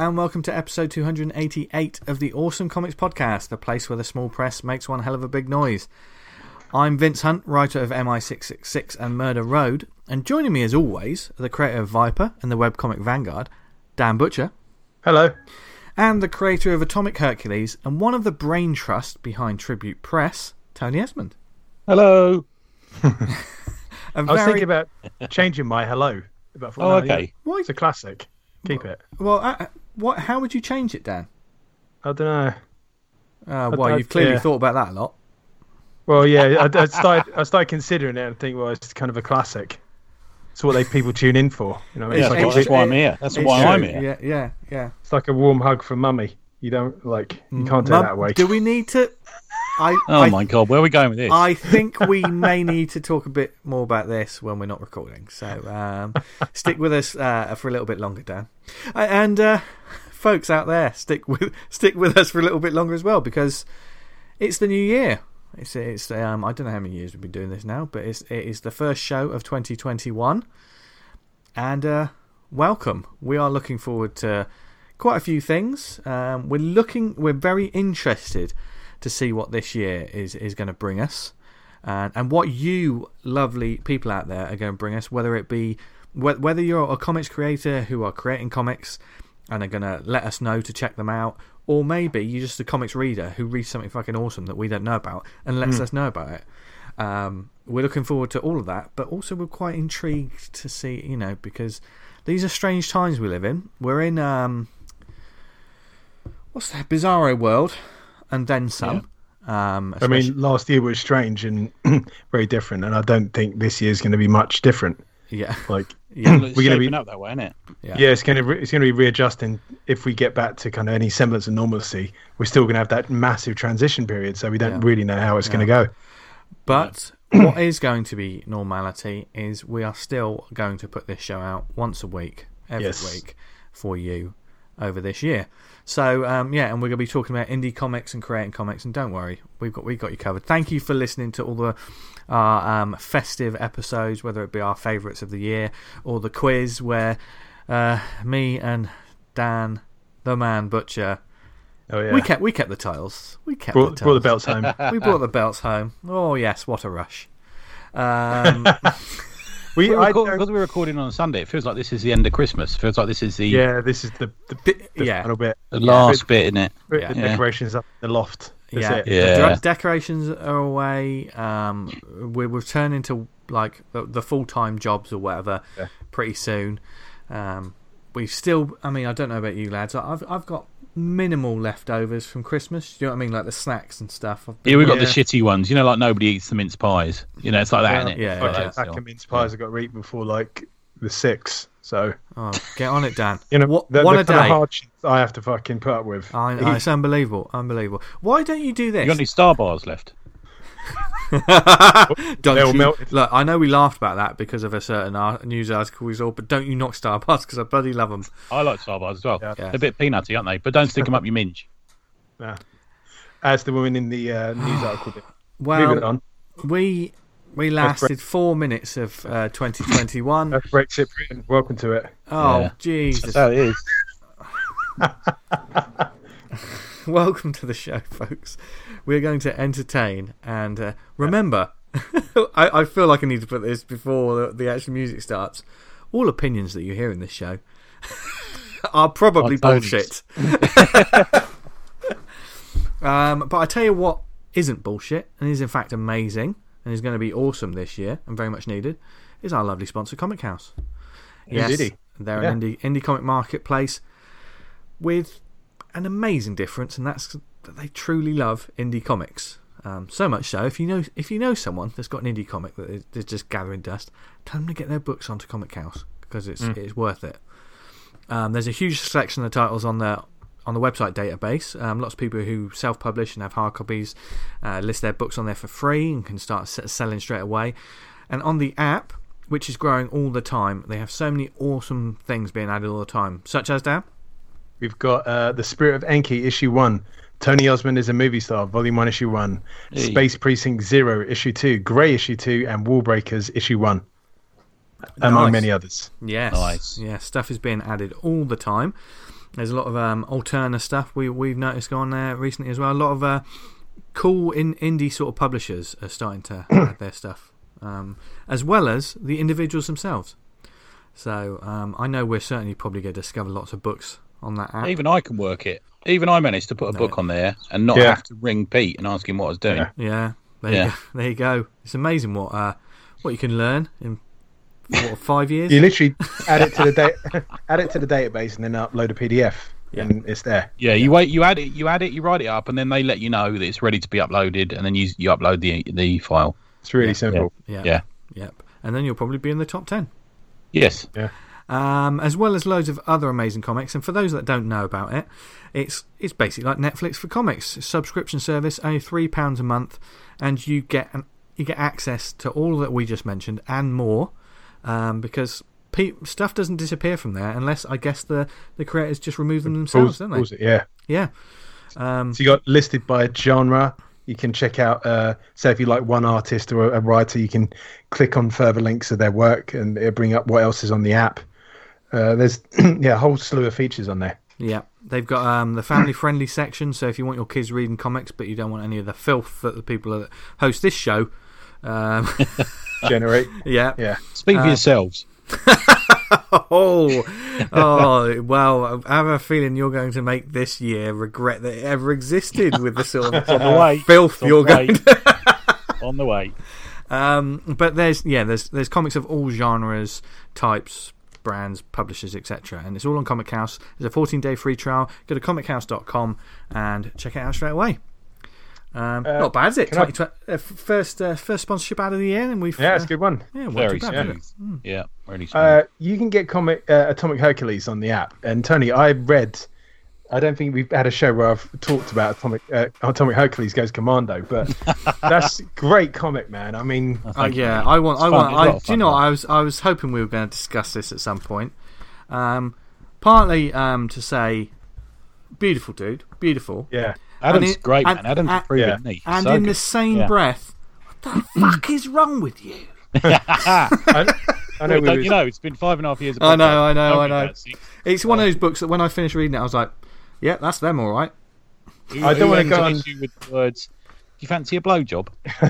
and welcome to episode 288 of the Awesome Comics Podcast, the place where the small press makes one hell of a big noise. I'm Vince Hunt, writer of MI666 and Murder Road, and joining me as always, the creator of Viper and the webcomic Vanguard, Dan Butcher. Hello. And the creator of Atomic Hercules and one of the brain trust behind Tribute Press, Tony Esmond. Hello. I was thinking about changing my hello. Okay. Why? It's a classic. Keep it. Well, how would you change it, Dan? I don't know. Well, you've clearly thought about that a lot. Well, yeah, I started considering it and think, well, it's kind of a classic. It's what people tune in for. You know, yeah, that's why I'm here. That's why I'm here. Yeah. It's like a warm hug from mummy. You can't do it that way. Do we need to? My God, where are we going with this? I think we may need to talk a bit more about this when we're not recording. So stick with us for a little bit longer, Dan. And folks out there, stick with us for a little bit longer as well, because it's the new year. It's I don't know how many years we've been doing this now, but it is the first show of 2021, and welcome. We are looking forward to quite a few things. We're very interested to see what this year is going to bring us, and what you lovely people out there are going to bring us, whether it be whether you're a comics creator who are creating comics and are going to let us know to check them out, or maybe you're just a comics reader who reads something fucking awesome that we don't know about and lets us know about it. We're looking forward to all of that, but also we're quite intrigued to see, because these are strange times we live in. We're in what's that, Bizarro world, and then some. Yeah. Last year was strange and very different, and I don't think this year's going to be much different. Yeah, we're going to be up that way, isn't it? Yeah, it's going to be readjusting. If we get back to kind of any semblance of normalcy, we're still going to have that massive transition period, so we don't really know how it's going to go. But what is going to be normality is we are still going to put this show out once a week, every week, for you over this year. So and we're going to be talking about indie comics and creating comics, and don't worry, we've got you covered. Thank you for listening to all the festive episodes, whether it be our favourites of the year or the quiz where me and Dan, the man Butcher, we kept the titles. We brought the belts home. We brought the belts home. Oh yes, what a rush! Because we're recording on a Sunday, it feels like this is the end of Christmas. It feels like this is the final bit, the last bit, isn't it? The decorations up in the loft. The decorations are away. We're returning to like the full-time jobs or whatever pretty soon. We still, I don't know about you lads. I've got minimal leftovers from Christmas. Do you know what I mean? Like the snacks and stuff. We've got the shitty ones. Like nobody eats the mince pies. It's like that, isn't it? Yeah. Pack of mince pies I got to eat before like the 6. So get on it, Dan. One a day. Hardships I have to fucking put up with. It's unbelievable. Why don't you do this? You got any Star Bars left? Look, I know we laughed about that because of a certain news article we saw, but don't you knock Star Bars because I bloody love them. I like Star Bars as well. Yeah. They're a bit peanutty, aren't they? But don't stick them up your minge. Nah. As the woman in the news article did. Well, moving on. We lasted 4 minutes of 2021. That's Brexit Britain. Welcome to it. Oh, Jesus. That's how it is. Welcome to the show, folks. We're going to entertain and remember, I feel like I need to put this before the actual music starts. All opinions that you hear in this show are probably bullshit. But I tell you what isn't bullshit and is in fact amazing and is going to be awesome this year and very much needed is our lovely sponsor, Comic House. Yes, they're an indie comic marketplace with an amazing difference, and that's that they truly love indie comics. So much so, if you know someone that's got an indie comic that is just gathering dust, tell them to get their books onto Comic House because it's worth it. There's a huge selection of titles on the website database. Lots of people who self-publish and have hard copies list their books on there for free and can start selling straight away. And on the app, which is growing all the time, they have so many awesome things being added all the time, such as, Dan? We've got The Spirit of Enki, Issue 1. Tony Osmond is a Movie Star, Volume 1, Issue 1. Hey. Space Precinct 0, Issue 2. Grey, Issue 2. And Wallbreakers, Issue 1. Among many others. Yes. Nice. Yeah, stuff is being added all the time. There's a lot of Alterna stuff we've noticed going there recently as well. A lot of cool indie sort of publishers are starting to add their stuff, as well as the individuals themselves. So I know we're certainly probably going to discover lots of books on that app. Even I can work it. Even I managed to put a book on there and not have to ring Pete and ask him what I was doing. Yeah. There you go. It's amazing what you can learn in 5 years. You literally add it to the database, and then upload a PDF, and it's there. Yeah, you add it, you write it up, and then they let you know that it's ready to be uploaded, and then you upload the file. It's really simple. Yep. And then you'll probably be in the top 10. Yes. Yeah. As well as loads of other amazing comics. And for those that don't know about it, it's basically like Netflix for comics. Subscription service, only £3 a month, and you get access to all that we just mentioned and more. Because stuff doesn't disappear from there unless, I guess, the creators just remove them themselves, don't they? Yeah. So you got listed by genre. You can check out, say if you like one artist or a writer, you can click on further links of their work and it'll bring up what else is on the app. There's a whole slew of features on there. Yeah, they've got the family-friendly section, so if you want your kids reading comics but you don't want any of the filth that the people that host this show generate. Yeah. Speak for yourselves. Well, I have a feeling you're going to make this year regret that it ever existed with the sort of filth you're going to... On the way. But there's comics of all genres, types, brands, publishers, etc. And it's all on Comic House. There's a 14-day free trial. Go to comichouse.com and check it out straight away. Not bad, is it? First sponsorship out of the year, and we've it's a good one. Yeah, very smooth. Yeah, really smooth. You can get Atomic Hercules on the app. And Tony, I don't think we've had a show where I've talked about Atomic Hercules Goes Commando, but that's great comic, man. I mean, do you know, I was hoping we were going to discuss this at some point. Partly to say, beautiful dude, beautiful. Yeah. Adam's great, man. Adam's improving, isn't he? And in the same breath, what the fuck is wrong with you? I know. It's been 5.5 years. I know. It's one of those books that when I finished reading it, I was like, "Yeah, that's them, all right." I don't want to go on with the words. Do you fancy a blowjob?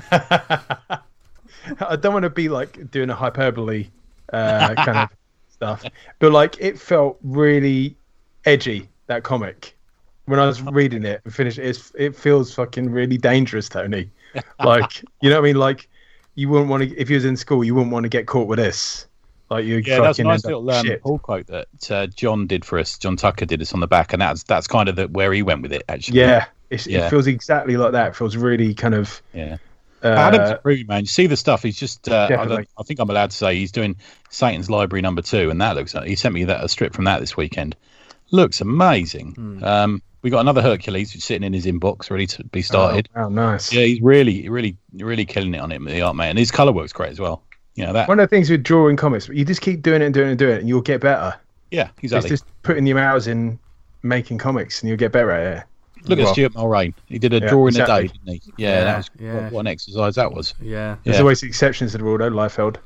I don't want to be like doing a hyperbole kind of stuff, but like it felt really edgy, that comic. When I was reading it and finished it feels fucking really dangerous, Tony. Like, you know what I mean? Like, you wouldn't want to, if you was in school, you wouldn't want to get caught with this. Like, you that's a nice little Paul quote that John did for us. John Tucker did us on the back, and that's kind of where he went with it, actually. Yeah, it feels exactly like that. It feels really kind of... Yeah. Adam's improving, man. You see the stuff. He's just... I think I'm allowed to say he's doing Satan's Library #2, and that looks... He sent me a strip from that this weekend. Looks amazing. We got another Hercules sitting in his inbox, ready to be started. Oh, nice! Yeah, he's really, really, really killing it on it, the art, mate, and his colour work's great as well. You know that. One of the things with drawing comics, you just keep doing it, and you'll get better. Yeah, exactly. It's just putting your hours in making comics, and you'll get better at it. Look at Stuart Mulrain. He did a drawing a day, didn't he? Yeah, that was what an exercise that was. Yeah. There's always exceptions to the rule, though, Liefeld.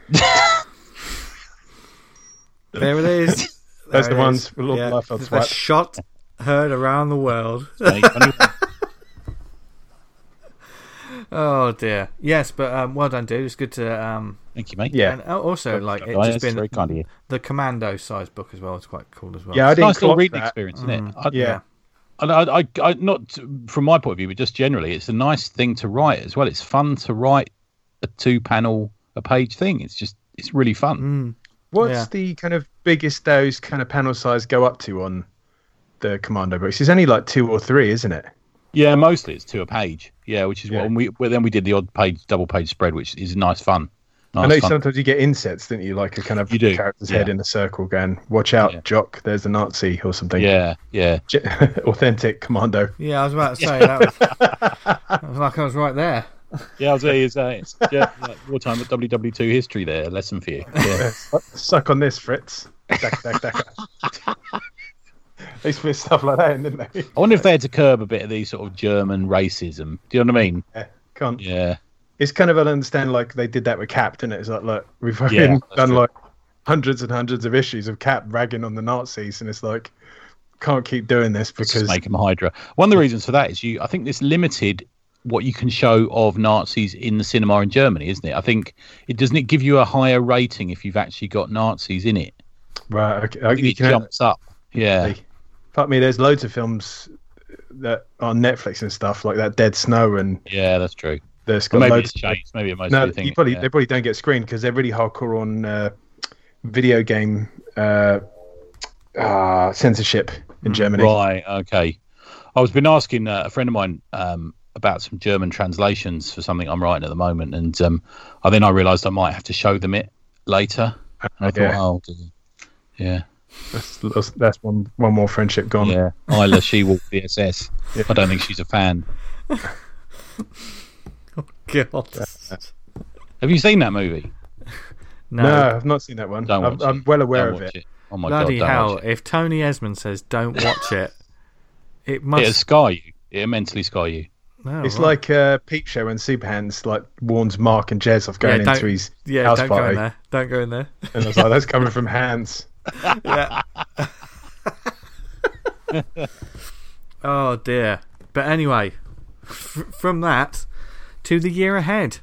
There it is. That's the ones with Liefeld's the shot heard around the world. Oh dear. Yes, but well done, dude. It's good to thank you, mate. Yeah. And also, like, it's just been very kind of you. The Commando size book as well. It's quite cool as well. Yeah, I didn't nice little reading experience, isn't it? I not from my point of view, but just generally, it's a nice thing to write as well. It's fun to write a 2-panel, a page thing. It's really fun. What's the kind of biggest those kind of panel size go up to on the Commando books? It's only like 2 or 3, isn't it? Yeah, mostly it's 2 a page. Yeah, which is what. And then we did the odd double page spread, which is nice fun. I know sometimes you get insets, didn't you? Like a kind of character's head in a circle going, "Watch out, Jock! There's a Nazi or something." Yeah. Authentic Commando. Yeah, I was about to say that. I was like, I was right there. Yeah, I was there. It's wartime at WW2 history there. A lesson for you. Yeah. Suck on this, Fritz. They used to put stuff like that in, didn't they? I wonder if they had to curb a bit of the sort of German racism. Do you know what I mean? Yeah, can't. Yeah. It's kind of, I understand, like they did that with Cap, didn't it? It's like, look, we've done like hundreds and hundreds of issues of Cap ragging on the Nazis, and it's like, can't keep doing this because make them Hydra. One of the reasons for that is I think this limited what you can show of Nazis in the cinema in Germany, isn't it? I think it give you a higher rating if you've actually got Nazis in it. Right. Okay. It jumps up. Yeah. Fuck me. There's loads of films that on Netflix and stuff like that. Dead Snow and yeah, that's true. There's got maybe loads it's changed. Maybe it most no, of the thing. they probably don't get screened because they're really hardcore on video game censorship in Germany. Right. Okay. I was been asking a friend of mine about some German translations for something I'm writing at the moment, and then I realised I might have to show them it later. And I thought, oh, yeah. That's one more friendship gone. Yeah, Isla She-Wolf VSS. Yeah. I don't think she's a fan. Oh, God. Have you seen that movie? No, I've not seen that one. I'm well aware of it. Oh my Bloody God! hell! If Tony Esmond says don't watch it, it must. It'll scar you. It'll mentally scar you. No, it's like Peep Show when Superhands like warns Mark and Jez off going into his house don't party. Go in there. Don't go in there. And I was like, that's coming from Hans. Yeah. Oh dear. But anyway, from that to the year ahead.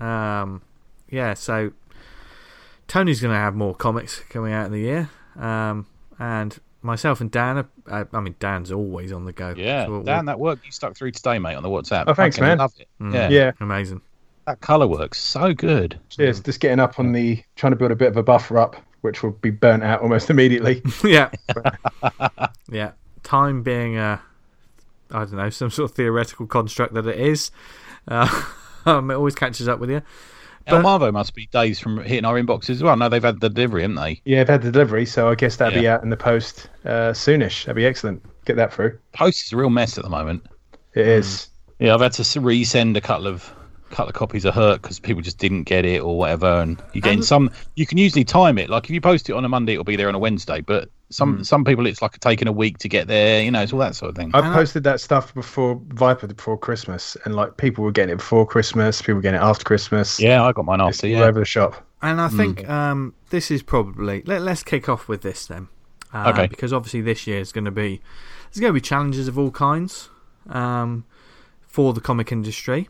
So Tony's going to have more comics coming out in the year. And myself and Dan, Dan's always on the go. Yeah, so Dan, that work you stuck through today, mate, on the WhatsApp. Oh, thanks, man. Love it. Yeah. Amazing. That colour works so good. Cheers. Just getting up on trying to build a bit of a buffer up, which will be burnt out almost immediately. Yeah. Yeah. Time being some sort of theoretical construct that it is. It always catches up with you. El Marvo must be days from hitting our inboxes as well. No, they've had the delivery, haven't they? Yeah, they've had the delivery, so I guess that'll be out in the post soonish. That'd be excellent. Get that through. Post is a real mess at the moment. It is. Yeah, I've had to resend a couple of copies of Hurt because people just didn't get it or whatever, and you're getting some. You can usually time it. Like if you post it on a Monday, it'll be there on a Wednesday. But some people, it's like taking a week to get there. It's all that sort of thing. I posted that stuff before Viper before Christmas, and like people were getting it before Christmas, people were getting it after Christmas. Yeah, I got mine after. All over the shop. And I think this is probably let's kick off with this then. Okay. Because obviously this year is going to be challenges of all kinds for the comic industry.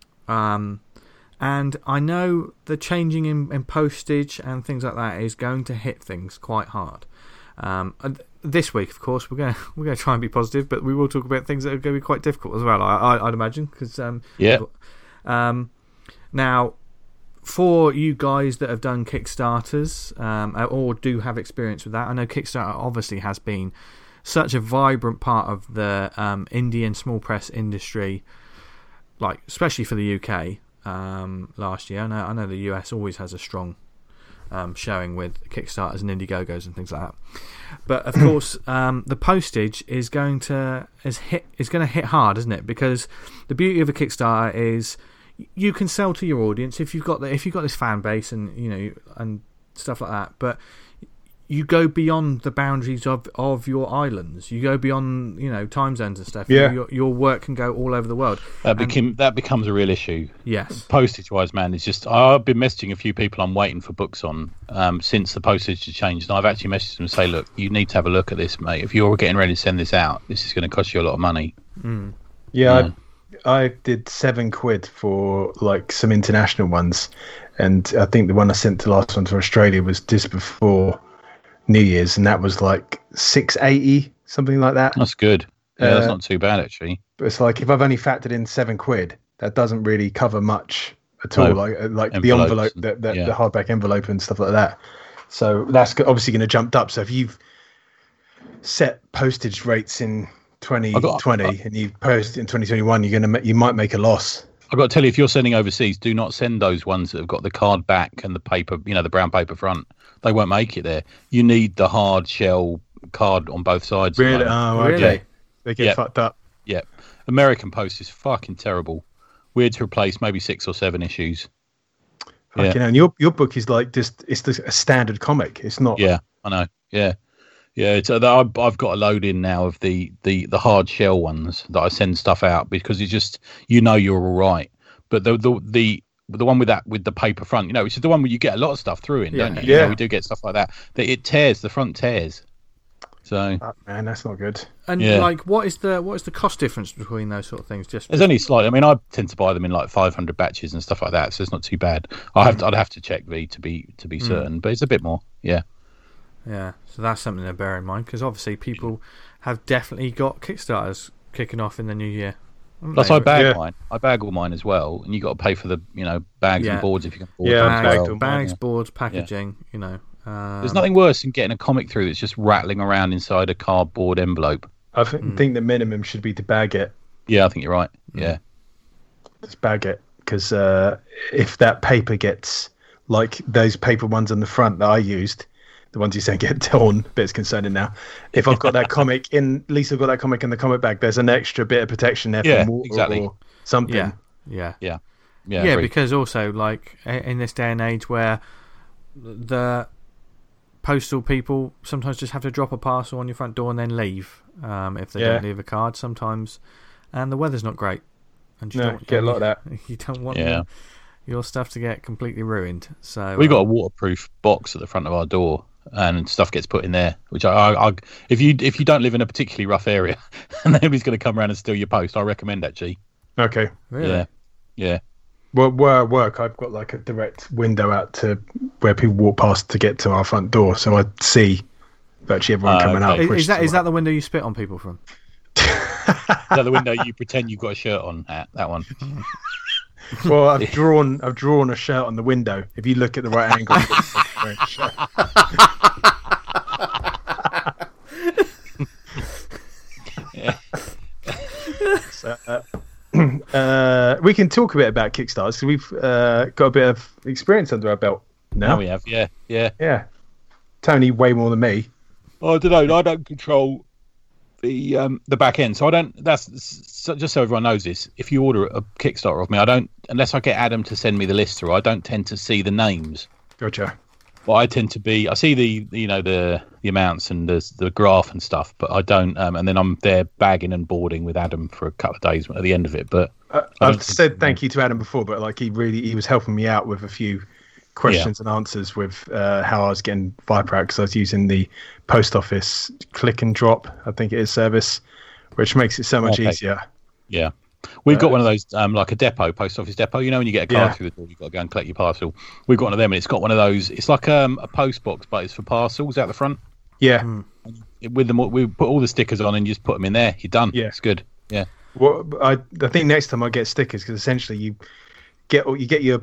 And I know the changing in postage and things like that is going to hit things quite hard. This week, of course, we're going to try and be positive, but we will talk about things that are going to be quite difficult as well. I'd imagine because now, for you guys that have done Kickstarters or do have experience with that, I know Kickstarter obviously has been such a vibrant part of the indie and small press industry, like especially for the UK. Last year, I know the US always has a strong showing with Kickstarters and Indiegogos and things like that. But of course, the postage is going to hit hard, isn't it? Because the beauty of a Kickstarter is you can sell to your audience if you've got this fan base and and stuff like that. But you go beyond the boundaries of your islands. You go beyond time zones and stuff. Yeah. Your work can go all over the world. That becomes a real issue. Yes. Postage wise, man, it's just I've been messaging a few people I'm waiting for books on since the postage has changed, and I've actually messaged them and say, look, you need to have a look at this, mate. If you're getting ready to send this out, this is going to cost you a lot of money. Yeah. I did £7 for like some international ones, and I think the one I sent the last one to Australia was just before New Year's, and that was like $6.80, something like that. That's good. Yeah, that's not too bad actually. But it's like if I've only factored in £7, that doesn't really cover much at all. Like the envelope, the hardback envelope and stuff like that. So that's obviously going to jump up. So if you've set postage rates in 2020 and you post in 2021, you might make a loss. I've got to tell you, if you're sending overseas, do not send those ones that have got the card back and the paper, the brown paper front. They won't make it there. You need the hard shell card on both sides. Really? Oh, okay. Really? They get fucked up. Yeah. American Post is fucking terrible. Weird to replace maybe 6 or 7 issues. And your book is like just a standard comic. It's not. Yeah, I know. Yeah. Yeah, I've got a load in now of the hard shell ones that I send stuff out because it's just you're all right. But the one with the paper front, which is the one where you get a lot of stuff through in, don't you? Yeah. We do get stuff like that. That it tears, the front tears. So, man, that's not good. And what is the cost difference between those sort of things? There's only slight. I mean, I tend to buy them in like 500 batches and stuff like that, so it's not too bad. I'd have to check to be certain, but it's a bit more. Yeah. Yeah. So that's something to bear in mind, because obviously people have definitely got Kickstarters kicking off in the new year. Plus, I bag mine. I bag all mine as well, and you got to pay for the bags and boards if you can afford them. Bags, boards, packaging. There's nothing worse than getting a comic through that's just rattling around inside a cardboard envelope. I think the minimum should be to bag it. Yeah, I think you're right. Yeah, just bag it, because if that paper gets like those paper ones on the front that I used, the ones you say get torn, a bit concerning now. If I've got that comic in, at least I've got that comic in the comic bag, there's an extra bit of protection there from water or something. Yeah, because also, like, in this day and age where the postal people sometimes just have to drop a parcel on your front door and then leave if they don't leave a card sometimes, and the weather's not great, and you don't get a lot of that. You don't want your stuff to get completely ruined. So we got a waterproof box at the front of our door, and stuff gets put in there, which I if you don't live in a particularly rough area and nobody's going to come around and steal your post, I recommend actually. Okay. Really? Yeah. Well, where I work, I've got like a direct window out to where people walk past to get to our front door, so I see virtually everyone coming out. Is that the window you spit on people from? Is that the window you pretend you've got a shirt on at? That one. Well, I've drawn a shirt on the window. If you look at the right angle, wearing a shirt. So, we can talk a bit about Kickstarters, because we've got a bit of experience under our belt now. We have, yeah. Tony, way more than me. I don't know. I don't control the back end, so I don't. That's just so everyone knows this. If you order a Kickstarter of me, I don't, unless I get Adam to send me the list through. I don't tend to see the names. Gotcha. Well, I see the amounts and the graph and stuff, but I don't. And then I'm there bagging and boarding with Adam for a couple of days at the end of it. But I've said thank you to Adam before, but like he was helping me out with a few questions and answers with how I was getting Viper out, because I was using the post office click and drop, I think it is, service, which makes it so much easier. Yeah. We've got one of those, like a depot, post office depot. You know, when you get a card through the door, you've got to go and collect your parcel. We've got one of them, and it's got one of those. It's like a post box, but it's for parcels out the front. Yeah. With them, we put all the stickers on and you just put them in there. You're done. Yeah. It's good. Yeah. Well, I think next time I get stickers, because essentially you get your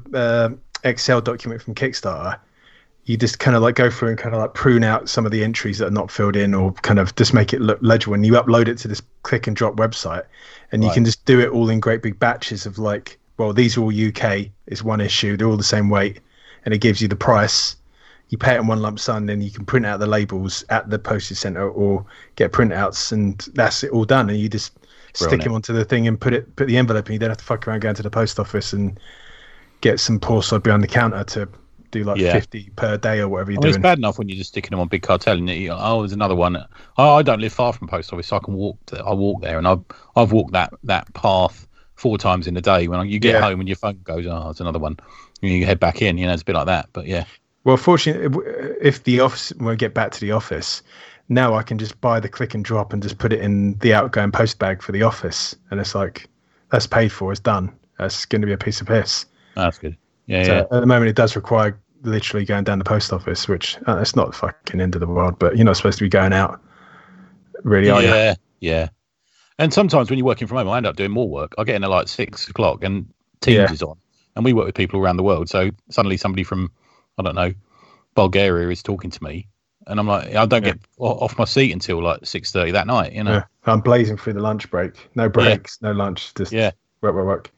Excel document from Kickstarter. You just kind of like go through and kind of like prune out some of the entries that are not filled in, or kind of just make it look legible. And you upload it to this click and drop website, and you can just do it all in great big batches of like, well, these are all UK. It's one issue. They're all the same weight, and it gives you the price. You pay it in one lump sum, then you can print out the labels at the postage centre or get printouts, and that's it all done. And you just stick them onto the thing and put the envelope, and you don't have to fuck around going to the post office and get some poor sod behind the counter to do like 50 per day or whatever you're doing. It's bad enough when you're just sticking them on big cartel and there's another one. I don't live far from post office, so I can walk. I walk there, and I've walked that path 4 times in a day. When you get home and your phone goes, there's another one. And you head back in. It's a bit like that. But yeah. Well, fortunately, if the office, when we get back to the office, now I can just buy the click and drop and just put it in the outgoing post bag for the office, and it's like, that's paid for. It's done. That's going to be a piece of piss. That's good. Yeah, so at the moment, it does require literally going down the post office, which it's not the fucking end of the world, but you're not supposed to be going out, really, are you? Yeah. And sometimes when you're working from home, I end up doing more work. I get in at like 6 o'clock and Teams is on, and we work with people around the world. So suddenly somebody from, I don't know, Bulgaria is talking to me, and I'm like, I don't get off my seat until like 6:30 that night. Yeah. I'm blazing through the lunch break. No breaks, no lunch, just work.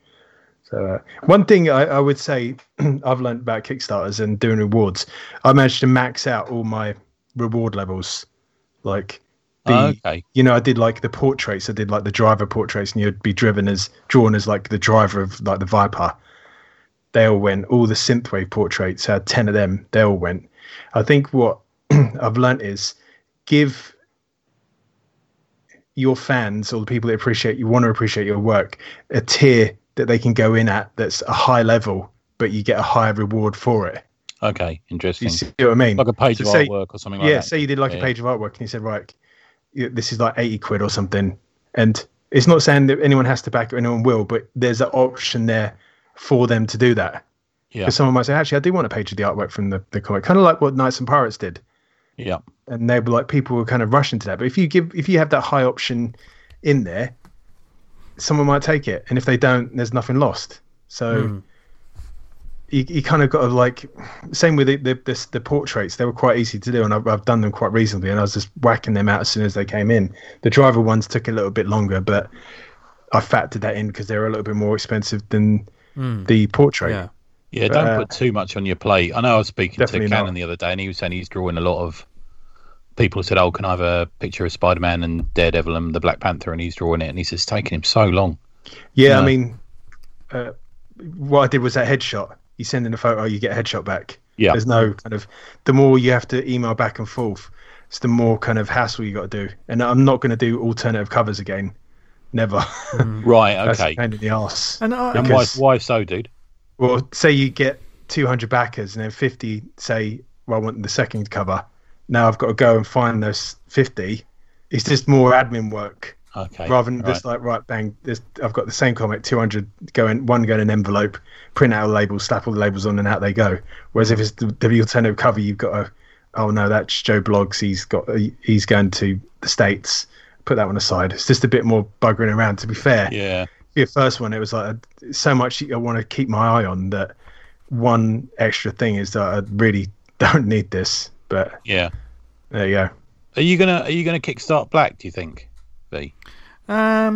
So one thing I would say I've learned about Kickstarters and doing rewards, I managed to max out all my reward levels. Like I did like the portraits. I did like the driver portraits, and you'd be drawn as like the driver of like the Viper. They all went. All the synthwave portraits, I had 10 of them. They all went. I think what I've learned is give your fans, or the people that want to appreciate your work, a tier that they can go in at that's a high level, but you get a higher reward for it. Okay, interesting. You see what I mean? Like a page of artwork or something like that. Yeah, say you did like a page of artwork, and you said, right, this is like 80 quid or something. And it's not saying that anyone has to back it or anyone will, but there's an option there for them to do that. Yeah. Because someone might say, actually, I do want a page of the artwork from the comic, kind of like what Knights and Pirates did. Yeah. And they were like, people were kind of rushing to that. But if you have that high option in there, someone might take it. And if they don't, there's nothing lost. So you kind of got to like, same with the portraits. They were quite easy to do, and I've done them quite reasonably. And I was just whacking them out as soon as they came in. The driver ones took a little bit longer, but I factored that in because they were a little bit more expensive than the portrait. Yeah. Yeah, don't put too much on your plate. I know I was speaking to Cannon not. the other day, and he was saying he's drawing a lot of people said, can I have a picture of Spider-Man and Daredevil and the Black Panther? And he's drawing it, and he says it's taking him so long. Yeah, I mean, what I did was that headshot. You send in a photo, you get a headshot back. Yeah. There's no kind of, the more you have to email back and forth, it's the more kind of hassle you got to do. And I'm not going to do alternative covers again. Never. Right, okay. That's a pain in the arse. And why so, dude? Well, say you get 200 backers and then 50 say, well, I want the second cover. Now I've got to go and find those 50. It's just more admin work. Okay. Rather than just like, right, bang, I've got the same comic, 200 going in an envelope, print out a label, slap all the labels on, and out they go. Whereas if it's the alternative cover, you've got to, oh no, that's Joe Bloggs. He's going to the States. Put that one aside. It's just a bit more buggering around. To be fair, Yeah. The first one, it was like so much I want to keep my eye on that. One extra thing is that I really don't need this, but Yeah. there you go. Are you gonna kickstart Black? Do you think, V? I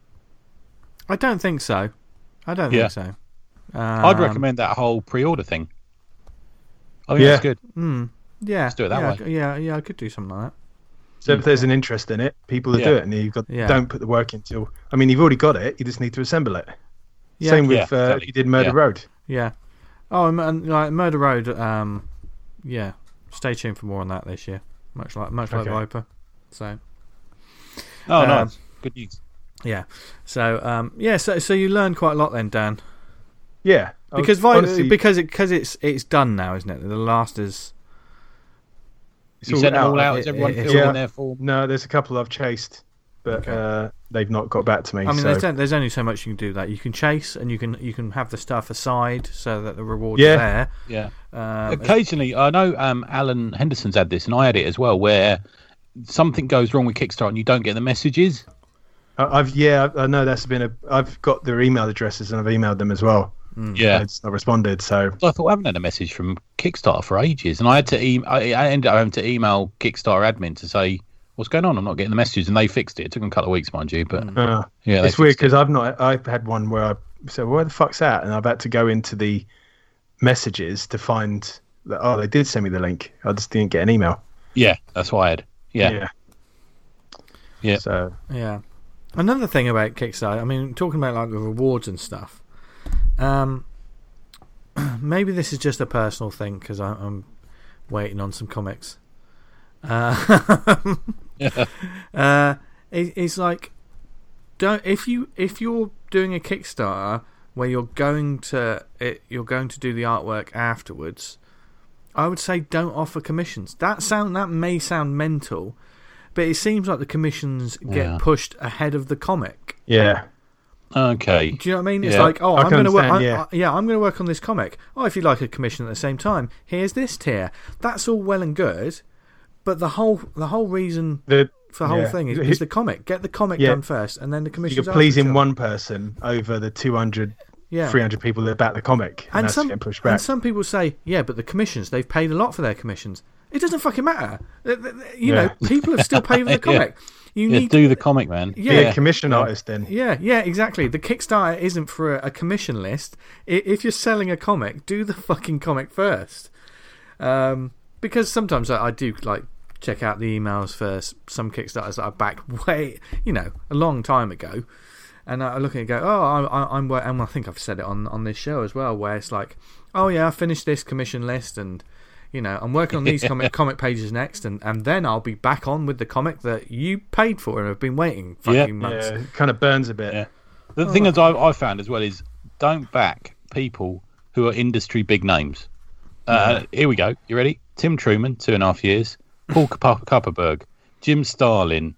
don't think so. I don't think so. I'd recommend that whole pre-order thing. I think that's good. Yeah, Let's do it that way. Yeah, I could do something like that. So if there's an interest in it, people will do it, and don't put the work into. I mean, you've already got it. You just need to assemble it. Yeah. Same with exactly. you did Murder Road. Yeah. Oh, and like Murder Road. Yeah. Stay tuned for more on that this year. Much like Viper. So. Oh, nice. Good news. Yeah. So So you learned quite a lot then, Dan. Yeah. Because it's done now, isn't it? The last is. You sent them all out. Is everyone filled in their form? No, there's a couple I've chased, but they've not got back to me. I mean, there's only so much you can do. That you can chase, and you can have the stuff aside so that the rewards are there. Yeah. Occasionally, I know Alan Henderson's had this, and I had it as well, where something goes wrong with Kickstarter and you don't get the messages. I know that's been I've got their email addresses and I've emailed them as well. Yeah, it's not responded. So I thought I haven't had a message from Kickstarter for ages, and I had to I ended up having to email Kickstarter admin to say what's going on. I'm not getting the messages, and they fixed it. It took them a couple of weeks, mind you, but it's weird because I've had one where I said, where the fuck's that? And I've had to go into the messages to find that they did send me the link. I just didn't get an email. Yeah, that's what I had. Yeah. So another thing about Kickstarter, I mean, talking about like the rewards and stuff. Maybe this is just a personal thing because I'm waiting on some comics. It's like, if you're doing a Kickstarter where you're going to do the artwork afterwards, I would say don't offer commissions. That may sound mental, but it seems like the commissions get pushed ahead of the comic. Yeah. Okay. Do you know what I mean? It's like, I'm going to work. I'm going to work on this comic. Oh, if you'd like a commission at the same time, here's this tier. That's all well and good, but the whole reason for the whole thing is the comic. Get the comic done first, and then the commissions. You're pleasing one person over the 200, 300 people that back the comic, and that's getting pushed back. And some people say, but the commissions, they've paid a lot for their commissions. It doesn't fucking matter. You know, people have still paid for the comic. You need to do the comic, man. Be a commission artist then. Yeah, exactly. The Kickstarter isn't for a commission list. If you're selling a comic, do the fucking comic first. Because sometimes I do like check out the emails for some Kickstarters that I backed a long time ago, and I look and go, I'm and I think I've said it on this show as well, where it's like, I finished this commission list and. I'm working on these comic pages next, and then I'll be back on with the comic that you paid for and have been waiting fucking months. Yeah, it kind of burns a bit. Yeah. The thing that I found as well is don't back people who are industry big names. Here we go. You ready? Tim Truman, 2.5 years. Paul Kupperberg, Jim Starlin,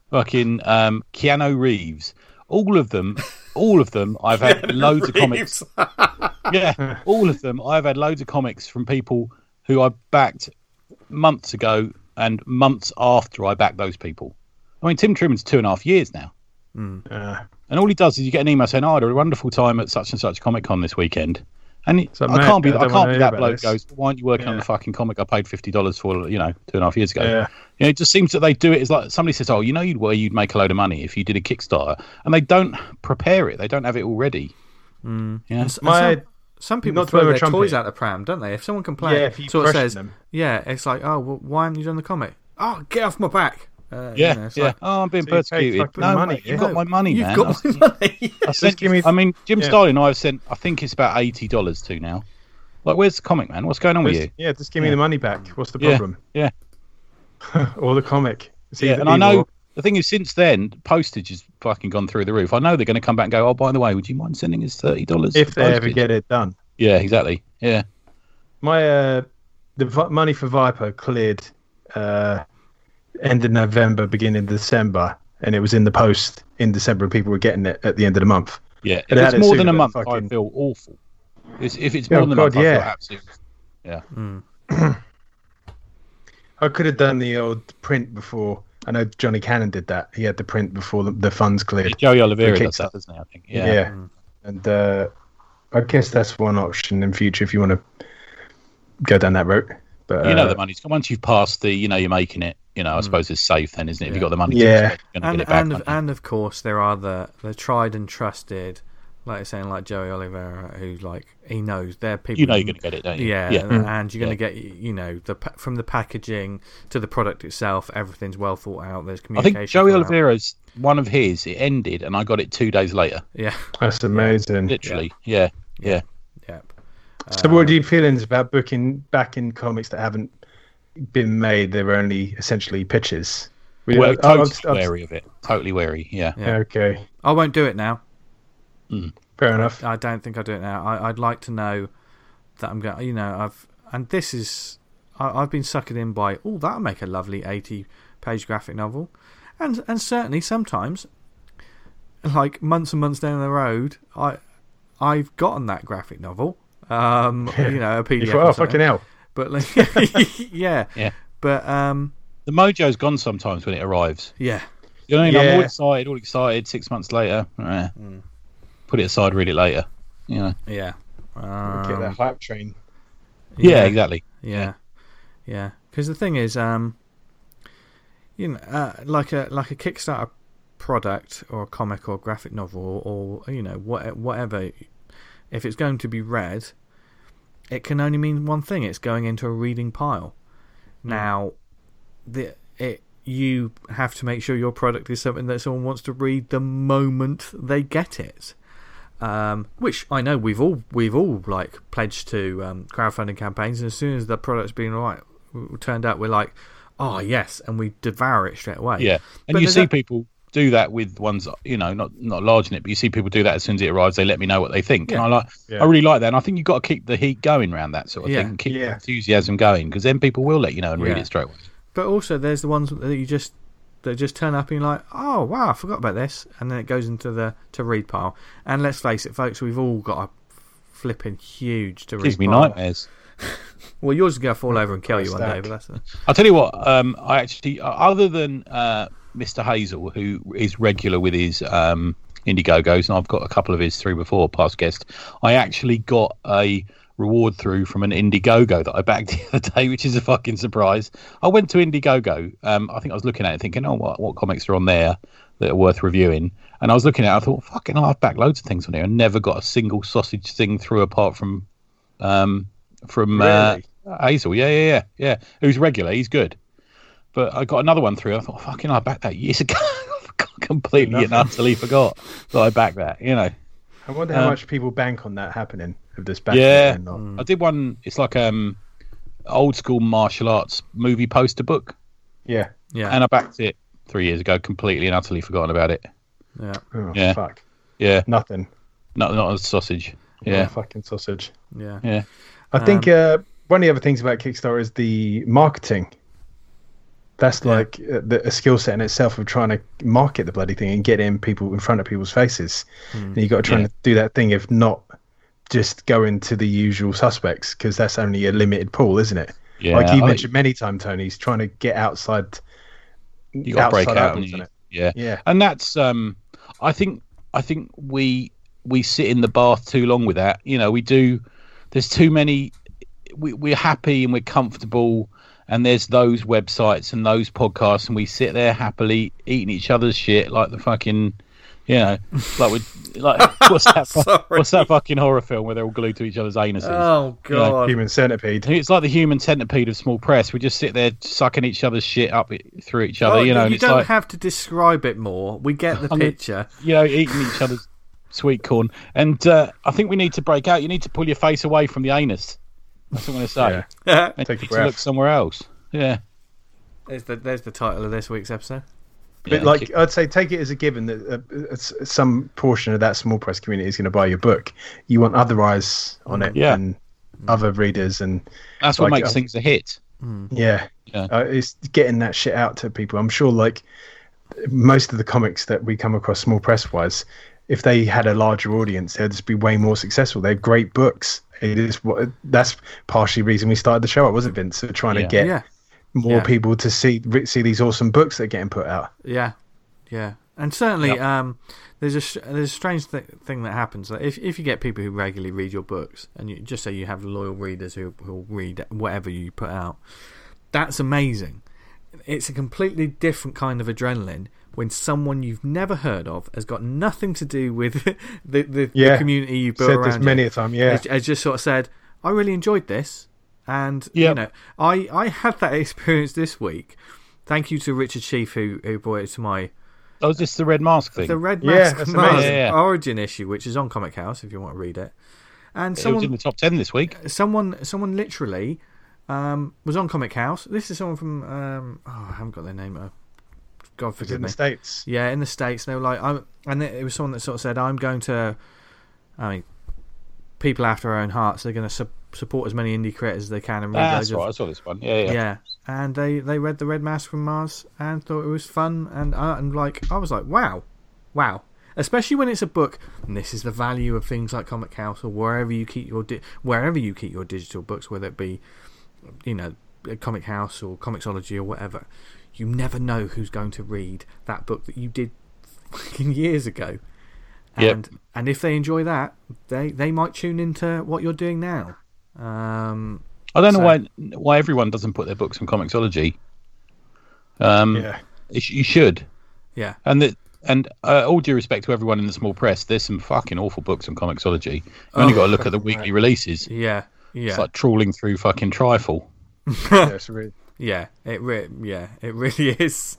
fucking Keanu Reeves. All of them. I've had loads of comics. Yeah, all of them. I've had loads of comics from people who I backed months ago and months after I backed those people. I mean, Tim Truman's 2.5 years now. And all he does is you get an email saying, "Oh, I had a wonderful time at such and such Comic Con this weekend." And I can't be that bloke goes, "Why aren't you working on the fucking comic I paid $50 for, 2.5 years ago?" Yeah. It just seems that they do it as like somebody says, "Oh, you'd make a load of money if you did a Kickstarter," and they don't prepare it. They don't have it already. Yeah. Some people throw their toys out the pram, don't they? If someone complains, if you sort of says, them. it's like, "Oh, well, why haven't you done the comic?" "Oh, get off my back." Like, "Oh, I'm being persecuted." No, money, mate, you've got my money, You've man. got my money. Jim Starlin, I've sent. I think it's about $80 to now. Like, where's the comic, man? What's going on with you? Yeah, just give me the money back. What's the problem? Yeah. Or the comic. And I know the thing is, since then, postage has fucking gone through the roof. I know they're going to come back and go, "Oh, by the way, would you mind sending us $30 if they ever get it done?" Yeah, exactly. Yeah. My the money for Viper cleared end of November, beginning of December, and it was in the post in December. People were getting it at the end of the month. Yeah, if it's more than a month, I feel awful. If it's more than a month, I feel absolutely. Yeah. I could have done the old print before. I know Johnny Cannon did that. He had the print before the funds cleared. Joey Oliveira does that, doesn't he? I think. Yeah. And I guess that's one option in future if you want to go down that route. But the money's once you've passed the, you're making it. I suppose it's safe then, isn't it? If you've got the money, yeah. You're gonna get it back, and of course there are the tried and trusted, like saying like Joey Oliveira, who he knows they're people. You're going to get it, don't you? Yeah. And you're going to get from the packaging to the product itself, everything's well thought out. There's communication. I think Joey Oliveira's one of his. It ended, and I got it 2 days later. Yeah, that's amazing. Literally, yeah. Yep. So, what are your feelings about booking back in comics that haven't been made? They were only essentially pitches. Well, totally wary of it. Totally wary. Yeah. Okay. I won't do it now. Fair enough. I don't think I'll do it now. I'd like to know that I'm going. I've been suckered in by. Oh, that'll make a lovely 80-page graphic novel, and certainly sometimes, like months and months down the road, I've gotten that graphic novel. A PDF. Oh, fucking hell! But yeah. But the mojo's gone sometimes when it arrives. Yeah. I'm all excited. 6 months later, put it aside, read it later. Yeah. Get that hype train. Yeah, exactly. Yeah. Because the thing is, like a Kickstarter product or a comic or graphic novel or whatever, if it's going to be read, it can only mean one thing: it's going into a reading pile. Now, you have to make sure your product is something that someone wants to read the moment they get it. Which I know we've all pledged to crowdfunding campaigns, and as soon as the product's been turned out, we're like, oh yes, and we devour it straight away. Yeah, and but you see people do that with ones, not large in it, but you see people do that as soon as it arrives. They let me know what they think, and I really like that. And I think you've got to keep the heat going around that sort of thing, keep the enthusiasm going, because then people will let you know and read it straight away. But also, there's the ones that just turn up and you're like, oh wow, I forgot about this, and then it goes into the to read pile. And let's face it, folks, we've all got a flipping huge to read. Gives me nightmares. Well, yours is going to fall over and kill you one day, but that's. I'll tell you what. I actually, other than Mr. Hazel, who is regular with his Indiegogos, and I've got a couple of his through before, past guest, I actually got a reward through from an Indiegogo that I backed the other day, which is a fucking surprise. I went to Indiegogo. I think I was looking at it thinking, oh, what comics are on there that are worth reviewing? And I was looking at it, I thought, fucking hell, I've backed loads of things on here and never got a single sausage thing through apart from really? Hazel. Yeah. Who's regular, he's good. But I got another one through. I thought, fucking hell, I backed that years ago. I completely and utterly forgot that I backed that, I wonder how much people bank on that happening. This back I did one. It's like old school martial arts movie poster book. Yeah. And I backed it 3 years ago, completely and utterly forgotten about it. Yeah. Fuck. Yeah. Nothing. Not a sausage. Yeah. Fucking sausage. Yeah. I think one of the other things about Kickstarter is the marketing. That's like a skill set in itself of trying to market the bloody thing and get in front of people's faces. And you've got to try and do that thing, if not just go into the usual suspects, because that's only a limited pool, isn't it? Yeah, like you mentioned many times, Tony, he's trying to get outside. You got to break out, yeah. And that's I think we sit in the bath too long with that. You know, we do. There's too many. We're happy and we're comfortable, and there's those websites and those podcasts, and we sit there happily eating each other's shit like the fucking, you know, what's that fucking horror film where they're all glued to each other's anuses? Oh god, you know, Human Centipede. It's like the Human Centipede of small press. We just sit there sucking each other's shit up through each other. You know, you and don't it's have to describe it more. We get the picture. You know, eating each other's sweet corn, and I think we need to break out. You need to pull your face away from the anus. That's what I'm going to say. Yeah. And Take a to breath. look somewhere else. Yeah. There's the title of this week's episode. But like I'd say, take it as a given that some portion of that small press community is going to buy your book. You want other eyes on it and other readers, and that's what makes things a hit. Yeah. It's getting that shit out to people. I'm sure, like most of the comics that we come across small press wise, if they had a larger audience, they'd just be way more successful. They're great books. That's partially the reason we started the show up, wasn't it, Vince? So trying to get more people to see these awesome books that are getting put out. Yeah, and certainly there's a strange thing that happens. That if you get people who regularly read your books, and you just say you have loyal readers who'll read whatever you put out, that's amazing. It's a completely different kind of adrenaline when someone you've never heard of, has got nothing to do with the community you built around. Said this many a time, has just sort of said, I really enjoyed this. And, you know, I had that experience this week. Thank you to Richard Sheaf, who brought it to my... Oh, is this the Red Mask thing? The Red Mask Origin issue, which is on Comic House, if you want to read it. And it was in the top 10 this week. Someone literally was on Comic House. This is someone from... I haven't got their name. God forgive me. In the States. Yeah, in the States. They were like... and it was someone that sort of said, I'm going to... I mean, people after our own hearts, they're going to support as many indie creators as they can. And that's right, I saw this one. Yeah. And they read The Red Mask from Mars and thought it was fun. And I was like, wow. Especially when it's a book, and this is the value of things like Comic House or wherever you keep your digital books, whether it be, you know, Comic House or Comixology or whatever. You never know who's going to read that book that you did fucking years ago. And if they enjoy that, they might tune into what you're doing now. I don't know why everyone doesn't put their books on Comixology. You should. Yeah. And all due respect to everyone in the small press, there's some fucking awful books on Comixology. You only got to look at the weekly releases. Yeah. It's like trawling through fucking Trifle. It's really... Yeah, it really is.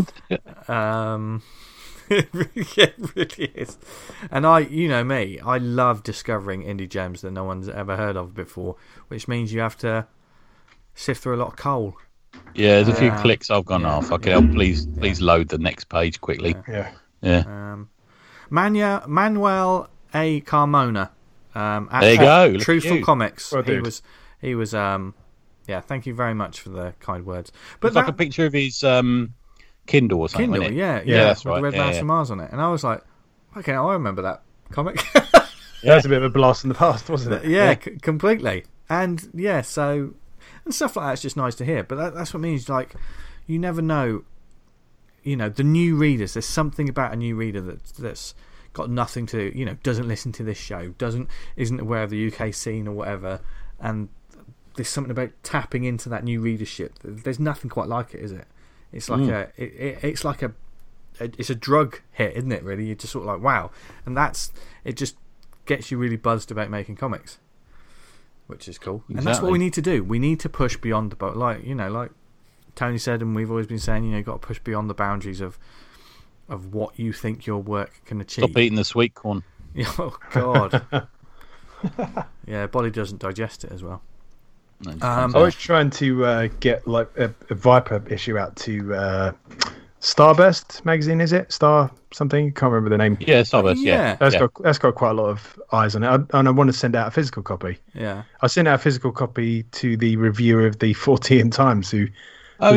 It really is. And you know me, I love discovering indie gems that no one's ever heard of before, which means you have to sift through a lot of coal. Yeah, there's a few clicks I've gone, fucking hell, please load the next page quickly. Yeah. Manuel A. Carmona. There you go. Truthful Comics. Well, he was thank you very much for the kind words. But it's like a picture of his Kindle or something. Kindle, yeah, that's with right. The Red Mask from Mars on it, and I was like, okay, I remember that comic. That's a bit of a blast in the past, wasn't it? Yeah, completely. And so and stuff like that's just nice to hear. But that's what it means. Like, you never know. You know, the new readers. There's something about a new reader that's got nothing to, you know, doesn't listen to this show, isn't aware of the UK scene or whatever, and there's something about tapping into that new readership. There's nothing quite like it, is it? It's like it's a drug hit, isn't it? Really, you're just sort of like, wow, and it just gets you really buzzed about making comics, which is cool. Exactly. And that's what we need to do. We need to push beyond the like Tony said, and we've always been saying, you know, you've got to push beyond the boundaries of what you think your work can achieve. Stop eating the sweet corn. Oh God. Yeah, body doesn't digest it as well. I was trying to get like a Viper issue out to Starburst magazine. Is it Star something? Can't remember the name. Yeah, Starburst. Yeah, that's got quite a lot of eyes on it, and I want to send out a physical copy. Yeah, I sent out a physical copy to the reviewer of the 14 Times. Who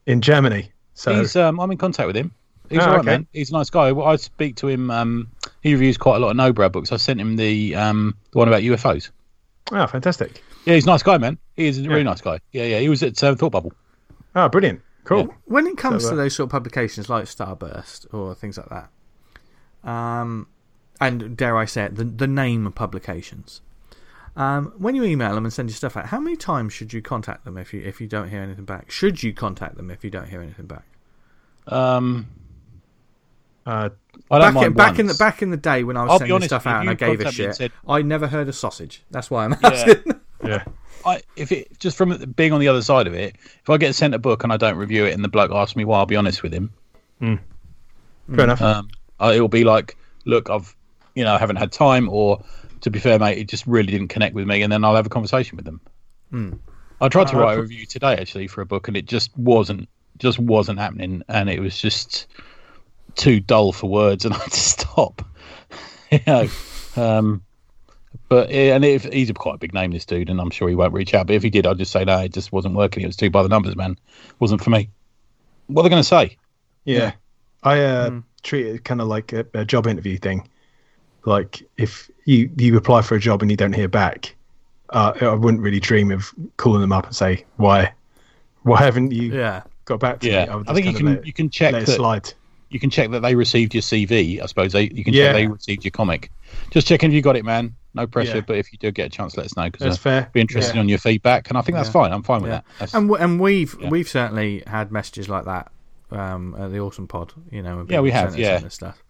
in Germany. So he's I'm in contact with him. He's all right, man. He's a nice guy. I speak to him. He reviews quite a lot of Nobrow books. I sent him the one about UFOs. Oh, fantastic. Yeah, he's a nice guy, man. He is a really nice guy. Yeah. He was at Thought Bubble. Oh, brilliant. Cool. Yeah. When it comes to those sort of publications like Starburst or things like that, and dare I say it, the name publications, when you email them and send your stuff out, how many times should you contact them if you don't hear anything back? Should you contact them if you don't hear anything back? Back in the day when I was sending stuff out and I gave a shit, I never heard a sausage. That's why I'm asking. Yeah. If it just from being on the other side of it, if I get sent a book and I don't review it and the bloke asks me why, I'll be honest with him. Fair enough. It'll be like, look, I haven't had time, or to be fair, mate, it just really didn't connect with me, and then I'll have a conversation with them. I tried to write a review today actually for a book, and it just wasn't happening, and it was just too dull for words, and I had to stop. But he's quite a big name, this dude, and I'm sure he won't reach out. But if he did, I'd just say no, it just wasn't working. It was too by the numbers, man. It wasn't for me. What are they going to say? Yeah. I treat it kind of like a job interview thing. Like if you apply for a job and you don't hear back, I wouldn't really dream of calling them up and say why haven't you got back to me? I think you can check that. Slide. You can check that they received your CV. I suppose you can check they received your comic. Just checking if you got it, man. No pressure, but if you do get a chance, let us know, because that's fair. Be interested on your feedback, and I think that's fine. I'm fine with that. And we've certainly had messages like that at the Awesome Pod. We have stuff.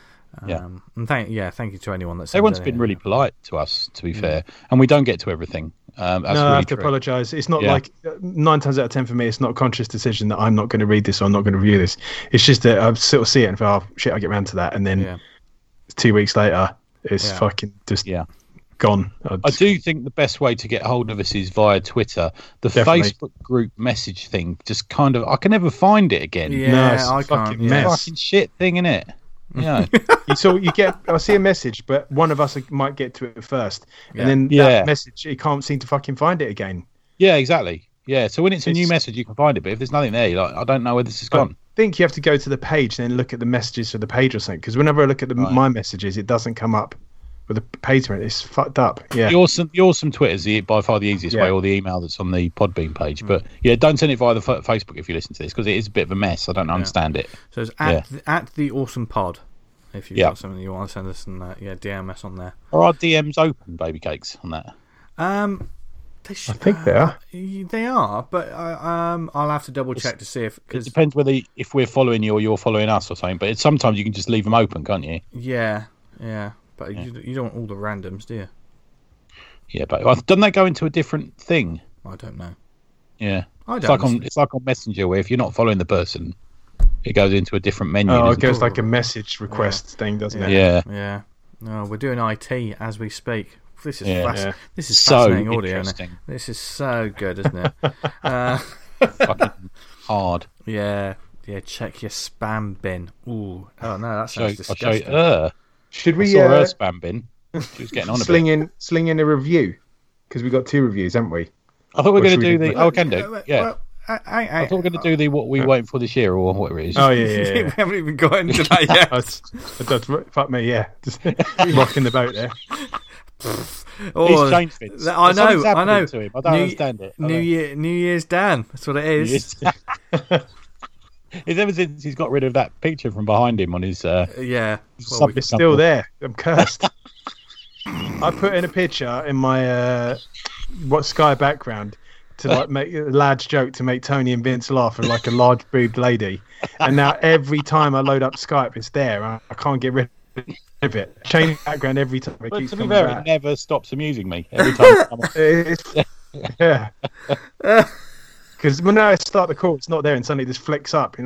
And thank you to anyone that's. Everyone's been really polite to us, to be fair, and we don't get to everything. That's really I have to apologise. It's not like 9 times out of 10 for me. It's not a conscious decision that I'm not going to read this or I'm not going to review this. It's just that I sort of see it and go, oh shit, I get round to that, and then 2 weeks later, it's fucking just gone. I do think the best way to get hold of us is via Twitter. The Facebook group message thing, just kind of, I can never find it again. Yeah, it's a fucking mess. Fucking shit thing, innit? Yeah. So I see a message, but one of us might get to it first, and then that message, you can't seem to fucking find it again. Yeah, exactly. Yeah, so when it's a new message, you can find it, but if there's nothing there, you're like, I don't know where this has gone. I think you have to go to the page and then look at the messages for the page or something, because whenever I look at my messages, it doesn't come up with a page on it. It's fucked up. Yeah. The awesome Twitter is by far the easiest way, or the email that's on the Podbean page. But don't send it via the Facebook if you listen to this, because it is a bit of a mess. I don't understand it. So it's at the Awesome Pod. If you've got something you want to send us, and DM us on there. Are our DMs open, baby cakes, on that? I think they are. They are, but I'll have to double check to see if. It depends if we're following you or you're following us or something. But sometimes you can just leave them open, can't you? Yeah. But you don't want all the randoms, do you? Yeah, but doesn't that go into a different thing? I don't know. Yeah, it's like on Messenger, where if you're not following the person, it goes into a different menu. Oh, it goes like a message request thing, doesn't it? Yeah. No, we're doing IT as we speak. This is this is so fascinating audio. This is so good, isn't it? Fucking hard. Yeah. Check your spam bin. Ooh. Oh no, that sounds disgusting. Should we? I saw her spam bin. She was getting on a bit. Sling in a review, because we got 2 reviews, haven't we? I thought we were going to do the. I can do. Yeah. Well, I thought we were going to do the what we waiting for this year, or whatever it is. Oh yeah. We haven't even got into that yet. Fuck me, yeah. Just rocking the boat there. He's changed things. I know. To him. I don't understand it. New Year's Dan. That's what it is. It's ever since he's got rid of that picture from behind him on his. It's still there. I'm cursed. I put in a picture in my Sky background to make a lad's joke to make Tony and Vince laugh, and like a large boobed lady. And now every time I load up Skype, it's there. I can't get rid of it. Change the background every time. But to be fair, it never stops amusing me every time. Yeah. Because when I start the call, it's not there, and suddenly it just flicks up.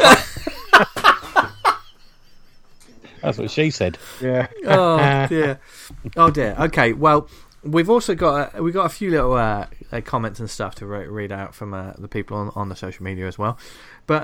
That's what she said. Yeah. Oh dear. Okay. Well, we've also got a few little comments and stuff to read out from the people on the social media as well. But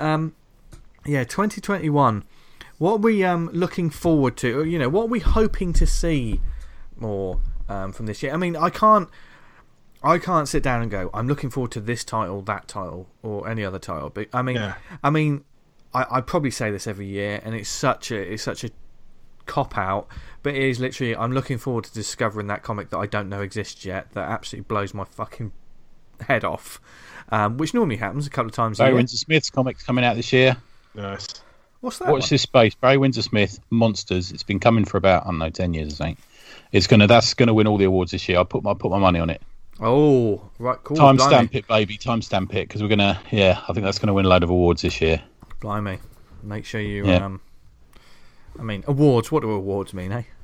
2021. What are we looking forward to? What are we hoping to see more from this year? I mean, I I can't sit down and go, I'm looking forward to this title, that title, or any other title. But I'd probably say this every year, and it's such a cop out. But it is literally, I'm looking forward to discovering that comic that I don't know exists yet, that absolutely blows my fucking head off, which normally happens a couple of times a year. Barry Windsor Smith's comics coming out this year. Nice. What's that? Watch this space. Barry Windsor Smith, Monsters. It's been coming for about 10 years, I think. That's gonna win all the awards this year. I put my money on it. Oh, right, cool. Timestamp it, baby. Timestamp it, because we're gonna. Yeah, I think that's gonna win a load of awards this year. Blimey, make sure you. Yeah. Awards. What do awards mean, eh?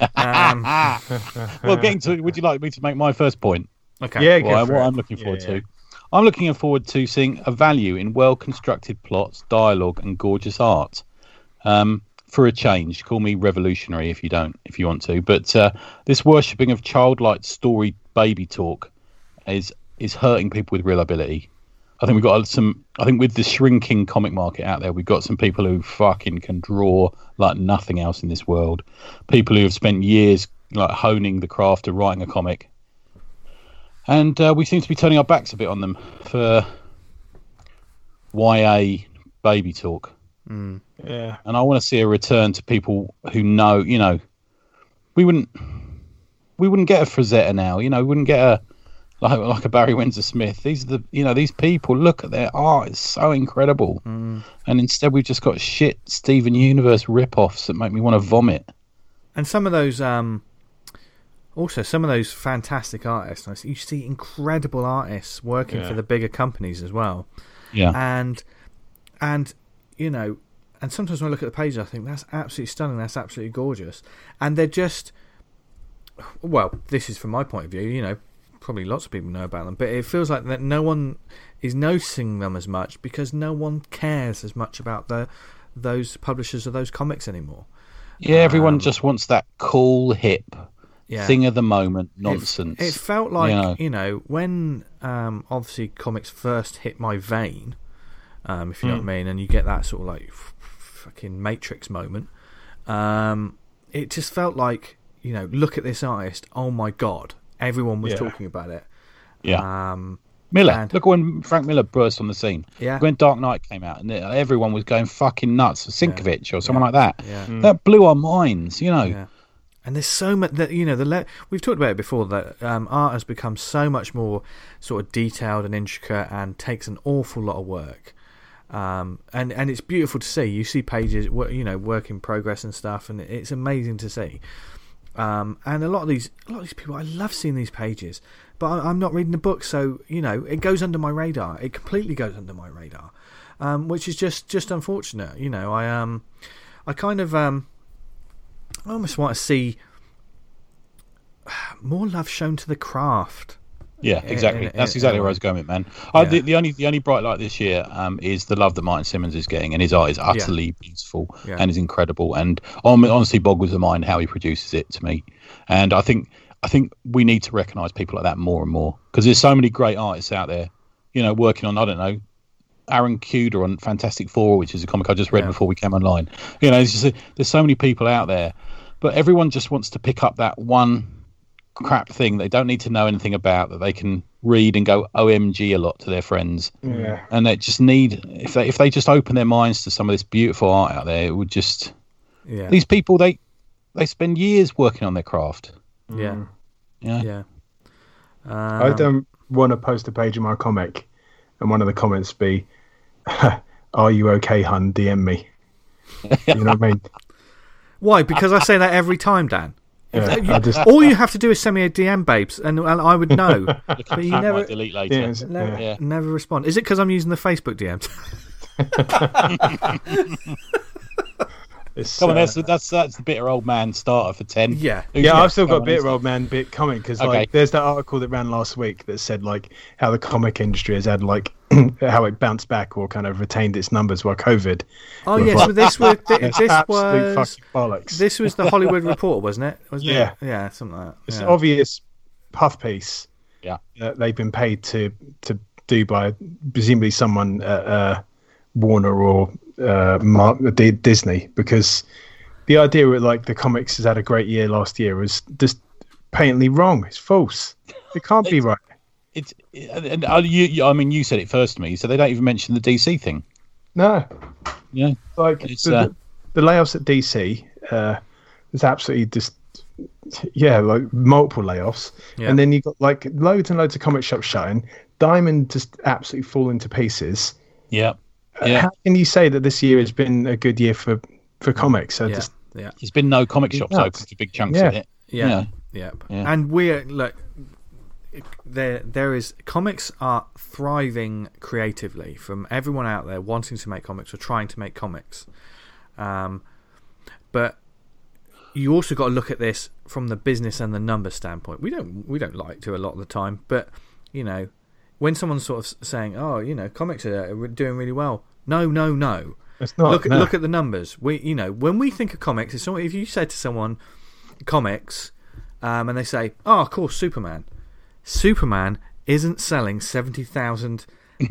Well, getting to. Would you like me to make my first point? Okay. Yeah. What I'm looking forward to. I'm looking forward to seeing a value in well-constructed plots, dialogue, and gorgeous art. For a change, call me revolutionary if you want to. But this worshipping of childlike story baby talk is hurting people with real ability. I think we've got I think with the shrinking comic market out there, we've got some people who fucking can draw like nothing else in this world. People who have spent years like honing the craft of writing a comic. And we seem to be turning our backs a bit on them for YA baby talk. Yeah. And I want to see a return to people who know, we wouldn't get a Frazetta now, we wouldn't get a like a Barry Windsor Smith. These are these people, look at their art, it's so incredible. And instead we've just got shit Steven Universe rip-offs that make me want to vomit. And some of those also, some of those fantastic artists, you see incredible artists working for the bigger companies as well. Yeah. And and sometimes when I look at the pages, I think that's absolutely stunning, that's absolutely gorgeous. And they're just, well, this is from my point of view, probably lots of people know about them, but it feels like that no one is noticing them as much because no one cares as much about those publishers of those comics anymore. Yeah, everyone just wants that cool, hip thing of the moment nonsense. It felt like when obviously comics first hit my vein, if you know what I mean, and you get that sort of like fucking Matrix moment, it just felt like look at this artist, oh my god, everyone was talking about it. Miller, look when Frank Miller burst on the scene. When Dark Knight came out and everyone was going fucking nuts, Sienkiewicz or someone like that. That blew our minds, And there's so much that we've talked about it before, that art has become so much more sort of detailed and intricate and takes an awful lot of work. And it's beautiful to see. You see pages, work in progress and stuff, and it's amazing to see. And a lot of these people, I love seeing these pages, but I'm not reading the book, so it goes under my radar. It completely goes under my radar, which is just unfortunate. I kind of I almost want to see more love shown to the craft. Yeah, exactly. That's exactly where I was going with, man. The only bright light this year is the love that Martin Simmons is getting, and his art is utterly beautiful and is incredible. And honestly boggles the mind how he produces it to me. And I think we need to recognise people like that more and more, because there's so many great artists out there, working on, I don't know, Aaron Kuder on Fantastic Four, which is a comic I just read before we came online. There's so many people out there, but everyone just wants to pick up that one crap thing they don't need to know anything about, that they can read and go OMG a lot to their friends. And they just need, if they just open their minds to some of this beautiful art out there, it would just these people, they spend years working on their craft. I don't want to post a page of my comic and one of the comments be, "Are you okay, hun? DM me." You know what I mean? Why? Because I say that every time, Dan. Yeah, all you have to do is send me a DM, babes, and I would know. But you never delete later. Never respond. Is it because I'm using the Facebook DMs? Come on, that's the bitter old man starter for 10. Yeah, I've still got bitter old man bit coming, because there's that article that ran last week that said how the comic industry has had how it bounced back or kind of retained its numbers while COVID. Oh yes, so this was absolute fucking bollocks. This was the Hollywood Reporter, wasn't it? Yeah, something like that. It's an obvious puff piece. Yeah, that they've been paid to do by presumably someone at Warner or Disney, because the idea that the comics has had a great year last year was just patently wrong. It's false. It can't be right. I mean, you said it first to me, so they don't even mention the DC thing. No. Yeah. Like the layoffs at DC, is absolutely just, like multiple layoffs. Yeah. And then you got like loads and loads of comic shops shutting. Diamond just absolutely falling to pieces. Yeah. How can you say that this year has been a good year for comics? There's been no comic shops open for big chunks of it. Yeah. And we're like, there is comics are thriving creatively from everyone out there wanting to make comics or trying to make comics, but you also got to look at this from the business and the numbers standpoint. We don't like to a lot of the time, but when someone's sort of saying, comics are doing really well, no, it's not. Look at the numbers. When we think of comics, it's if you said to someone comics, and they say, of course, Superman isn't selling 70,000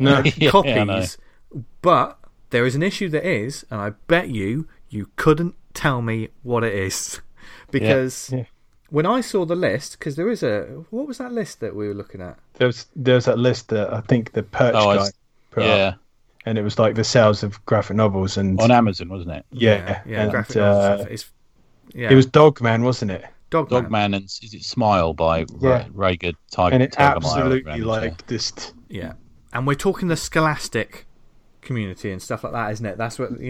copies, but there is an issue that is, and I bet you couldn't tell me what it is, because when I saw the list, because there is what was that list that we were looking at? There's that list that I think the Perch guy put up, and it was like the sales of graphic novels and on Amazon, wasn't it? Yeah, and, graphic novels. It was Dogman, wasn't it? Dogman and is it Smile by Rager Tiger? And it absolutely just and we're talking the Scholastic community and stuff like that, isn't it? That's what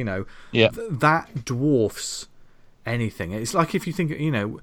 that dwarfs anything. It's like if you think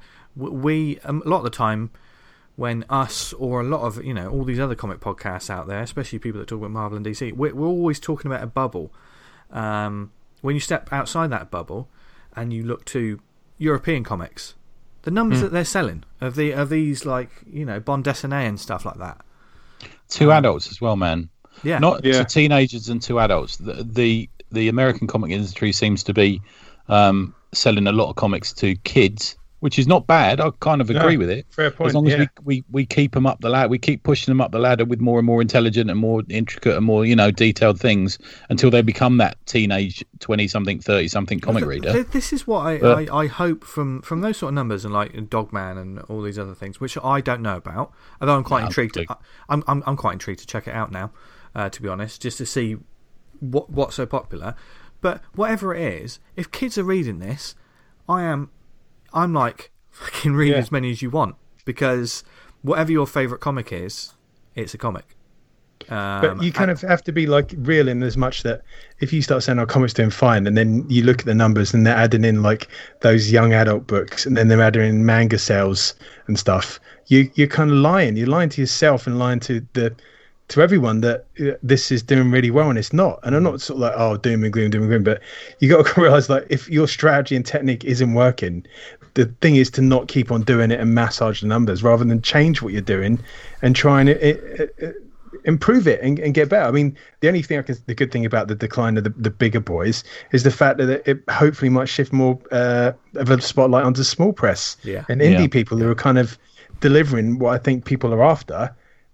we a lot of the time when us or a lot of all these other comic podcasts out there, especially people that talk about Marvel and DC, we're always talking about a bubble. When you step outside that bubble and you look to European comics, the numbers that they're selling of these like bande dessinée and stuff like that. To adults as well, man. Yeah, not to teenagers and to adults. The American comic industry seems to be selling a lot of comics to kids, which is not bad. I kind of agree with it. Fair point. As long as we keep them up the ladder, we keep pushing them up the ladder with more and more intelligent and more intricate and more detailed things until they become that teenage 20-something, 30-something comic reader. This is what I hope from those sort of numbers and like Dogman and all these other things, which I don't know about. Although I'm quite intrigued. I'm quite intrigued to check it out now. To be honest, just to see what's so popular. But whatever it is, if kids are reading this, I'm like, fucking read as many as you want, because whatever your favourite comic is, it's a comic. But you kind of have to be like real in as much that if you start saying our comics doing fine, and then you look at the numbers and they're adding in like those young adult books, and then they're adding in manga sales and stuff, you're kind of lying. You're lying to yourself and lying to everyone that this is doing really well, and it's not. And I'm not sort of like, doom and gloom, but you got to realize, like, if your strategy and technique isn't working, the thing is to not keep on doing it and massage the numbers rather than change what you're doing and try and improve it and get better. I mean, the only thing the good thing about the decline of the bigger boys is the fact that it hopefully might shift more of a spotlight onto small press and indie people who are kind of delivering what I think people are after.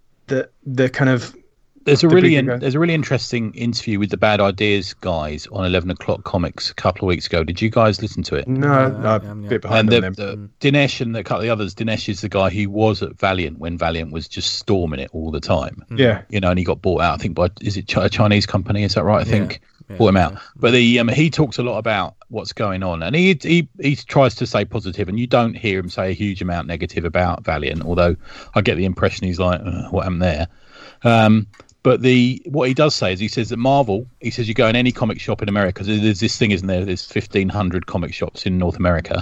The kind of there's a really interesting interview with the Bad Ideas guys on 11 O'Clock Comics a couple of weeks ago. Did you guys listen to it? No, a bit behind them. Dinesh and a couple of the others. Dinesh is the guy who was at Valiant when Valiant was just storming it all the time. Yeah, and he got bought out, I think, by a Chinese company. Is that right? I think bought him out. Yeah. But he talks a lot about what's going on, and he tries to stay positive, and you don't hear him say a huge amount negative about Valiant. Although I get the impression he's like, what happened there? But what he does say is he says that Marvel, he says you go in any comic shop in America, there's this thing, isn't there? There's 1,500 comic shops in North America.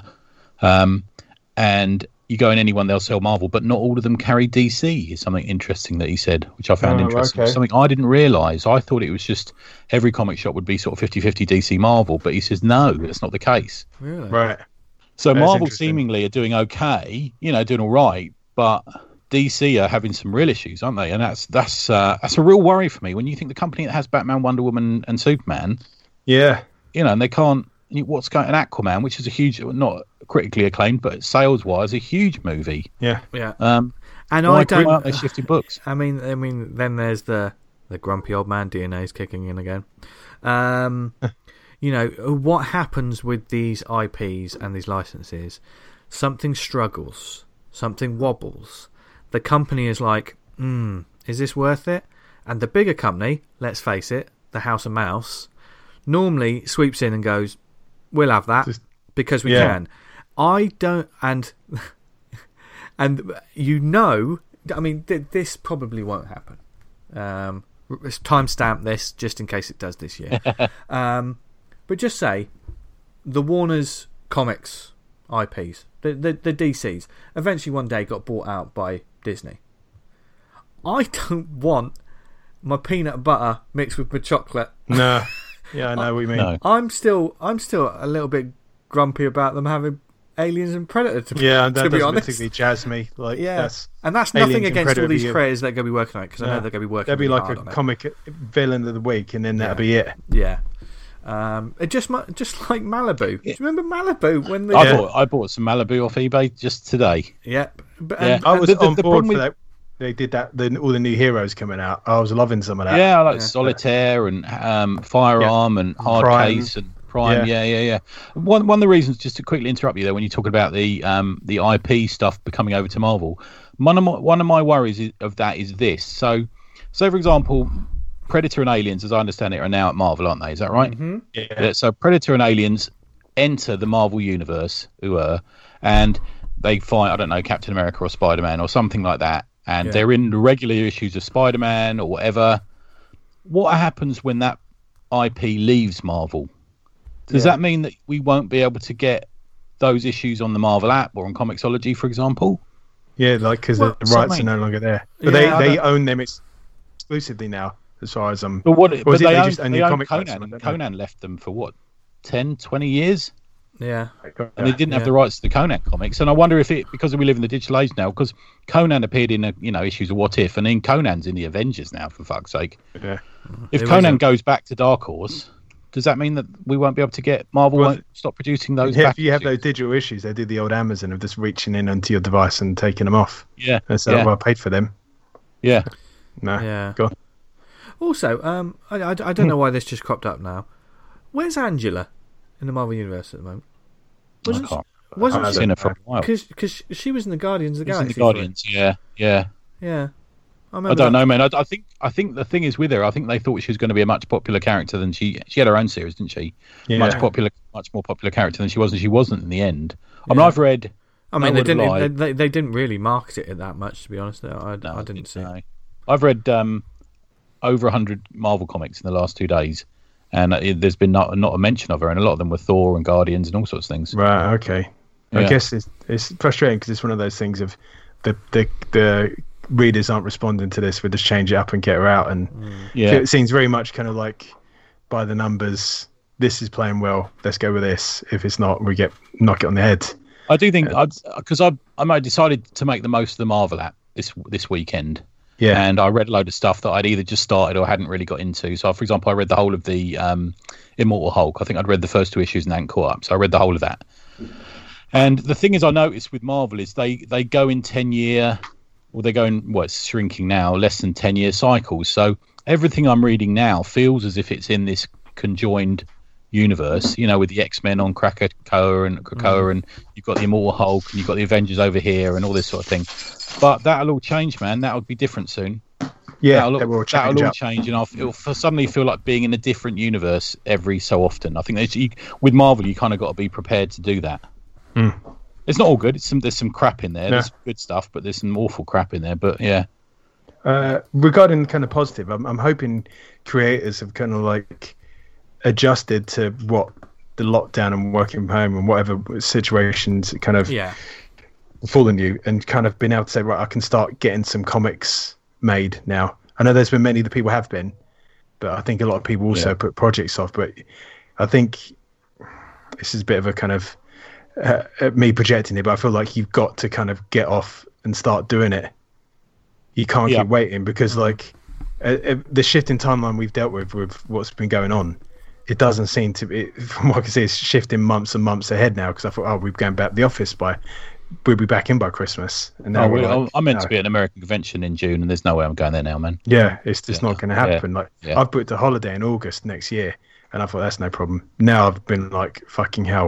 And you go in anyone, they'll sell Marvel, but not all of them carry DC, is something interesting that he said, which I found interesting. Okay. Something I didn't realise. I thought it was just every comic shop would be sort of 50-50 DC Marvel, but he says no, that's not the case. Really? Right. So Marvel seemingly are doing okay, doing all right, but DC are having some real issues, aren't they? And that's a real worry for me when you think the company that has Batman, Wonder Woman, and Superman, and they can't. What's going on? Aquaman, which is a huge, not critically acclaimed, but sales-wise, a huge movie. Yeah. And I don't. They shifted books. I mean, then there's the grumpy old man DNA's kicking in again. What happens with these IPs and these licenses? Something struggles, something wobbles. The company is like, Is this worth it? And the bigger company, let's face it, the House of Mouse, normally sweeps in and goes, we'll have that because we can. I don't, and you know, I mean, this probably won't happen. Timestamp this just in case it does this year. But just say the Warner's comics IPs, the DCs, eventually one day got bought out by Disney. I don't want my peanut butter mixed with my chocolate. No. Yeah, I know what you mean. No. I'm still a little bit grumpy about them having Aliens and Predator to be honest. That doesn't particularly jazz me. Like, and that's nothing against all these creators that are going to be working on it, because I know they're going to be working. That'd be like a comic villain of the week, and then that'd be it. Yeah. It just like Malibu. Do you remember Malibu when they? I bought some Malibu off eBay just today. Yep. I was on board for that. They did that. All the new heroes coming out. I was loving some of that. Yeah, I like Solitaire and Firearm and Hard Case and Prime. Yeah. One of the reasons, just to quickly interrupt you there, when you're talking about the IP stuff becoming over to Marvel, one of my worries of that is this. So for example, Predator and Aliens, as I understand it, are now at Marvel, aren't they? Is that right? Mm-hmm. Yeah. So Predator and Aliens enter the Marvel universe, and they fight, I don't know, Captain America or Spider-Man or something like that. And they're in the regular issues of Spider-Man or whatever. What happens when that IP leaves Marvel? Does that mean that we won't be able to get those issues on the Marvel app or on Comixology, for example? Yeah, like because the rights are no longer there. But they own them exclusively now, as far as I'm... But they own Conan. Conan left them for what, 10, 20 years? Yeah. And they didn't have the rights to the Conan comics. And I wonder if because we live in the digital age now, because Conan appeared in issues of What If, and then Conan's in the Avengers now, for fuck's sake. Yeah. If Conan goes back to Dark Horse, does that mean that we won't be able to get Marvel won't stop producing those? If you have those digital issues, they did the old Amazon of just reaching in onto your device and taking them off. Yeah. And so I paid for them. Yeah. No. Yeah. Go on. Also, I don't know why this just cropped up now. Where's Angela in the Marvel Universe at the moment? Wasn't she in it for a while? Because she was in the Guardians of the Galaxy. In the Guardians, yeah. I don't know, man. I think the thing is with her, I think they thought she was going to be a much popular character than she had her own series, didn't she? Yeah. Much more popular character than she was, and she wasn't in the end. I mean, I've read. I mean, they didn't really market it that much, to be honest. I didn't see. No. I've read over 100 Marvel comics in the last 2 days, and there's been not a mention of her, and a lot of them were Thor and Guardians and all sorts of things. Right. Okay. Yeah. I guess it's frustrating because it's one of those things of the readers aren't responding to this. We just change it up and get her out, and it seems very much kind of like by the numbers. This is playing well. Let's go with this. If it's not, we knock it on the head. I do think because I decided to make the most of the Marvel app this weekend. Yeah, and I read a load of stuff that I'd either just started or hadn't really got into. So, for example, I read the whole of the Immortal Hulk. I think I'd read the first 2 issues and hadn't caught up. So I read the whole of that. And the thing is, I noticed with Marvel is they go in 10-year, or they're going, it's shrinking now, less than 10-year cycles. So everything I'm reading now feels as if it's in this conjoined universe, with the X-Men on Krakoa and you've got the Immortal Hulk and you've got the Avengers over here and all this sort of thing. But that'll all change, man. That'll be different soon. Yeah, that'll all change, and it'll suddenly feel like being in a different universe every so often. I think with Marvel, you kind of got to be prepared to do that. It's not all good. There's some crap in there. No. There's good stuff, but there's some awful crap in there. But yeah. Regarding kind of positive, I'm hoping creators have kind of like adjusted to what the lockdown and working from home and whatever situations kind of fallen you, and kind of been able to say, right, I can start getting some comics made now. I know there's been many that people have been, but I think a lot of people also put projects off. But I think this is a bit of a kind of me projecting it, but I feel like you've got to kind of get off and start doing it. You can't keep waiting, because like the shift in timeline we've dealt with what's been going on, it doesn't seem to be, from what I can see, it's shifting months and months ahead now, because I thought, we're going back to the office we'll be back in by Christmas. And now I'm meant to be at an American convention in June, and there's no way I'm going there now, man. Yeah, it's just not going to happen. I've booked a holiday in August next year, and I thought that's no problem. Now I've been like, fucking hell,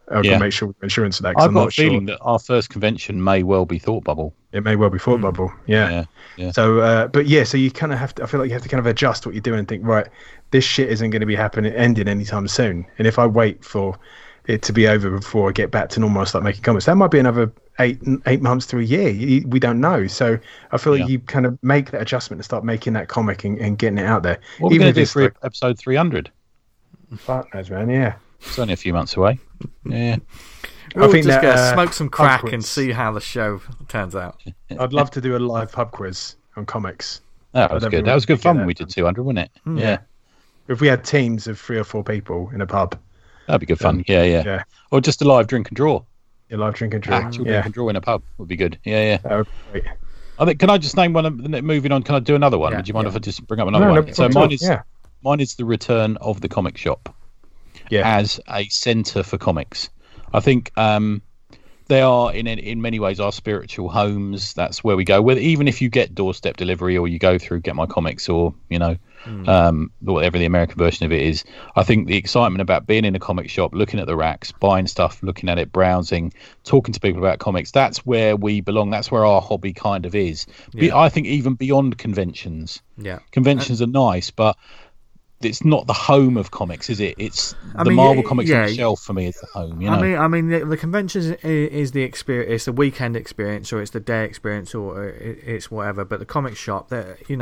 I've got to make sure we've got insurance for that. 'Cause I've I'm got not a feeling that our first convention may well be Thought Bubble. It may well be Thought Bubble. Yeah. So, so you kind of have to. I feel like you have to kind of adjust what you're doing and think, right, this shit isn't going to be ending anytime soon. And if I wait for it to be over before I get back to normal and start making comics, that might be another 8 months to a year. We don't know. So I feel like you kind of make that adjustment and start making that comic and getting it out there. What are we going to do for episode 300? Fuck knows, man. Yeah. It's only a few months away. Yeah. We'll just go smoke some crack and see how the show turns out. I'd love to do a live pub quiz on comics. That was good. That was good fun when we did 200, wasn't it? Yeah. If we had teams of 3 or 4 people in a pub. That'd be good fun. Yeah. Or just a live drink and draw. Yeah, live drink and draw. Actual drink and draw in a pub would be good. Yeah. That would be great. Can I just name one? Moving on, can I do another one? Would you mind if I just bring up another one? So mine is the return of the comic shop as a centre for comics. I think they are in many ways our spiritual homes. That's where we go. Whether even if you get doorstep delivery or you go through Get My Comics or whatever the American version of it is, I think the excitement about being in a comic shop, looking at the racks, buying stuff, looking at it, browsing, talking to people about comics, that's where we belong. That's where our hobby kind of is. I think even beyond conventions. Conventions are nice, but it's not the home of comics, is it? It's Marvel Comics on the shelf for me is the home. You know? I mean, the conventions is the experience. It's the weekend experience, or it's the day experience, or it's whatever. But the comic shop,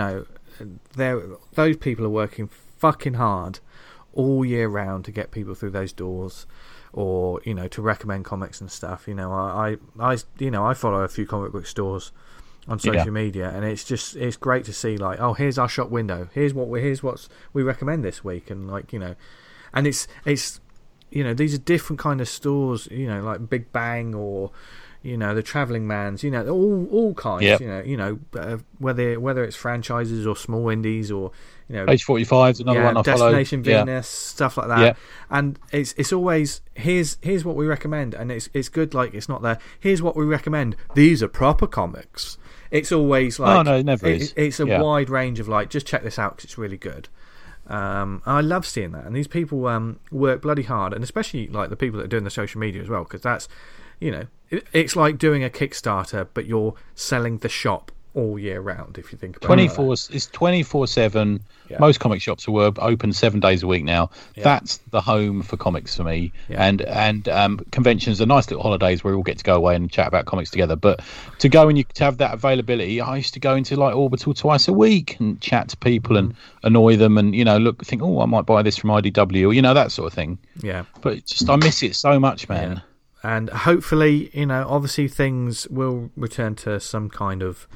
those people are working fucking hard all year round to get people through those doors, or to recommend comics and stuff. I follow a few comic book stores on social media, and it's great to see, like, oh, here's our shop window, here's what we recommend this week, and and it's these are different kind of stores, like Big Bang or the Travelling Mans, all kinds, whether it's franchises or small indies or Page 45 is another one I follow. Destination Venus, stuff like that. And it's always here's what we recommend, and it's good. Like, it's not there. Here's what we recommend. These are proper comics. It's always like, no, it never is. It's a wide range of, like, just check this out because it's really good. I love seeing that, and these people work bloody hard, and especially like the people that are doing the social media as well, because that's it's like doing a Kickstarter, but you're selling the shop all year round. If you think about it, it's 24/7. Most comic shops are open 7 days a week now. That's the home for comics for me. And conventions are nice little holidays where we all get to go away and chat about comics together. But to go and to have that availability, I used to go into like Orbital twice a week and chat to people and annoy them and think, oh, I might buy this from IDW, or that sort of thing. But I miss it so much, man. And hopefully, obviously things will return to some kind of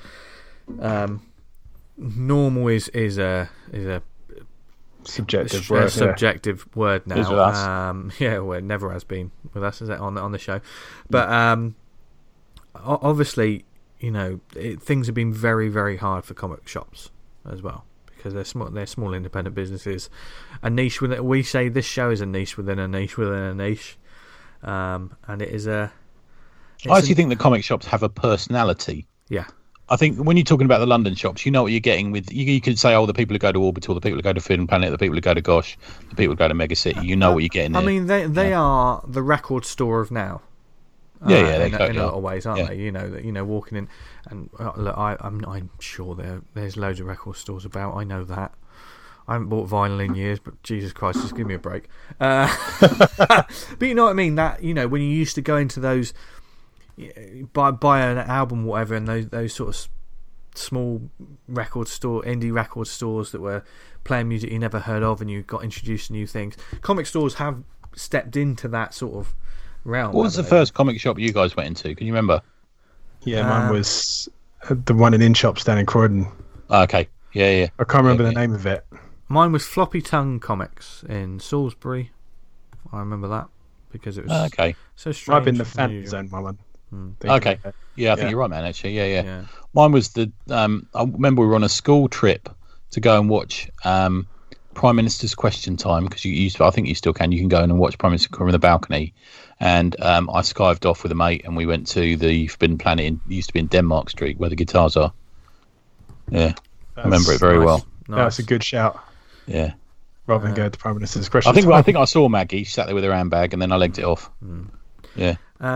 normal is a subjective word now. Is with us. Well, it never has been with us, is it, on the show? But obviously, things have been very, very hard for comic shops as well, because they're small independent businesses. A niche within, we say this show is a niche within a niche within a niche. And it is I actually think the comic shops have a personality. I think when you're talking about the London shops, you know what you're getting with. You could say, oh, the people who go to Orbital, the people who go to Film Planet, the people who go to Gosh, the people who go to Mega City. You know what you're getting there. I mean, they are the record store of now. In a lot of ways, aren't they? Walking in, and look, I'm sure there's loads of record stores about. I know that. I haven't bought vinyl in years, but Jesus Christ, just give me a break. But you know what I mean? That, when you used to go into those, buy an album, whatever, and those sort of small indie record stores that were playing music you never heard of, and you got introduced to new things. Comic stores have stepped into that sort of realm. What was the first comic shop you guys went into? Can you remember? Yeah, mine was the one in Shops down in Croydon. Okay. Yeah. I can't remember the name of it. Mine was Floppy Tongue Comics in Salisbury. I remember that because it was so strange. I've been the Fan Zone, my one. Okay. Yeah, I think you're right, man, actually. Yeah. Mine was I remember we were on a school trip to go and watch Prime Minister's Question Time, because I think you still can. You can go in and watch Prime Minister from the balcony. And I skived off with a mate and we went to the Forbidden Planet. It used to be in Denmark Street, where the guitars are. Yeah. I remember it very well. Nice. That's a good shout. Yeah. Rather than go to Prime Minister's Question Time. I think I saw Maggie. She sat there with her handbag, and then I legged it off. Yeah.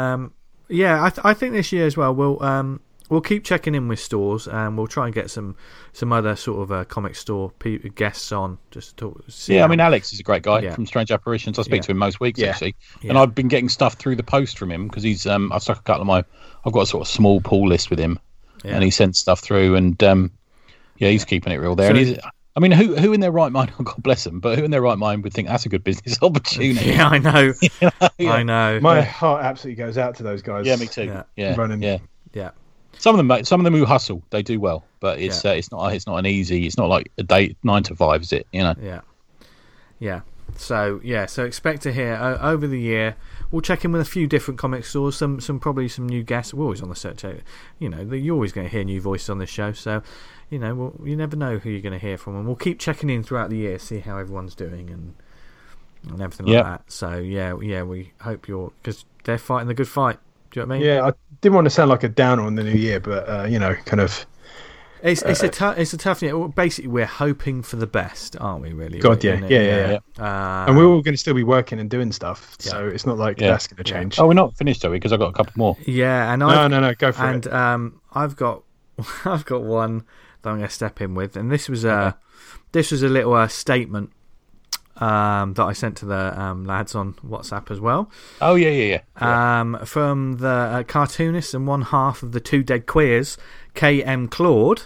I think this year as well we'll keep checking in with stores, and we'll try and get some other sort of comic store guests on just to talk. I mean, Alex is a great guy from Strange Apparitions. I speak to him most weeks actually, and I've been getting stuff through the post from him because he's I've stuck a couple of I've got a sort of small pull list with him, and he sends stuff through, and he's keeping it real there. So, and he's, I mean, who in their right mind? God bless him, but who in their right mind would think that's a good business opportunity? Yeah, I know. I know. My heart absolutely goes out to those guys. Yeah, me too. Yeah, running. Yeah. Some of them who hustle, they do well, but it's not an easy. It's not like a day 9 to 5, is it? Yeah. So expect to hear over the year. We'll check in with a few different comic stores. Some probably some new guests. We're always on the search. You're always going to hear new voices on this show. So you never know who you're going to hear from, and we'll keep checking in throughout the year, see how everyone's doing and everything like that. So we hope because they're fighting the good fight. Do you know what I mean? Yeah, I didn't want to sound like a downer on the new year, but kind of. It's a tough year. Basically, we're hoping for the best, aren't we? Really? God, yeah. And we're all going to still be working and doing stuff, so it's not like that's going to change. Oh, we're not finished, are we? Because I've got a couple more. Yeah, and no, go for it. And I've got one that I'm going to step in with, and this was a little statement that I sent to the lads on WhatsApp as well. Oh yeah. From the cartoonist and one half of the Two Dead Queers, K.M. Claude,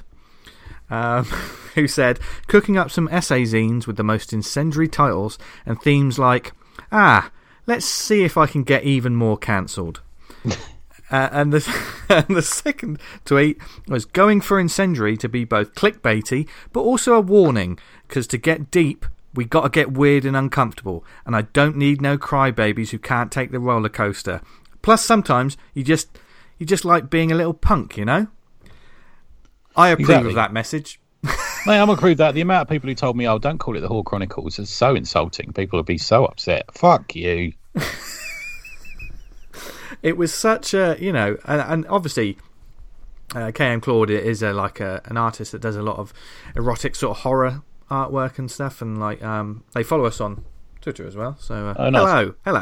who said, cooking up some essay zines with the most incendiary titles and themes like, let's see if I can get even more cancelled. And the second tweet was going for incendiary to be both clickbaity but also a warning, because to get deep we got to get weird and uncomfortable, and I don't need no crybabies who can't take the roller coaster. Plus sometimes you just like being a little punk, I approve of that message. Mate, I'm agree with that. The amount of people who told me, don't call it the Hall Chronicles is so insulting. People would be so upset. Fuck you. It was such a, and obviously K.M. Claude is an artist that does a lot of erotic sort of horror artwork and stuff, and they follow us on Twitter as well. So nice. hello.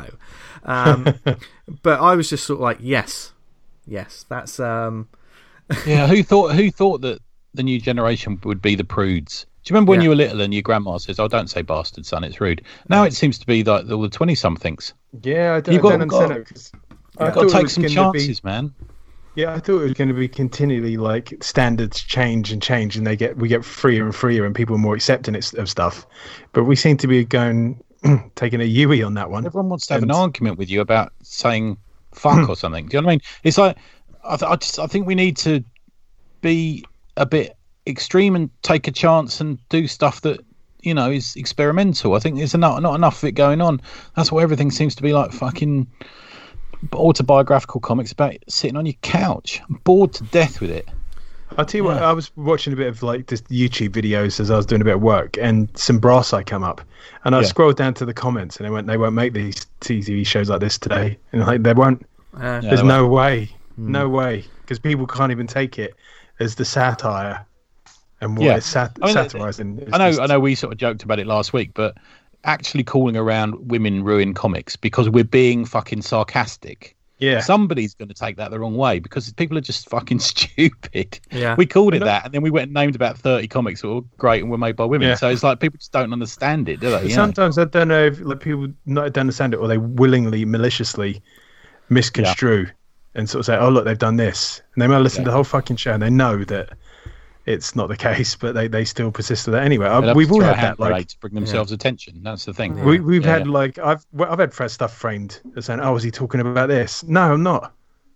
But I was just sort of like, yes, that's Yeah, who thought that the new generation would be the prudes? Do you remember when you were little and your grandma says, don't say bastard, son, it's rude? Now it seems to be like all the 20-somethings. Yeah, I don't understand it. You've got to take some chances, man. Yeah, I thought it was going to be continually like standards change, and we get freer and freer, and people are more accepting of stuff. But we seem to be taking a Yui on that one. Everyone wants to have an argument with you about saying fuck or something. Do you know what I mean? It's like I think we need to be a bit extreme and take a chance and do stuff that is experimental. I think there's not enough of it going on. That's why everything seems to be like fucking autobiographical comics about sitting on your couch. I'm bored to death with it. I'll tell you what, I was watching a bit of like just YouTube videos as I was doing a bit of work, and some Brassai come up, and I scrolled down to the comments, and they won't make these TV shows like this today, and like they won't. There's no way, because people can't even take it as the satire and what it's satirizing. I know we sort of joked about it last week, but actually calling around women ruin comics because we're being fucking sarcastic. Yeah. Somebody's going to take that the wrong way because people are just fucking stupid. Yeah. We called it that, and then we went and named about 30 comics that were great and were made by women. Yeah. So it's like people just don't understand it, do they? Sometimes I don't know if people don't understand it, or they willingly, maliciously misconstrue and sort of say, "Oh, look, they've done this," and they might listen to the whole fucking show and they know that it's not the case, but they still persist with that anyway. We've all had that, like, to bring themselves attention. That's the thing. We've had like I've had stuff framed as saying, "Oh, was he talking about this?" No, I'm not.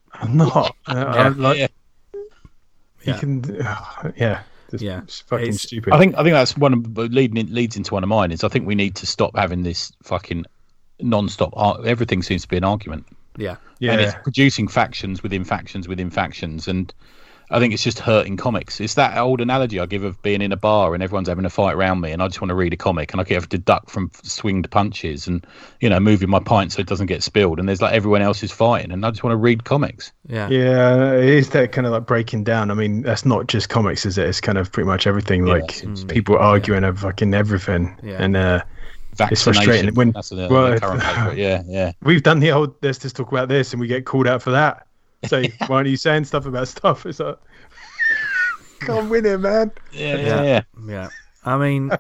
You can, just fucking stupid. I think that's leads into one of mine. Is I think we need to stop having this fucking non-stop. Everything seems to be an argument. Yeah. And it's producing factions within factions within factions, and I think it's just hurting comics. It's that old analogy I give of being in a bar and everyone's having a fight around me and I just want to read a comic and I have to duck from swinged punches and, moving my pint so it doesn't get spilled. And there's like everyone else is fighting and I just want to read comics. Yeah. Yeah, it is that kind of like breaking down. I mean, that's not just comics, is it? It's kind of pretty much everything. Like people arguing over fucking everything. Yeah. And It's frustrating when that's the current favourite. Yeah. We've done the old let's just talk about this, and we get called out for that. So why are you saying stuff about stuff? It's like can't win it, man. Yeah. I mean,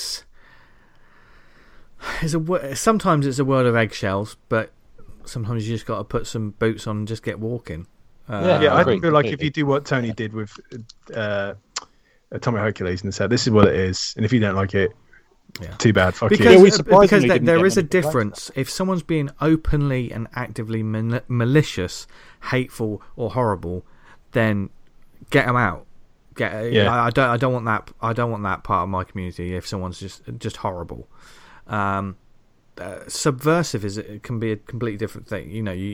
sometimes it's a world of eggshells, but sometimes you just got to put some boots on and just get walking. I feel like if you do what Tony did with Atomic Hercules and said, "This is what it is," and if you don't like it, too bad. Fuck you. Because there is a difference. If someone's being openly and actively malicious, hateful, or horrible, then get them out. I don't want that. I don't want that part of my community. If someone's just horrible, subversive it can be a completely different thing.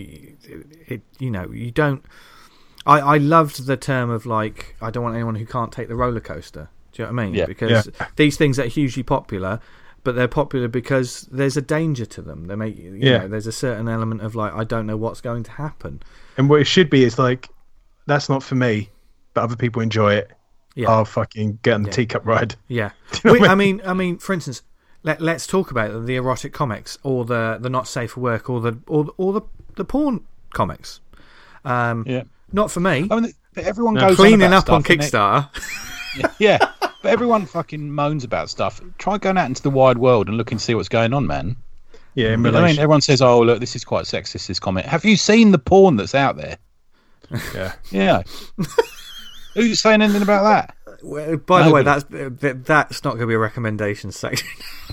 You don't. I loved the term of like, I don't want anyone who can't take the roller coaster. Do you know what I mean? Yeah. Because these things are hugely popular, but they're popular because there's a danger to them. They make there's a certain element of like, I don't know what's going to happen. And what it should be is like, that's not for me, but other people enjoy it. Yeah. I'll fucking get on the teacup ride. Yeah. I mean, for instance, let's talk about the erotic comics or the not safe for work or the porn comics. Not for me. I mean, but everyone goes cleaning up stuff, on Kickstarter. Yeah, but everyone fucking moans about stuff. Try going out into the wide world and look and see what's going on, man. Yeah, I mean, everyone says, "Oh, look, this is quite sexist." This comic. Have you seen the porn that's out there? Yeah. Who's saying anything about that? Well, by the way, that's not going to be a recommendation section.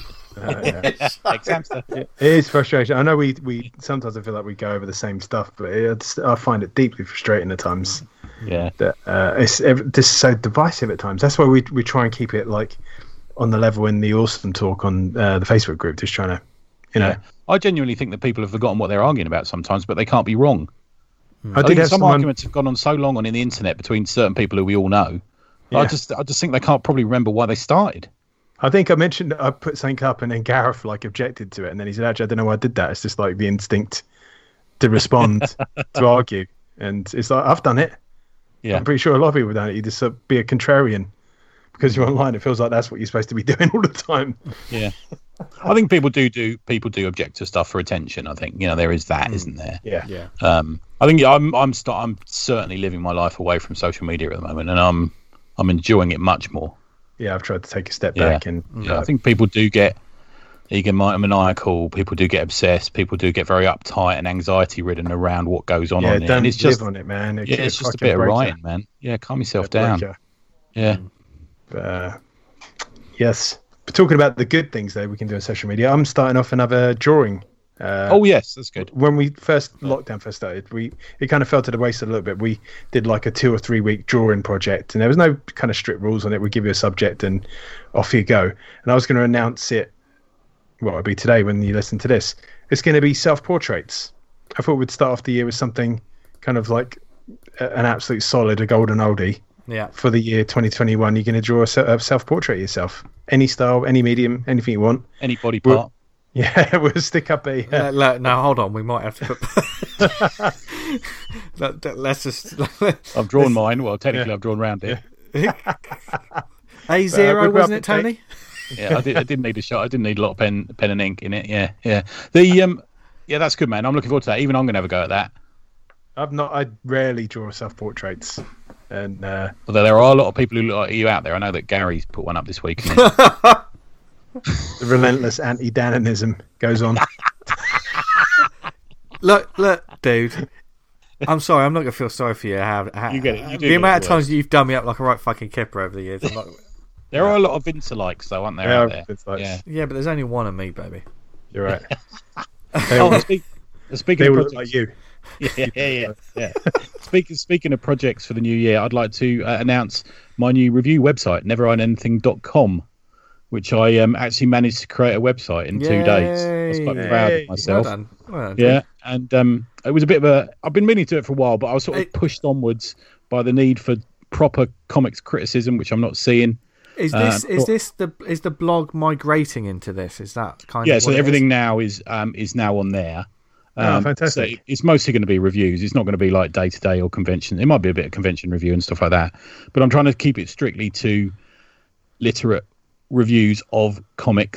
Exam stuff. It is frustrating. I know we sometimes I feel like we go over the same stuff, but I find it deeply frustrating at times. Yeah, that it's just so divisive at times. That's why we try and keep it like on the level in the Awesome Talk on the Facebook group, just trying to, know. I genuinely think that people have forgotten what they're arguing about sometimes, but they can't be wrong. I did have some arguments have gone on so long on in the internet between certain people who we all know. Yeah. I just think they can't probably remember why they started. I think I mentioned I put something up and then Gareth objected to it, and then he said, "Actually, I don't know why I did that. It's just like the instinct to respond to argue." And it's like, I've done it. Yeah, I'm pretty sure a lot of people have done it. You just be a contrarian because you're online. It feels like that's what you're supposed to be doing all the time. Yeah, I think people do object to stuff for attention. I think there is that, isn't there? Yeah. I think I'm certainly living my life away from social media at the moment, and I'm enjoying it much more. Yeah, I've tried to take a step back, and I think people do get egomaniacal. People do get obsessed. People do get very uptight and anxiety-ridden around what goes on. Yeah, don't and it's just live on it, man. It's just a bit of writing, man. Yeah, calm yourself down. Yeah. Yes. But talking about the good things, though, we can do on social media. I'm starting off another drawing. Oh yes, that's good. When lockdown first started, it kind of fell to the wayside a little bit. We did like a 2 or 3 week drawing project, and there was no kind of strict rules on it. We give you a subject and off you go. And I was going to announce it. Well, it'll be today when you listen to this. It's going to be self-portraits. I thought we'd start off the year with something kind of like an absolute solid, a golden oldie. Yeah. For the year 2021, you're going to draw a self-portrait yourself. Any style, any medium, anything you want. Any body part. We'll stick up a... No, hold on. We might have to put... let's just... I've drawn mine. Well, technically I've drawn round it. A0, wasn't it, Tony? Yeah, I didn't need a shot. I didn't need a lot of pen and ink in it. Yeah. That's good, man. I'm looking forward to that. Even I'm going to have a go at that. I rarely draw self-portraits. And although there are a lot of people who look like you out there. I know that Gary's put one up this week. The relentless anti-Dananism goes on. Look, dude. I'm sorry. I'm not going to feel sorry for you. You get it. The amount of times you've done me up like a right fucking kipper over the years. I'm not... There are a lot of Vince-alikes, though, aren't there? Out there? Yeah, but there's only one of me, baby. You're right. Speaking of projects, like you. Yeah. Speaking of projects for the new year, I'd like to announce my new review website, neverwriteanything.com, which I actually managed to create a website in 2 days. I was quite proud of myself. Well done. Yeah, and it was a bit of I've been meaning to do it for a while, but I was sort of pushed onwards by the need for proper comics criticism, which I'm not seeing. Is the blog migrating into this? Is that kind of... Yeah, so everything now is now on there. Fantastic. So it's mostly going to be reviews. It's not going to be like day-to-day or convention. It might be a bit of convention review and stuff like that. But I'm trying to keep it strictly to literate reviews of comics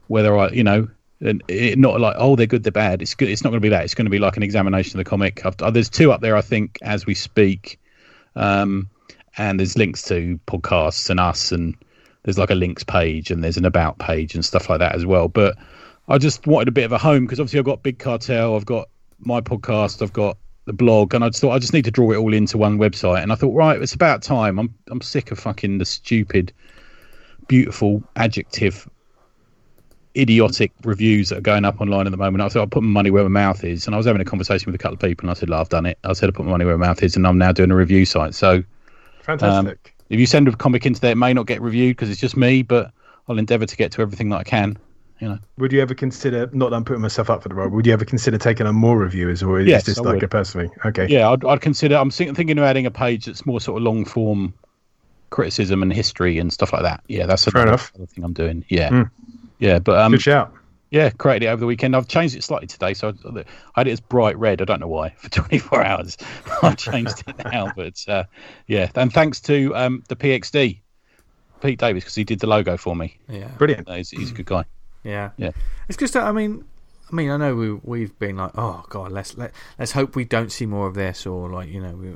whether I, and not like, oh, they're good, they're bad. It's good. It's not going to be that. It's going to be like an examination of the comic. There's 2 up there, I think, as we speak. And there's links to podcasts and us, and there's like a links page, and there's an about page and stuff like that as well. But I just wanted a bit of a home, because obviously I've got Big Cartel, I've got my podcast, I've got the blog, and I just thought I just need to draw it all into one website. And I thought, right, it's about time. I'm sick of fucking the stupid, beautiful, adjective, idiotic reviews that are going up online at the moment. I thought I'd put my money where my mouth is, and I was having a conversation with a couple of people, and I said, I've done it. I said I put my money where my mouth is, and I'm now doing a review site. So fantastic. If you send a comic into there, it may not get reviewed because it's just me, but I'll endeavour to get to everything that I can. Would you ever consider, not that I'm putting myself up for the role, would you ever consider taking on more reviewers, or is this like a personal thing? Okay. Yeah, I'd consider. I'm thinking of adding a page that's more sort of long form criticism and history and stuff like that. Yeah, that's another thing I'm doing. Yeah, yeah, but good shout. Yeah, created it over the weekend. I've changed it slightly today, so I had it as bright red. I don't know why. For 24 hours, I've changed it now. But yeah, and thanks to the PXD, Pete Davis, because he did the logo for me. Yeah, brilliant. He's a good guy. Yeah, yeah. It's just, I mean, I know we've been like, oh god, let's hope we don't see more of this, or like,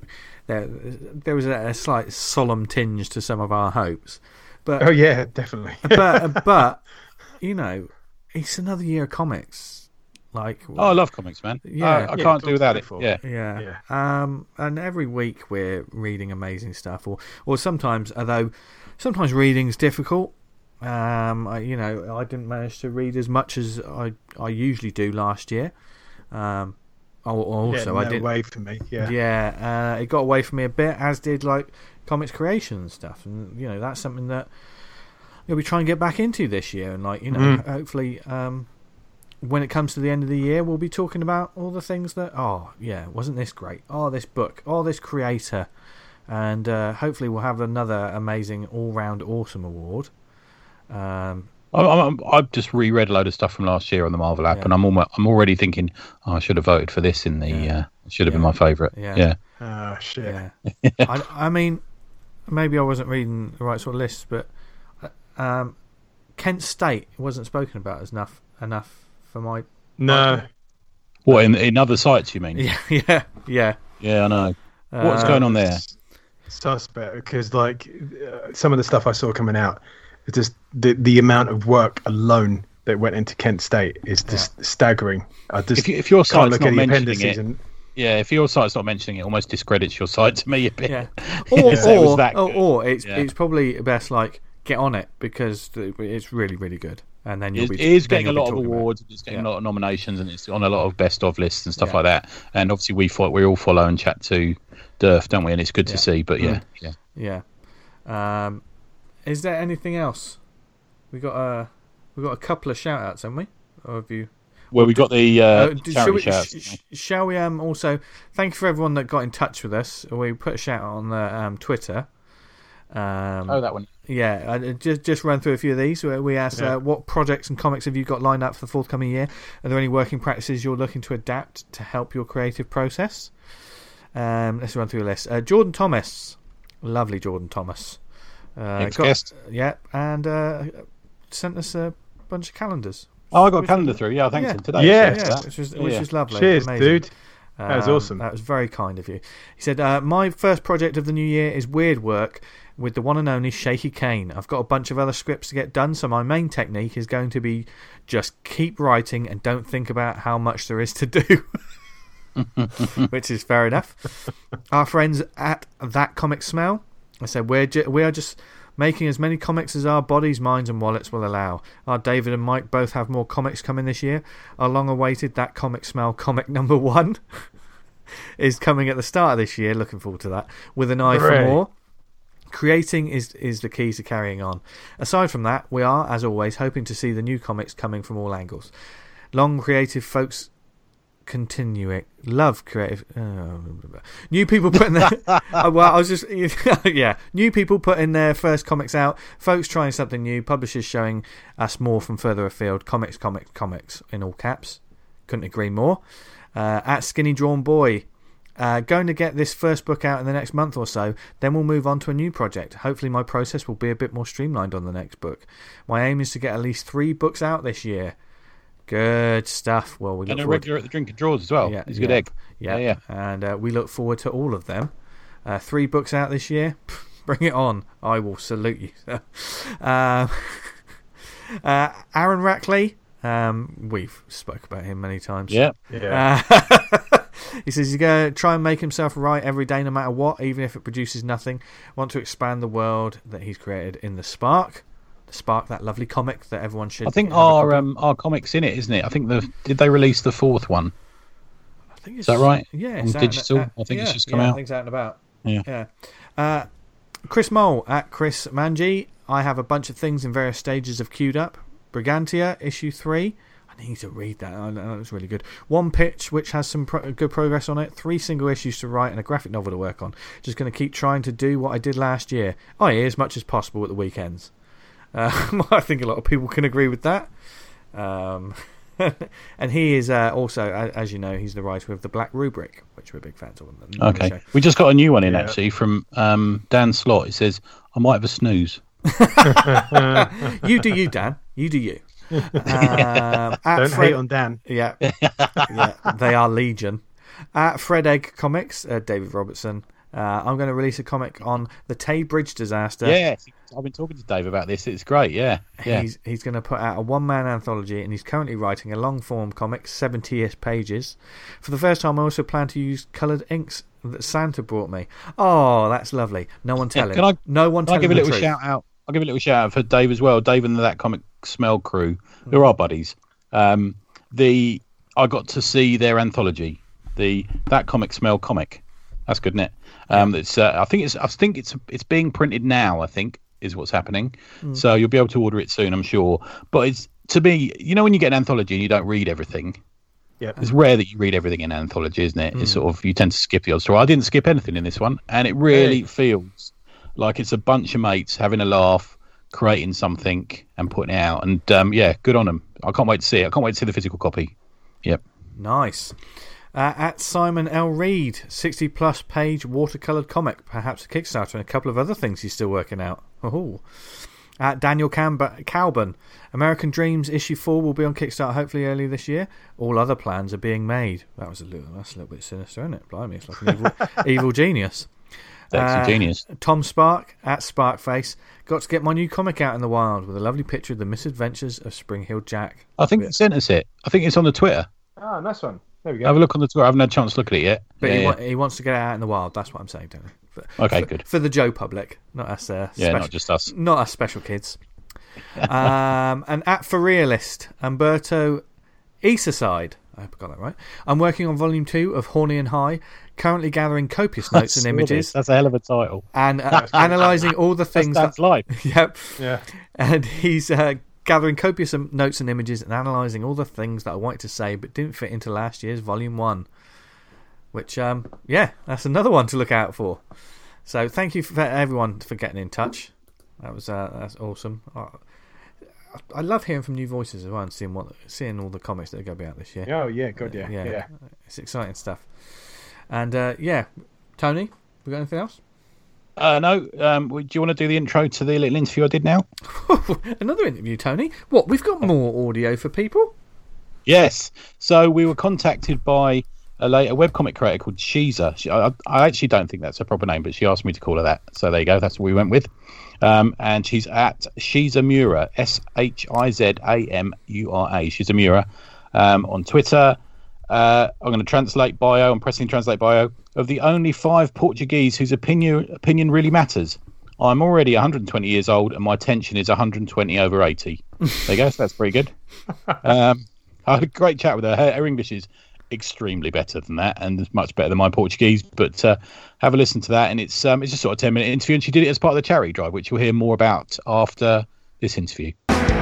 there was a slight solemn tinge to some of our hopes. But oh yeah, definitely. but it's another year of comics. Like, I love comics, man. Yeah, I can't do without it. Yeah. And every week we're reading amazing stuff, or sometimes, although sometimes reading's difficult. I didn't manage to read as much as I usually do last year. I did away from me. It got away from me a bit, as did like comics creation and stuff, and that's something that we try and get back into this year, and hopefully when it comes to the end of the year, we'll be talking about all the things that, wasn't this great, this book, this creator, and hopefully we'll have another amazing all-round awesome award. I've just reread a load of stuff from last year on the Marvel app, and I'm already thinking, I should have voted for this in the. It should have been my favourite. Yeah. Oh shit. Yeah. I mean, maybe I wasn't reading the right sort of lists, but Kent State wasn't spoken about as enough for my. No. What, in other sites, you mean? Yeah. Yeah, I know. What's going on there? Suspect, because some of the stuff I saw coming out, it's just the amount of work alone that went into Kent State is just staggering. I just if your site's look not at the mentioning appendices it, if your site's not mentioning it, almost discredits your site to me a bit. Yeah. Or it's probably best get on it, because it's really, really good. And then it is getting a lot of awards, it's getting a lot of nominations, and it's on a lot of best of lists and stuff like that. And obviously we all follow and chat to Durf, don't we? And it's good to see. But yeah. Is there anything else? We got a couple of shout outs, haven't we? Or have you? Well, we got the charity shouts. Shall we also thank you for everyone that got in touch with us. We put a shout out on the Twitter. That one. Yeah, just run through a few of these. Where we asked, what projects and comics have you got lined up for the forthcoming year? Are there any working practices you're looking to adapt to help your creative process? Let's run through a list. Jordan Thomas, lovely Jordan Thomas, guest. Yeah, and sent us a bunch of calendars. Oh, I got a calendar through. Yeah, thanks him today. Yeah, which was lovely. Cheers, amazing. dude. That was awesome. That was very kind of you. He said, my first project of the new year is weird work with the one and only Shaky Kane. I've got a bunch of other scripts to get done, so my main technique is going to be just keep writing and don't think about how much there is to do. Which is fair enough. Our friends at That Comic Smell, I said, we are just making as many comics as our bodies, minds and wallets will allow. Our David and Mike both have more comics coming this year. Our long-awaited That Comic Smell comic number 1 is coming at the start of this year. Looking forward to that. With an eye for more. Creating is the key to carrying on. Aside from that, we are, as always, hoping to see the new comics coming from all angles. Long creative folks continue it. Love creative. New people putting their new people putting their first comics out. Folks trying something new. Publishers showing us more from further afield. Comics in all caps. Couldn't agree more. At Skinny Drawn Boy, going to get this first book out in the next month or so, then we'll move on to a new project. Hopefully my process will be a bit more streamlined on the next book. My aim is to get at least 3 books out this year. Good stuff. Well, we look and a forward regular at the Drink and Draws as well. He's a good egg. Yeah. And we look forward to all of them. 3 books out this year. Bring it on. I will salute you. Aaron Rackley. We've spoke about him many times. Yeah. He says he's going to try and make himself right every day, no matter what, even if it produces nothing. Want to expand the world that he's created in The Spark. The Spark, that lovely comic that everyone should. I think our comic's in it, isn't it? I think did they release the 4th one? I think is that right? Yeah, on digital. I think it's just come out. I think it's out and about. Yeah. Chris Mole at Chris Manji. I have a bunch of things in various stages of queued up. Brigantia issue 3. I need to read that. That was really good. One Pitch, which has some good progress on it. 3 single issues to write and a graphic novel to work on. Just going to keep trying to do what I did last year. As much as possible at the weekends. I think a lot of people can agree with that. And he is also, as you know, he's the writer of The Black Rubric, which we're big fans of. Okay. We just got a new one in, actually, from Dan Slott. It says, I might have a snooze. You do you, Dan. You do you. Don't hate on Dan. Yeah, they are legion. At Fred Egg Comics, David Robertson. I'm going to release a comic on the Tay Bridge disaster. Yeah, I've been talking to Dave about this. It's great. Yeah. He's going to put out a 1-man anthology, and he's currently writing a long-form comic, 70-ish pages. For the first time, I also plan to use coloured inks that Santa brought me. Oh, that's lovely. No one telling. Can I give a little truth. shout out? I'll give a little shout out for Dave as well. Dave and That Comic Smell crew, who are our buddies. I got to see their anthology, the That Comic Smell comic. That's good, isn't it? It's I think it's being printed now. I think is what's happening. So you'll be able to order it soon, I'm sure. But it's, to me, when you get an anthology and you don't read everything. Yeah, it's rare that you read everything in an anthology, isn't it? It's sort of, you tend to skip the odd story. I didn't skip anything in this one, and it really feels like it's a bunch of mates having a laugh, creating something and putting it out. And good on them. I can't wait to see it. I can't wait to see the physical copy. Yep. Nice. At Simon L. Reed, 60-plus page watercoloured comic, perhaps a Kickstarter, and a couple of other things he's still working out. At Daniel Calburn, American Dreams issue 4 will be on Kickstarter hopefully early this year. All other plans are being made. That's a little bit sinister, isn't it? Blimey, it's like an evil genius. Genius. Tom Spark at Sparkface. Got to get my new comic out in the wild with a lovely picture of the misadventures of Spring Hill Jack. I think he sent us it. I think it's on the Twitter. Oh, nice one. There we go. Have a look on the Twitter. I haven't had a chance to look at it yet. But he wants to get it out in the wild. That's what I'm saying, don't he? Good. For the Joe public, not us. Not just us. Not us special kids. And at For Realist, Umberto Isaside. I hope I got that right. I'm working on volume 2 of Horny and High, currently gathering copious notes and images. That's a hell of a title. And analysing all the things. That's life. Yep. Yeah. And he's gathering copious notes and images and analysing all the things that I wanted to say but didn't fit into last year's volume 1. Which, that's another one to look out for. So thank you for everyone for getting in touch. That's awesome. I love hearing from new voices as well and seeing all the comics that are going to be out this year. Oh yeah, good, yeah. It's exciting stuff. And Tony, we got anything else? No. Do you want to do the intro to the little interview I did now? Another interview, Tony. What? We've got more audio for people? Yes. So we were contacted by a webcomic creator called Shiza. I actually don't think that's a proper name, but she asked me to call her that. So there you go. That's what we went with. And she's at Shizamura, SHIZAMURA. Shizamura on Twitter. I'm going to translate bio. I'm pressing translate bio of the only 5 Portuguese whose opinion really matters. I'm already 120 years old and my tension is 120 over 80. There you go. So that's pretty good. I had a great chat with her. Her English is extremely better than that and it's much better than my Portuguese, but have a listen to that, and it's just sort of 10-minute interview, and she did it as part of the charity drive, which you'll hear more about after this interview.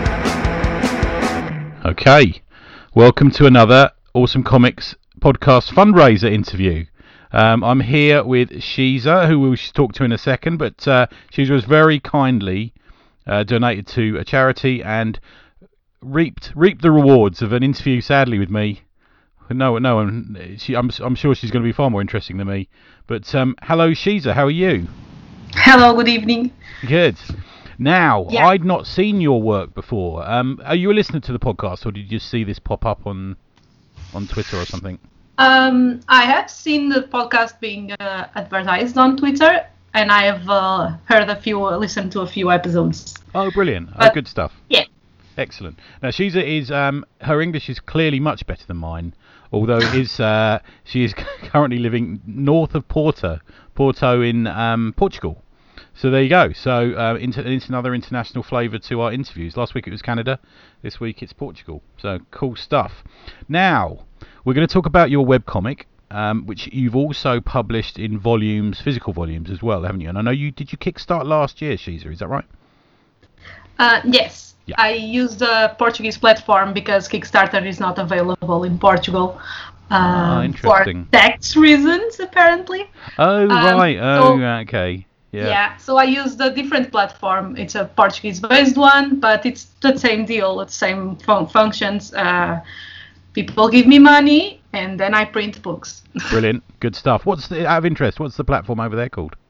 Okay, welcome to another Awesome Comics podcast fundraiser interview. I'm here with Shiza, who we'll talk to in a second, but Shiza was very kindly donated to a charity and reaped the rewards of an interview, sadly, with me no. I'm sure she's going to be far more interesting than me. But hello, Shiza. How are you? Hello. Good evening. Good. Now, I'd not seen your work before. Are you a listener to the podcast, or did you just see this pop up on Twitter or something? I have seen the podcast being advertised on Twitter, and I have listened to a few episodes. Oh, brilliant! Good stuff. Yeah. Excellent. Now, Shiza is her English is clearly much better than mine, although she is currently living north of Porto in Portugal. So there you go. So it's another international flavour to our interviews. Last week it was Canada. This week it's Portugal. So cool stuff. Now we're going to talk about your webcomic, which you've also published in volumes, physical volumes as well, haven't you? And I know did you kickstart last year, Shiza? Is that right? Yes. Yeah. I used the Portuguese platform because Kickstarter is not available in Portugal. Interesting. For tax reasons, apparently. Oh, right. Okay. Yeah, so I used a different platform. It's a Portuguese-based one, but it's the same deal, the same functions. People give me money, and then I print books. Brilliant, good stuff. Out of interest, what's the platform over there called?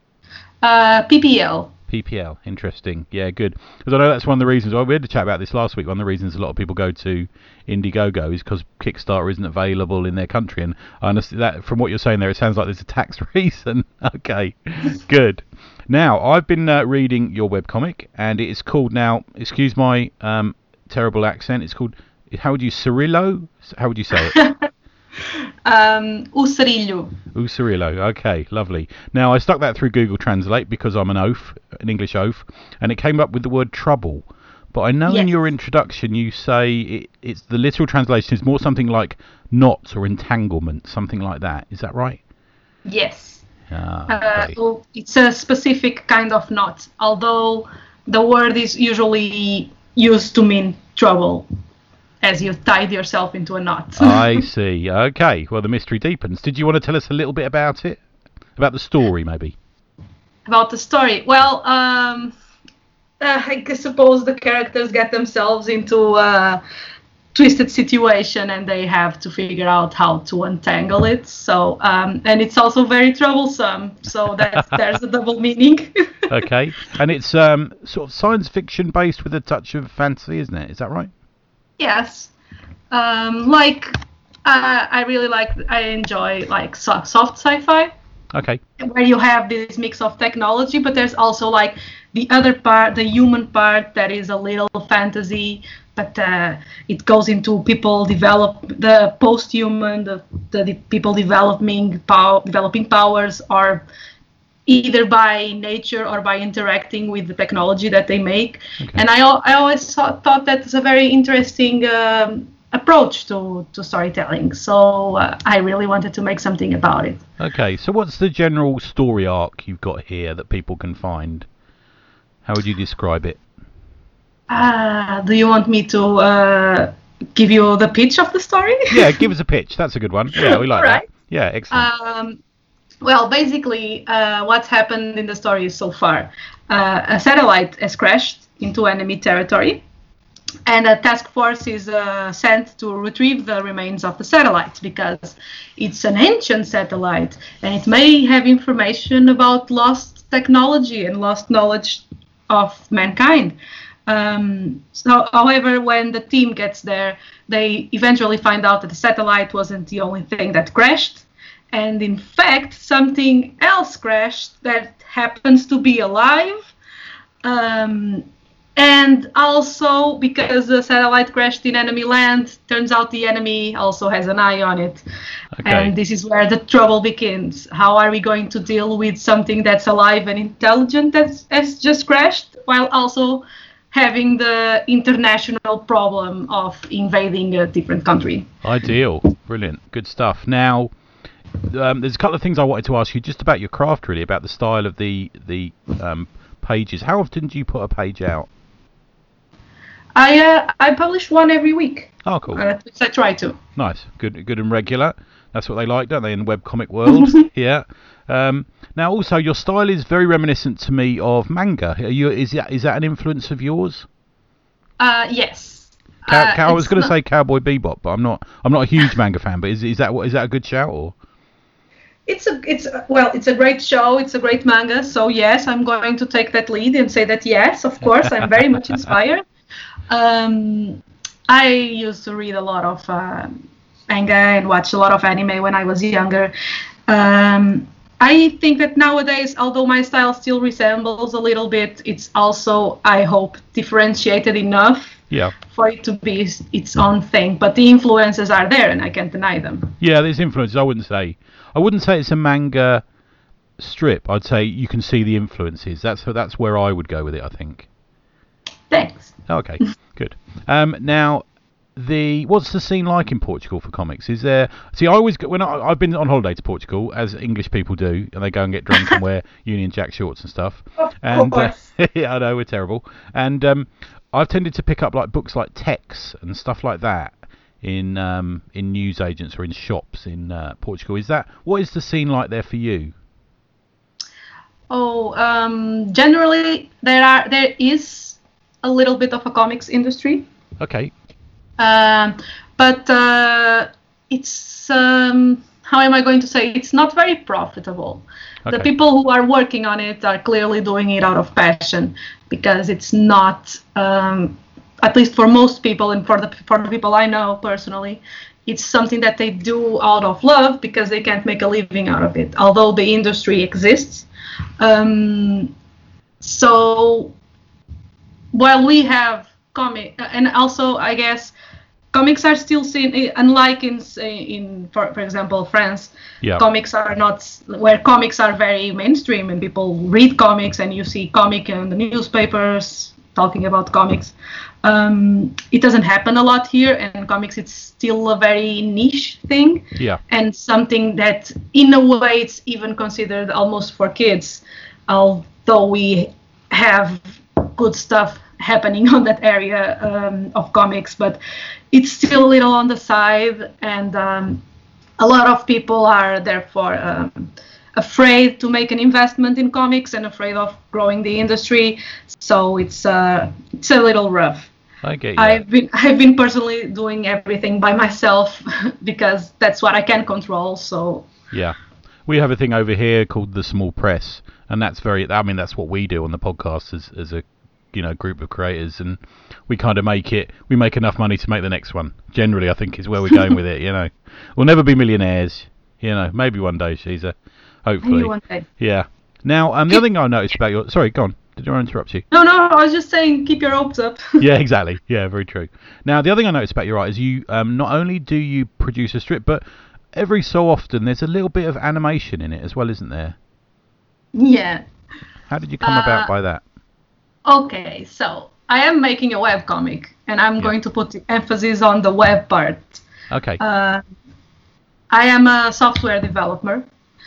PPL. PPL, interesting. Yeah, good. Because I know that's one of the reasons. We had to chat about this last week. One of the reasons a lot of people go to Indiegogo is because Kickstarter isn't available in their country. And I understand that from what you're saying there, it sounds like there's a tax reason. Okay, good. Now, I've been reading your webcomic, and it is called now, excuse my terrible accent, it's called, how would you, Cirillo? How would you say it? O Cirillo. Okay, lovely. Now I stuck that through Google Translate because I'm an English oaf, and it came up with the word trouble. But I know in your introduction you say it's the literal translation is more something like knots or entanglement, something like that. Is that right? Yes. Okay. So it's a specific kind of knot, although the word is usually used to mean trouble, as you tied yourself into a knot. I see. Okay. Well, the mystery deepens. Did you want to tell us a little bit about it? About the story, maybe? About the story? Well, I suppose the characters get themselves into a twisted situation and they have to figure out how to untangle it. So, and it's also very troublesome. So there's a double meaning. Okay. And it's sort of science fiction based with a touch of fantasy, isn't it? Is that right? Yes, I enjoy like soft sci-fi. Okay. Where you have this mix of technology, but there's also like the other part, the human part that is a little fantasy, but it goes into people the post-human, the people developing powers, or either by nature or by interacting with the technology that they make. Okay. And I always thought that it's a very interesting approach to storytelling. So I really wanted to make something about it. Okay, so what's the general story arc you've got here that people can find? How would you describe it? Do you want me to give you the pitch of the story? Yeah, give us a pitch. That's a good one. Yeah, we like right. that. Yeah, excellent. Well, basically, what's happened in the story so far, a satellite has crashed into enemy territory, and a task force is sent to retrieve the remains of the satellite because it's an ancient satellite, and it may have information about lost technology and lost knowledge of mankind. However, when the team gets there, they eventually find out that the satellite wasn't the only thing that crashed. And in fact, something else crashed that happens to be alive. And also, because the satellite crashed in enemy land, turns out the enemy also has an eye on it. Okay. And this is where the trouble begins. How are we going to deal with something that's alive and intelligent that has just crashed, while also having the international problem of invading a different country? Ideal. Brilliant. Good stuff. Now, there's a couple of things I wanted to ask you just about your craft, really, about the style of the pages. How often do you put a page out? I publish one every week. Oh, cool. I try to. Nice. Good and regular. That's what they like, don't they, in the webcomic world? Yeah. Now, also, your style is very reminiscent to me of manga. Is that an influence of yours? Yes. I was going to say Cowboy Bebop, but I'm not a huge manga fan. But is that a good shout or? It's a great show. It's a great manga. So yes, I'm going to take that lead and say that yes, of course, I'm very much inspired. I used to read a lot of manga and watch a lot of anime when I was younger. I think that nowadays, although my style still resembles a little bit, it's also, I hope, differentiated enough for it to be its own thing. But the influences are there, and I can't deny them. Yeah, there's influences. I wouldn't say it's a manga strip. I'd say you can see the influences. That's where I would go with it, I think. Thanks. Okay, good. Now, what's the scene like in Portugal for comics? Is there? See, I always when I've been on holiday to Portugal, as English people do, and they go and get drunk and wear Union Jack shorts and stuff. Of course. Yeah, I know, we're terrible. And I've tended to pick up like books like Tex and stuff like that in newsagents or in shops in Portugal. What is the scene like there for you? Generally there is a little bit of a comics industry. Okay. But it's how am I going to say? It's not very profitable. Okay. The people who are working on it are clearly doing it out of passion, because it's not, at least for most people and for the people I know personally, it's something that they do out of love because they can't make a living out of it, although the industry exists. So while we have and also I guess comics are still seen, unlike in for example France, comics are not, where comics are very mainstream and people read comics and you see comic in the newspapers talking about comics. It doesn't happen a lot here, and comics, it's still a very niche thing, and something that in a way it's even considered almost for kids, although we have good stuff happening on that area of comics, but it's still a little on the side, and a lot of people are therefore afraid to make an investment in comics and afraid of growing the industry, so it's a little rough. I get you. I've been personally doing everything by myself because that's what I can control. So yeah, we have a thing over here called the Small Press, and that's that's what we do on the podcast as a group of creators, and we kind of make enough money to make the next one. Generally, I think is where we're going with it. We'll never be millionaires. Maybe one day, Shiza. Hopefully. Maybe one day. Yeah. Now, the other thing I noticed about your... Sorry, go on. Did I interrupt you? No, I was just saying keep your hopes up. Yeah, exactly. Yeah, very true. Now, the other thing I noticed about you, is you not only do you produce a strip, but every so often there's a little bit of animation in it as well, isn't there? Yeah. How did you come about by that? Okay, so I am making a webcomic, and I'm going to put the emphasis on the web part. Okay. I am a software developer.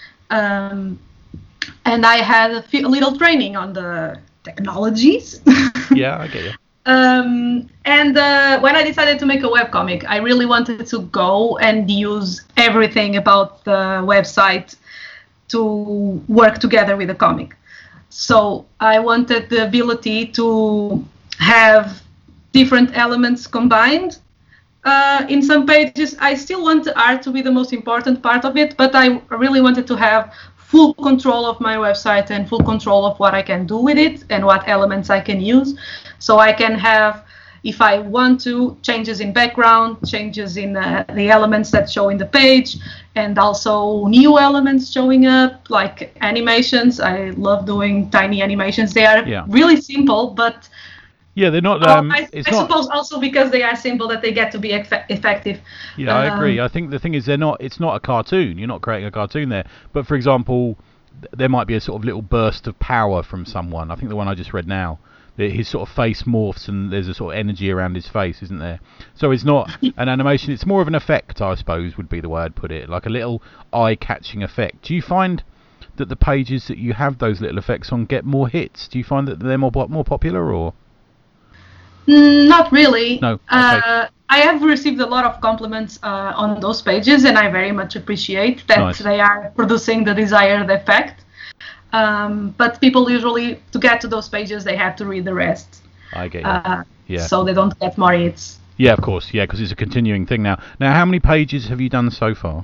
And I had a little training on the technologies. Yeah, I get you. And when I decided to make a webcomic, I really wanted to go and use everything about the website to work together with the comic. So I wanted the ability to have different elements combined. In some pages, I still want the art to be the most important part of it, but I really wanted to have full control of my website and full control of what I can do with it and what elements I can use. So I can have, if I want to, changes in background, changes in the elements that show in the page, and also new elements showing up, like animations. I love doing tiny animations. They are really simple, but... Yeah, they're not. I suppose also because they are simple that they get to be effective. Yeah, I agree. I think the thing is, it's not a cartoon. You're not creating a cartoon there. But for example, there might be a sort of little burst of power from someone. I think the one I just read now, his sort of face morphs and there's a sort of energy around his face, isn't there? So it's not an animation. It's more of an effect, I suppose, would be the way I'd put it, like a little eye-catching effect. Do you find that the pages that you have those little effects on get more hits? Do you find that they're more popular, or? Not really. No. Okay. I have received a lot of compliments on those pages, and I very much appreciate that they are producing the desired effect. But people usually, to get to those pages, they have to read the rest. I get you. So they don't get more hits. Yeah, of course. Yeah, because it's a continuing thing now. Now, how many pages have you done so far?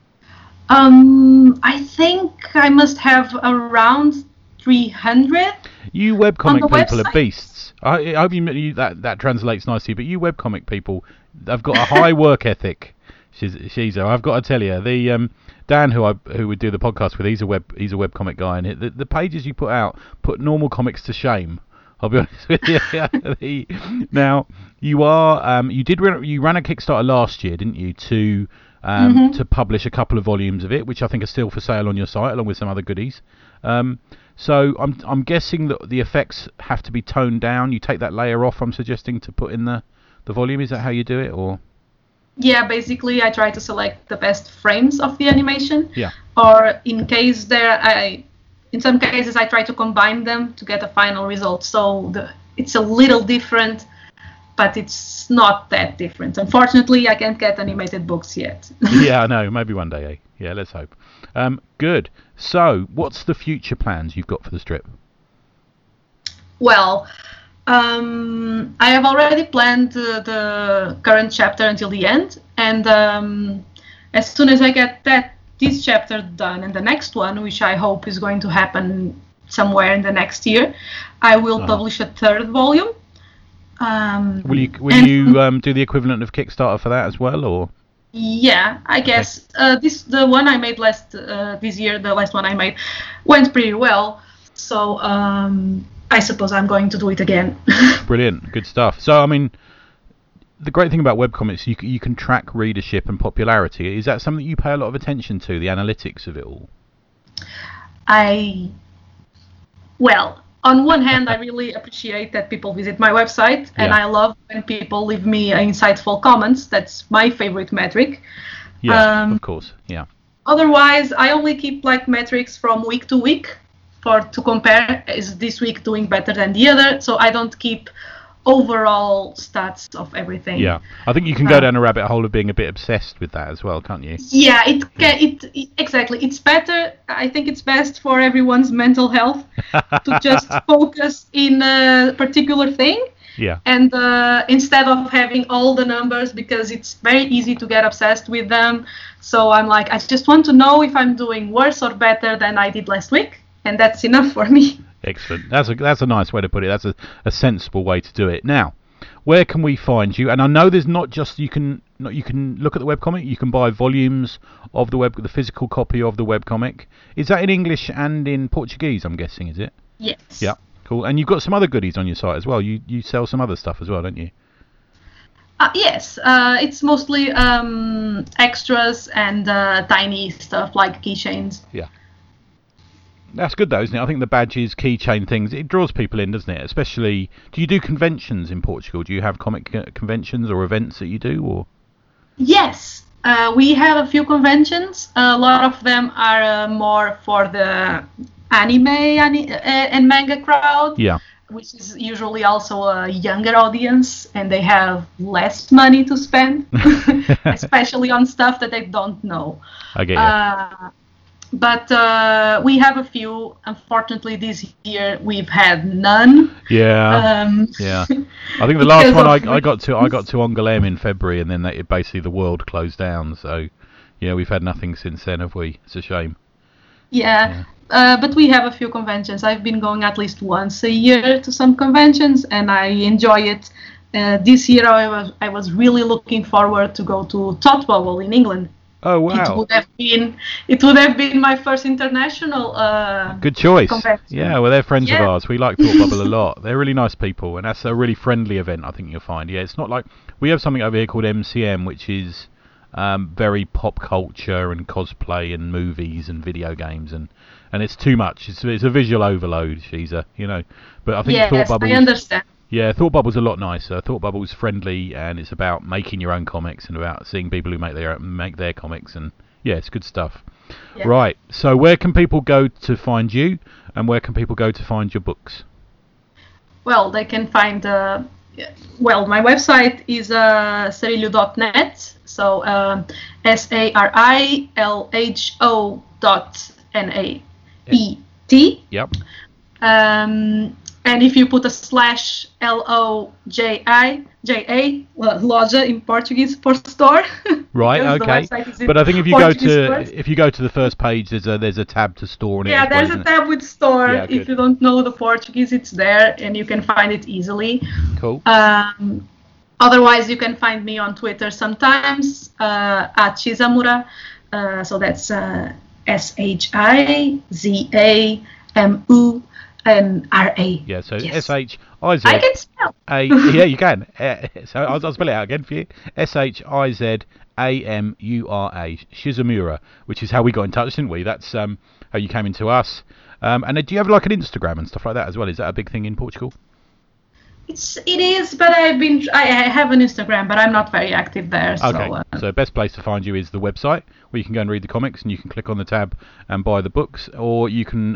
I think I must have around 300. You webcomic people website? are beasts. I hope that translates nicely. But you webcomic people, they've got a high work ethic. Shiza, I've got to tell you, the Dan who would do the podcast with, he's a webcomic guy, and the pages you put out put normal comics to shame. I'll be honest with you. Now you ran a Kickstarter last year, didn't you, to publish a couple of volumes of it, which I think are still for sale on your site, along with some other goodies. So I'm guessing that the effects have to be toned down. You take that layer off, I'm suggesting, to put in the volume. Is that how you do it, or? Yeah, basically I try to select the best frames of the animation. Yeah. Or in some cases I try to combine them to get a final result. So it's a little different, but it's not that different. Unfortunately, I can't get animated books yet. Yeah, I know. Maybe one day, eh? Yeah, let's hope. Good. So, what's the future plans you've got for the strip? Well, I have already planned the current chapter until the end, and as soon as I get this chapter done and the next one, which I hope is going to happen somewhere in the next year, I will publish a third volume. Will you do the equivalent of Kickstarter for that as well, or? Yeah, I guess the one I made this year, the last one I made, went pretty well. So I suppose I'm going to do it again. Brilliant, good stuff. So I mean, the great thing about webcomics, you can track readership and popularity. Is that something you pay a lot of attention to, the analytics of it all? On one hand, I really appreciate that people visit my website, and I love when people leave me insightful comments. That's my favorite metric. Yeah, of course. Yeah. Otherwise, I only keep metrics from week to week to compare. Is this week doing better than the other? So I don't keep overall stats of everything. Yeah, I think you can go down a rabbit hole of being a bit obsessed with that as well, can't you? Yeah, exactly. It's better. I think it's best for everyone's mental health to just focus in a particular thing. Yeah. And instead of having all the numbers, because it's very easy to get obsessed with them. So I'm I just want to know if I'm doing worse or better than I did last week, and that's enough for me. Excellent. That's a nice way to put it. That's a sensible way to do it. Now, where can we find you? And I know there's not just you can look at the webcomic. You can buy volumes of the physical copy of the webcomic. Is that in English and in Portuguese? I'm guessing, is it? Yes. Yeah. Cool. And you've got some other goodies on your site as well. You sell some other stuff as well, don't you? Yes. It's mostly extras and tiny stuff like keychains. Yeah. That's good though, isn't it? I think the badges, keychain things, it draws people in, doesn't it? Especially, do you do conventions in Portugal? Do you have comic conventions or events that you do, or? Yes, we have a few conventions. A lot of them are more for the anime and manga crowd. Yeah. Which is usually also a younger audience, and they have less money to spend, especially on stuff that they don't know. I get you. But we have a few. Unfortunately, this year we've had none. Yeah. Yeah. I think the last one I got to Angoulême in February, and then basically the world closed down. So, yeah, we've had nothing since then, have we? It's a shame. Yeah. But we have a few conventions. I've been going at least once a year to some conventions, and I enjoy it. This year I was really looking forward to go to Thought Bubble in England. Oh wow! It would have been my first international. Good choice. Convention. Yeah, well, they're friends of ours. We like Thought Bubble a lot. They're really nice people, and that's a really friendly event. I think you'll find. Yeah, it's not like we have something over here called MCM, which is very pop culture and cosplay and movies and video games, and it's too much. It's a visual overload, Shiza. But I think Thought Bubble. I understand. Yeah, Thought Bubble's a lot nicer. Thought Bubble's friendly, and it's about making your own comics and about seeing people who make their comics, and yeah, it's good stuff. Yeah. Right. So where can people go to find you, and where can people go to find your books? Well, they can find my website is sarilho.net. So SARILHO.NAET. Yep. And if you put a /LOJA, loja in Portuguese for store. Right. Okay. But I think if you go to the first page, there's a tab to store on it. Yeah, there's a tab with store. Yeah, if you don't know the Portuguese, it's there, and you can find it easily. Cool. Otherwise, you can find me on Twitter sometimes at Shizamura. So that's SHIZAMURA. Yeah, so yes. SHIZ. I can spell. Yeah, you can. So I'll spell it out again for you. SHIZAMURA, Shizamura, which is how we got in touch, didn't we? That's how you came into us. And do you have like an Instagram and stuff like that as well? Is that a big thing in Portugal? It is, but I have an Instagram, but I'm not very active there. Okay, so the best place to find you is the website, where you can go and read the comics, and you can click on the tab and buy the books, or you can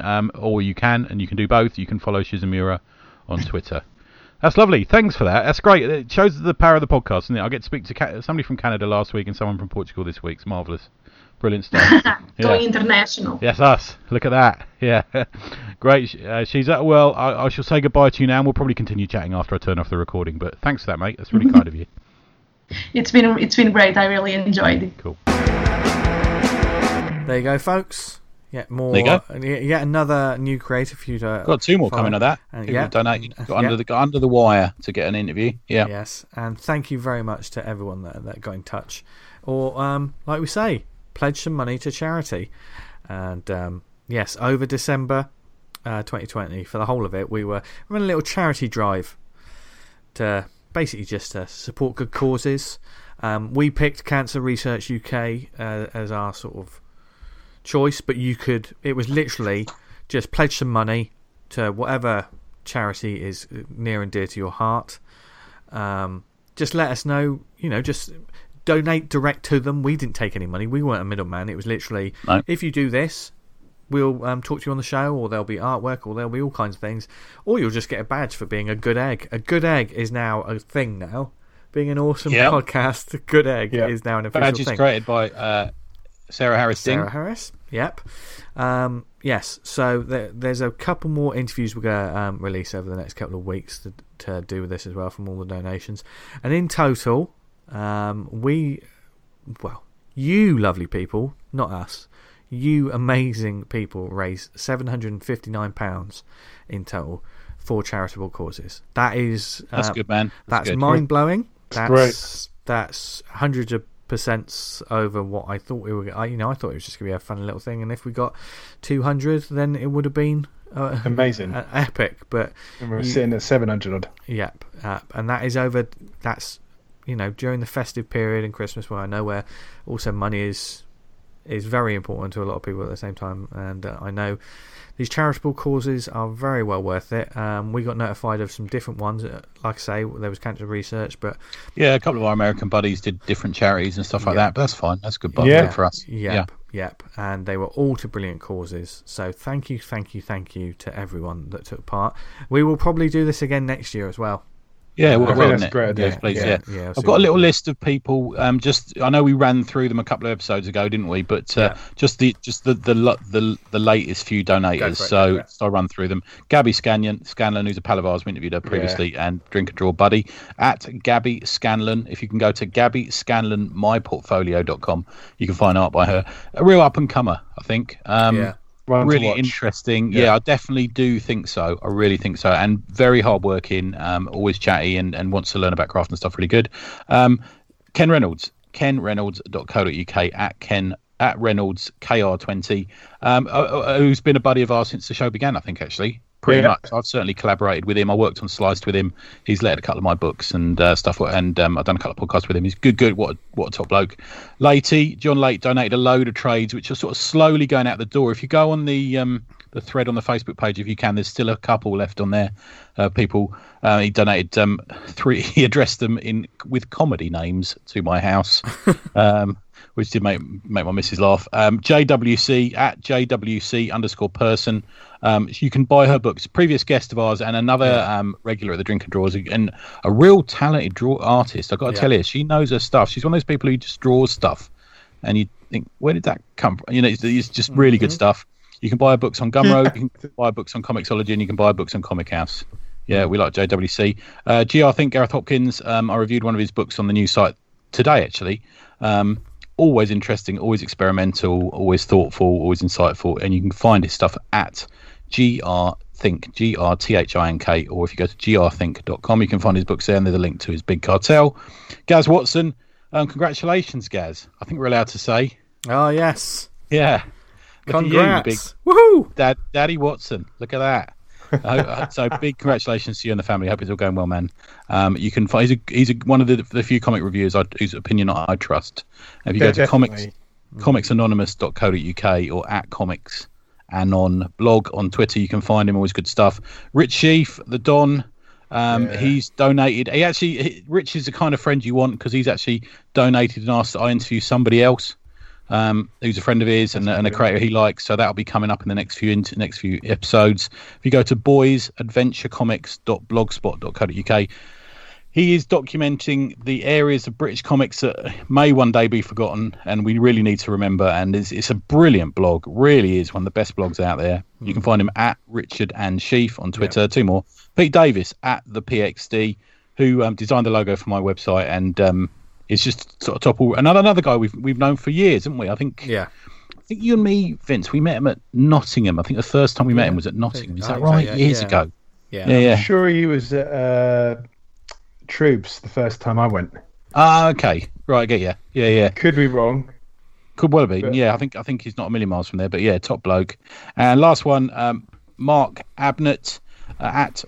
do both. You can follow Shizamura on Twitter. That's lovely. Thanks for that. That's great. It shows the power of the podcast, doesn't it? I get to speak to somebody from Canada last week and someone from Portugal this week. It's marvellous. Brilliant stuff. Going international. Yes, us. Look at that. Yeah. Great. She's well, I shall say goodbye to you now, and we'll probably continue chatting after I turn off the recording. But thanks for that, mate. That's really kind of you. It's been great. I really enjoyed it. Cool. There you go, folks. Yet more. There you go. Yet another new creator for you to. Got two more follow. coming of that. Yeah. Donated. Got under the wire to get an interview. Yeah. Yes, and thank you very much to everyone that got in touch, or like we say, pledge some money to charity. And yes, over December 2020, for the whole of it, we were running a little charity drive to basically just to support good causes. We picked Cancer Research UK as our sort of choice, but it was literally just pledge some money to whatever charity is near and dear to your heart. Just let us know, just donate direct to them. We didn't take any money. We weren't a middleman. It was literally, no. If you do this, we'll talk to you on the show, or there'll be artwork, or there'll be all kinds of things, or you'll just get a badge for being a good egg. A good egg is now a thing now. Being an awesome podcast, a good egg is now an official badge thing. Badge is created by Sarah Harris. Sarah Harris, yep. Yes, so there's a couple more interviews we're going to release over the next couple of weeks to do with this as well, from all the donations. And in total, you lovely people, not us, you amazing people, raised £759 in total for charitable causes. That's good, man. That's mind blowing. That's hundreds of percents over what I thought we were. I thought it was just going to be a fun little thing, and if we got 200, then it would have been amazing, epic. But we're sitting at 700 odd. Yep, and that is over. That's during the festive period and Christmas, where I know where also money is very important to a lot of people at the same time, and I know these charitable causes are very well worth it. We got notified of some different ones. Like I say, there was Cancer Research, but yeah, a couple of our American buddies did different charities and stuff like that. But that's fine. That's good for us. Yep. And they were all to brilliant causes. So thank you to everyone that took part. We will probably do this again next year as well. Yeah, that's a great idea. Yes, please, yeah. I've got a little list of people. I know we ran through them a couple of episodes ago, didn't we? But just the latest few donators. So I'll run through them. Gabby Scanlon, who's a pal of ours, we interviewed her previously, and Drink and Draw buddy at Gabby Scanlon. If you can go to GabbyScanlonMyPortfolio.com, you can find art by her. A real up and comer, I think. Really interesting. Yeah, I definitely do think so. I really think so. And very hardworking, always chatty, and wants to learn about craft and stuff. Really good. Ken Reynolds, kenreynolds.co.uk at Reynolds KR20, who's been a buddy of ours since the show began, I think, actually. Pretty much. I've certainly collaborated with him. I worked on Sliced with him. He's lettered a couple of my books and stuff, and I've done a couple of podcasts with him. He's good. What a top bloke. John Late donated a load of trades, which are sort of slowly going out the door. If you go on the thread on the Facebook page, if you can, there's still a couple left on there. People, he donated 3. He addressed them with comedy names to my house. Which did make my missus laugh. JWC at JWC_person. You can buy her books. Previous guest of ours and another regular at the Drink and Draws, and a real talented artist. I've got to tell you, she knows her stuff. She's one of those people who just draws stuff, and you think, where did that come from? It's just really good stuff. You can buy our books on Gumroad, you can buy our books on Comixology, and you can buy our books on Comic House. Yeah, we like JWC. GR Think, Gareth Hopkins, I reviewed one of his books on the new site today, actually. Always interesting, always experimental, always thoughtful, always insightful, and you can find his stuff at GR Think, GRTHINK, or if you go to grthink.com, you can find his books there, and there's a link to his Big Cartel. Gaz Watson, congratulations, Gaz. I think we're allowed to say. Oh, yes. Yeah. Congrats. Woohoo! Daddy Watson, look at that. So big congratulations to you and the family. I hope it's all going well, man. You can find he's one of the few comic reviewers whose opinion I trust. If you go to comicsanonymous.co.uk or at Comics Anon blog on Twitter, you can find him. Always good stuff. Rich Sheaf, the Don, he's donated. Rich is the kind of friend you want, because he's actually donated and asked that I interview somebody else who's a friend of his and a creator he likes. So that'll be coming up in the next few episodes. If you go to boysadventurecomics.blogspot.co.uk, he is documenting the areas of British comics that may one day be forgotten, and we really need to remember. And it's a brilliant blog, really is one of the best blogs out there. You can find him at Richard and Sheaf on Twitter. Yeah. Two more. Pete Davis at the PXD, who designed the logo for my website, and it's just sort of topple. Another guy we've known for years, haven't we? I think you and me, Vince, we met him at Nottingham. I think the first time we met him was at Nottingham. Is that right? Years ago. Yeah. I'm sure he was at Troops the first time I went. Okay. Right, I get you. Yeah. Could be wrong. Could well be. Yeah, I think he's not a million miles from there, but yeah, top bloke. And last one, Mark Abnett at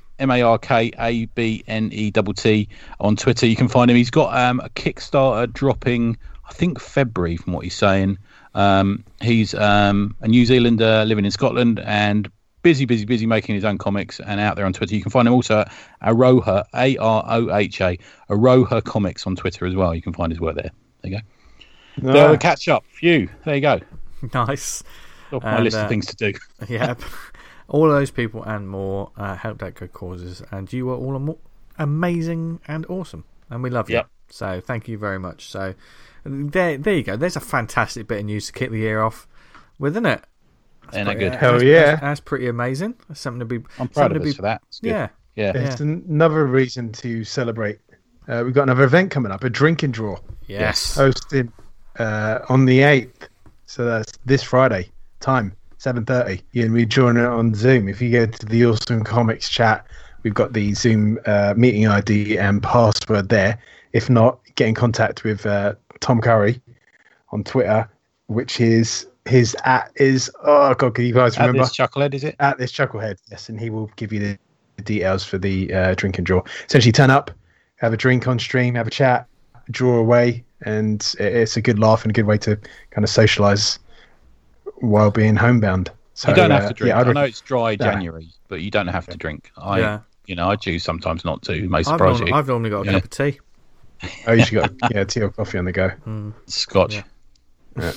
MarkAbnett on Twitter. You can find him. He's got a Kickstarter dropping, I think February, from what he's saying. He's a New Zealander living in Scotland and busy making his own comics and out there on Twitter. You can find him also at Aroha, AROHA, Aroha Comics on Twitter as well. You can find his work there. There you go. There we catch up. Phew. There you go. Nice. Off my list of things to do. Yep. All of those people and more helped out good causes, and you were all amazing and awesome, and we love you. Yep. So thank you very much. So there you go. There's a fantastic bit of news to kick the year off with, isn't it? Isn't it good? Hell yeah. That's pretty amazing. That's something to be. I'm proud of us for that. It's good. Yeah. It's another reason to celebrate. We've got another event coming up, a drink and draw. Yes. Hosted on the 8th. So that's this Friday. Time 7:30. You can rejoin it on Zoom. If you go to the Awesome Comics chat, we've got the Zoom meeting ID and password there. If not, get in contact with Tom Curry on Twitter, which is his @ is can you guys remember? At this Chucklehead, is it? At this Chucklehead, yes, and he will give you the details for the drink and draw. Essentially, turn up, have a drink on stream, have a chat, draw away, and it's a good laugh and a good way to kind of socialise while being homebound. So you don't have to drink. I know it's dry January, but you don't have to drink. I choose sometimes not to. It may surprise you. I've normally got a cup of tea. Oh, you should got tea or coffee on the go. Scotch. Yeah.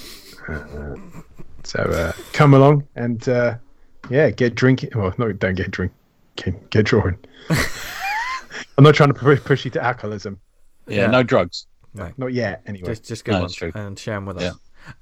So come along and get drinking. Well, no, don't get drinking. Get drawing. I'm not trying to push you to alcoholism. Yeah, no drugs. No. Not yet. Anyway, just go on and share them with us.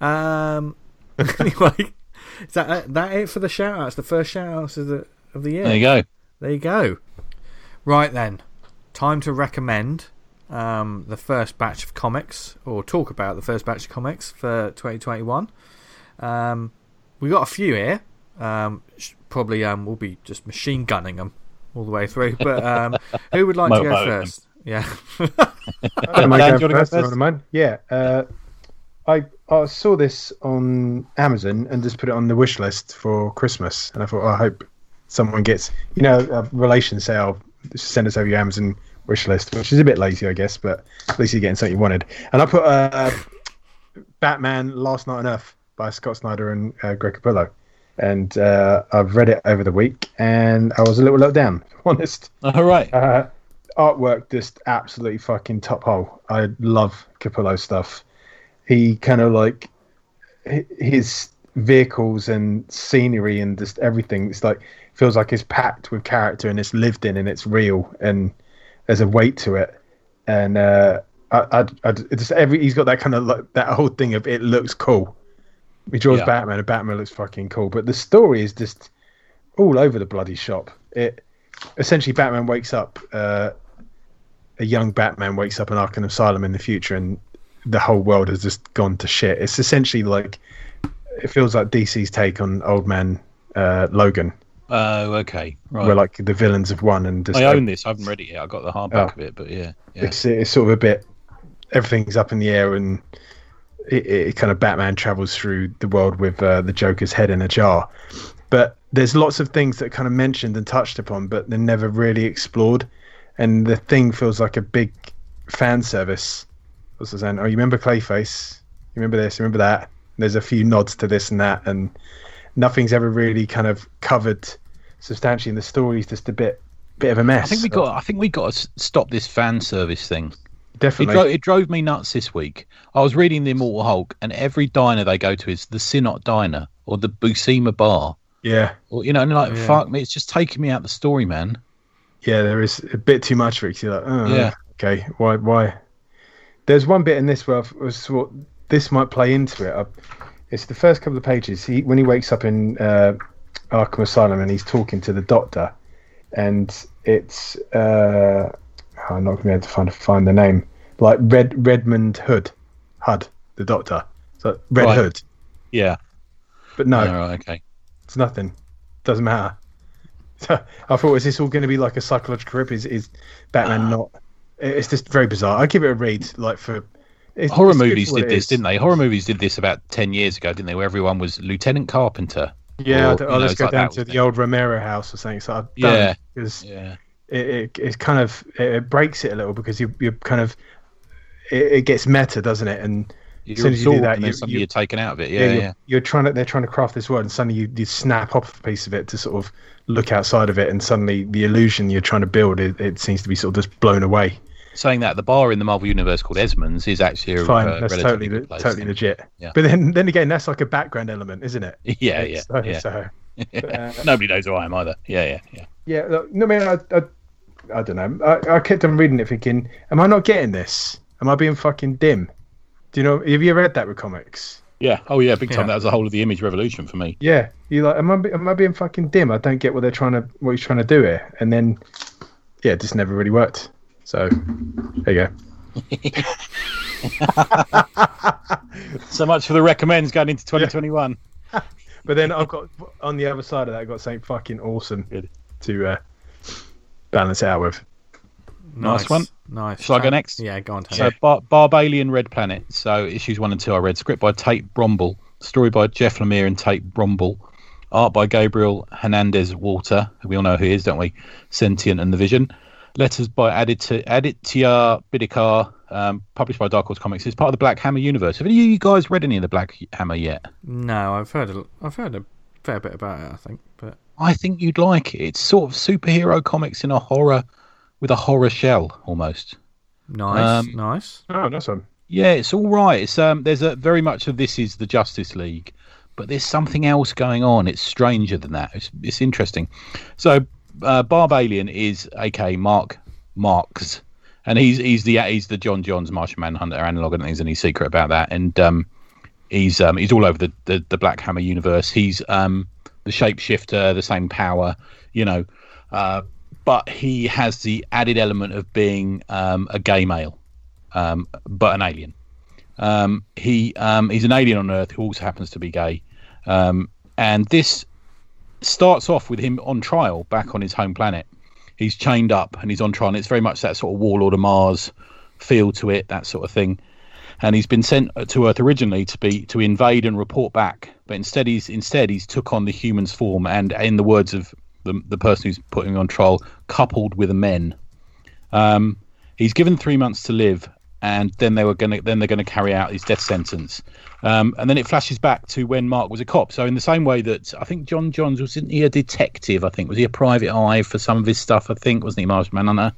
Anyway, is that it for the shout outs? The first shout outs of the year. There you go. Right then, time to recommend the first batch of comics, or talk about the first batch of comics for 2021. We got a few here. Probably we'll be just machine gunning them all the way through. But who would like to go first? Yeah. Am I going first? Yeah. I saw this on Amazon and just put it on the wish list for Christmas, and I thought, I hope someone gets, relations say, just send us over your Amazon wish list, which is a bit lazy, I guess, but at least you're getting something you wanted. And I put Batman Last Night on Earth by Scott Snyder and Greg Capullo, and I've read it over the week, and I was a little let down, if I'm honest. All right. Artwork just absolutely fucking top hole. I love Capullo stuff. He kind of like his vehicles and scenery and just everything. It's like feels like it's packed with character and it's lived in and it's real and there's a weight to it. And he's got that kind of like that whole thing of it looks cool. He draws Batman, and Batman looks fucking cool. But the story is just all over the bloody shop. It essentially, Batman wakes up, a young Batman wakes up in Arkham Asylum in the future, and the whole world has just gone to shit. It's essentially like, it feels like DC's take on Old Man Logan. Oh, okay, right. Where like the villains have won, and just, I own this. I haven't read it yet. I got the hardback of it, but yeah. It's sort of a bit. Everything's up in the air, and it kind of Batman travels through the world with the Joker's head in a jar. But there's lots of things that kind of mentioned and touched upon, but they're never really explored. And the thing feels like a big fan service. What's I saying? Oh, you remember Clayface? You remember this? You remember that? There's a few nods to this and that, and nothing's ever really kind of covered substantially. And the story's just a bit of a mess. I think we got to stop this fan service thing. Definitely. It drove me nuts this week. I was reading the Immortal Hulk, and every diner they go to is the Sinnott Diner or the Buscema Bar. Yeah. Or, and like, fuck me, it's just taking me out the story, man. Yeah, there is a bit too much for it. You're like, oh, okay, why? There's one bit in this where I thought this might play into it. It's the first couple of pages. When he wakes up in Arkham Asylum and he's talking to the doctor, and it's I'm not going to be able to find the name. Like Redmond Hood, the doctor. So Red Hood. Yeah. But no. Oh, right, okay. It's nothing. Doesn't matter. So I thought, is this all going to be like a psychological rip? Is Batman not? It's just very bizarre. I give it a read. Like horror movies did this, didn't they? Horror movies did this about 10 years ago, didn't they? Where everyone was Lieutenant Carpenter. Yeah, let's go down to the old Romero house or something. So I've done because it kind of it breaks it a little, because you're kind of it gets meta, doesn't it? And as soon as you do that, you're taken out of it. They're trying to craft this world, and suddenly you snap off a piece of it to sort of look outside of it, and suddenly the illusion you're trying to build, it seems to be sort of just blown away. Saying that, the bar in the Marvel Universe called Esmond's is actually fine. That's totally legit. Yeah. But then again, that's like a background element, isn't it? Yeah. Nobody knows who I am either. Yeah. Yeah. Look, no, man, I don't know. I kept on reading it, thinking, am I not getting this? Am I being fucking dim? Do you know? Have you ever read that with comics? Yeah. Oh yeah, big time. That was the whole of the Image revolution for me. Yeah. You like? Am I being fucking dim? I don't get what he's trying to do here. And then, it just never really worked. So, there you go. So much for the recommends going into 2021. Yeah. But then I've got, on the other side of that, I've got something fucking awesome to balance it out with. Nice one. Nice. Shall I go next? Yeah, go on. So, Barbalian Red Planet. So, issues 1 and 2 I read. Script by Tate Bromble. Story by Jeff Lemire and Tate Bromble. Art by Gabriel Hernandez Walter. We all know who he is, don't we? Sentient and the Vision. Letters by Aditya Bidikar, published by Dark Horse Comics. It's part of the Black Hammer universe. Have any of you guys read any of the Black Hammer yet? No, I've heard a fair bit about it, I think. But I think you'd like it. It's sort of superhero comics in a horror, with a horror shell almost. Nice. Oh, that's one. Yeah, it's all right. It's there's a very much of this is the Justice League, but there's something else going on. It's stranger than that. It's interesting. So Barbalian is aka Marks, and he's the John Johns Martian Manhunter analog, and he's any secret about that. And he's all over the Black Hammer universe. He's the shapeshifter, the same power, but he has the added element of being a gay male, but an alien. He's an alien on Earth who also happens to be gay, and this starts off with him on trial back on his home planet. He's chained up and he's on trial, and it's very much that sort of Warlord of Mars feel to it, that sort of thing. And he's been sent to Earth originally to invade and report back, but instead he's took on the human's form, and in the words of the person who's putting him on trial, coupled with a men. He's given 3 months to live, and then they're going to carry out his death sentence. And then it flashes back to when Mark was a cop. So in the same way that I think John Johns, wasn't he a detective? I think, was he a private eye for some of his stuff? I think, wasn't he, Martian Manhunter?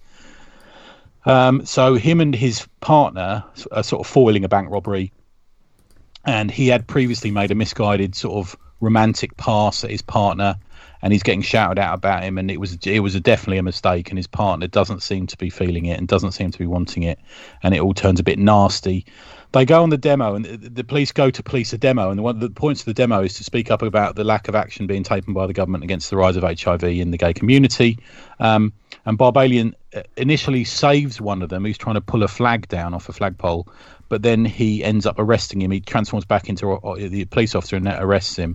So him and his partner are sort of foiling a bank robbery, and he had previously made a misguided sort of romantic pass at his partner, and he's getting shouted out about him, and it was definitely a mistake, and his partner doesn't seem to be feeling it and doesn't seem to be wanting it, and it all turns a bit nasty. They go on the demo, and the police go to police a demo, and one of the points of the demo is to speak up about the lack of action being taken by the government against the rise of HIV in the gay community. And Barbalian initially saves one of them who's trying to pull a flag down off a flagpole, but then he ends up arresting him. He transforms back into the police officer and arrests him.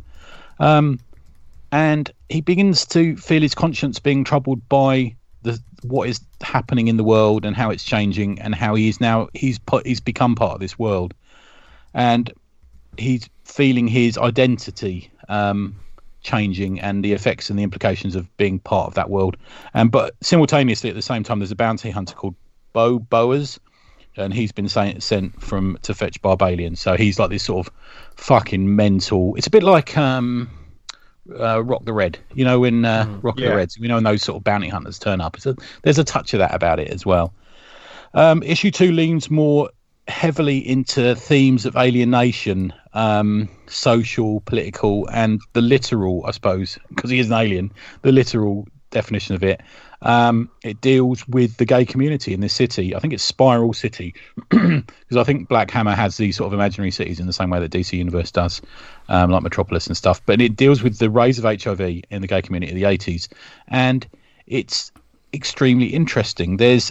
And he begins to feel his conscience being troubled by what is happening in the world and how it's changing, and how he's become part of this world, and he's feeling his identity changing and the effects and the implications of being part of that world. But simultaneously, at the same time, there's a bounty hunter called Boaz, and he's been sent to fetch Barbalian. So he's like this sort of fucking mental. It's a bit like Rock the Red, when Rock the Reds, when those sort of bounty hunters turn up. There's a touch of that about it as well. Issue 2 leans more heavily into themes of alienation, social, political, and the literal, I suppose, because he is an alien, the literal definition of it. It deals with the gay community in this city. I think it's Spiral City, because I think Black Hammer has these sort of imaginary cities in the same way that DC Universe does, like Metropolis and stuff. But it deals with the rise of HIV in the gay community of the 80s, and it's extremely interesting. There's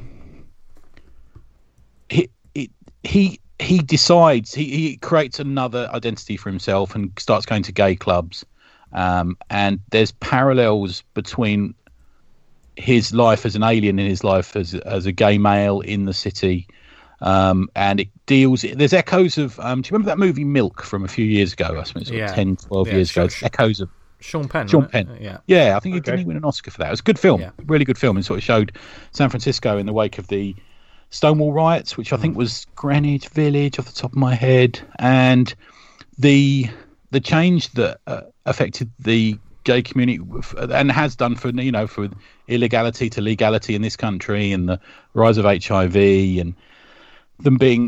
he decides he creates another identity for himself and starts going to gay clubs, and there's parallels between his life as an alien and his life as a gay male in the city, and it deals. There's echoes of. Do you remember that movie Milk from a few years ago? I suppose 10, 12 years ago. Echoes of Sean Penn. Yeah, I think he didn't win an Oscar for that. It was a good film, really good film, and sort of showed San Francisco in the wake of the Stonewall riots, which I think was Greenwich Village off the top of my head, and the change that affected the gay community and has done for illegality to legality in this country, and the rise of HIV and them being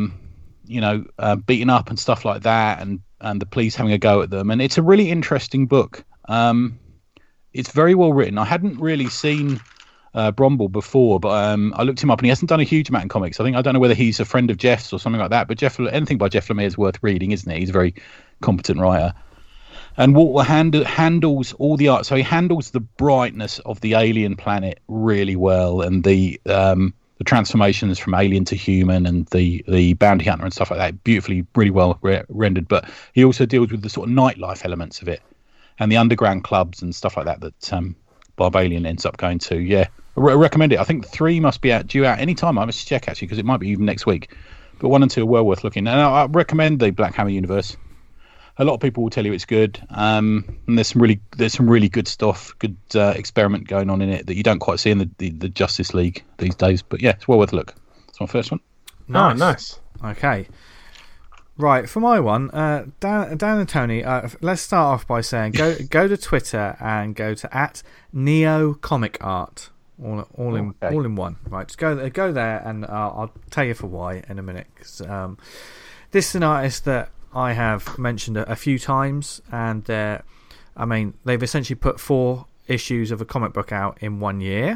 beaten up and stuff like that, and the police having a go at them. And it's a really interesting book. It's very well written. I hadn't really seen Bromble before, but I looked him up, and he hasn't done a huge amount in comics. I don't know whether he's a friend of Jeff's or something like that, but anything by Jeff Lemire is worth reading, isn't it? He's a very competent writer. And Walter handles all the art. So he handles the brightness of the alien planet really well, and the transformations from alien to human, and the bounty hunter and stuff like that, beautifully, really well rendered. But he also deals with the sort of nightlife elements of it, and the underground clubs and stuff like that Barbalian ends up going to. Yeah, I recommend it. I think 3 must be due out any time. I must check actually, because it might be even next week. But 1 and 2 are well worth looking. And I recommend the Black Hammer universe. A lot of people will tell you it's good, and there's some really good stuff, good experiment going on in it that you don't quite see in the Justice League these days. But yeah, it's well worth a look. That's my first one. Nice. Oh, nice. Okay. Right, for my one, Dan and Tony, let's start off by saying go to Twitter and go to @NeoComicArt, all in one. Right, just go there, and I'll tell you for why in a minute. 'Cause, this is an artist that I have mentioned a few times, and they've essentially put 4 issues of a comic book out in 1 year,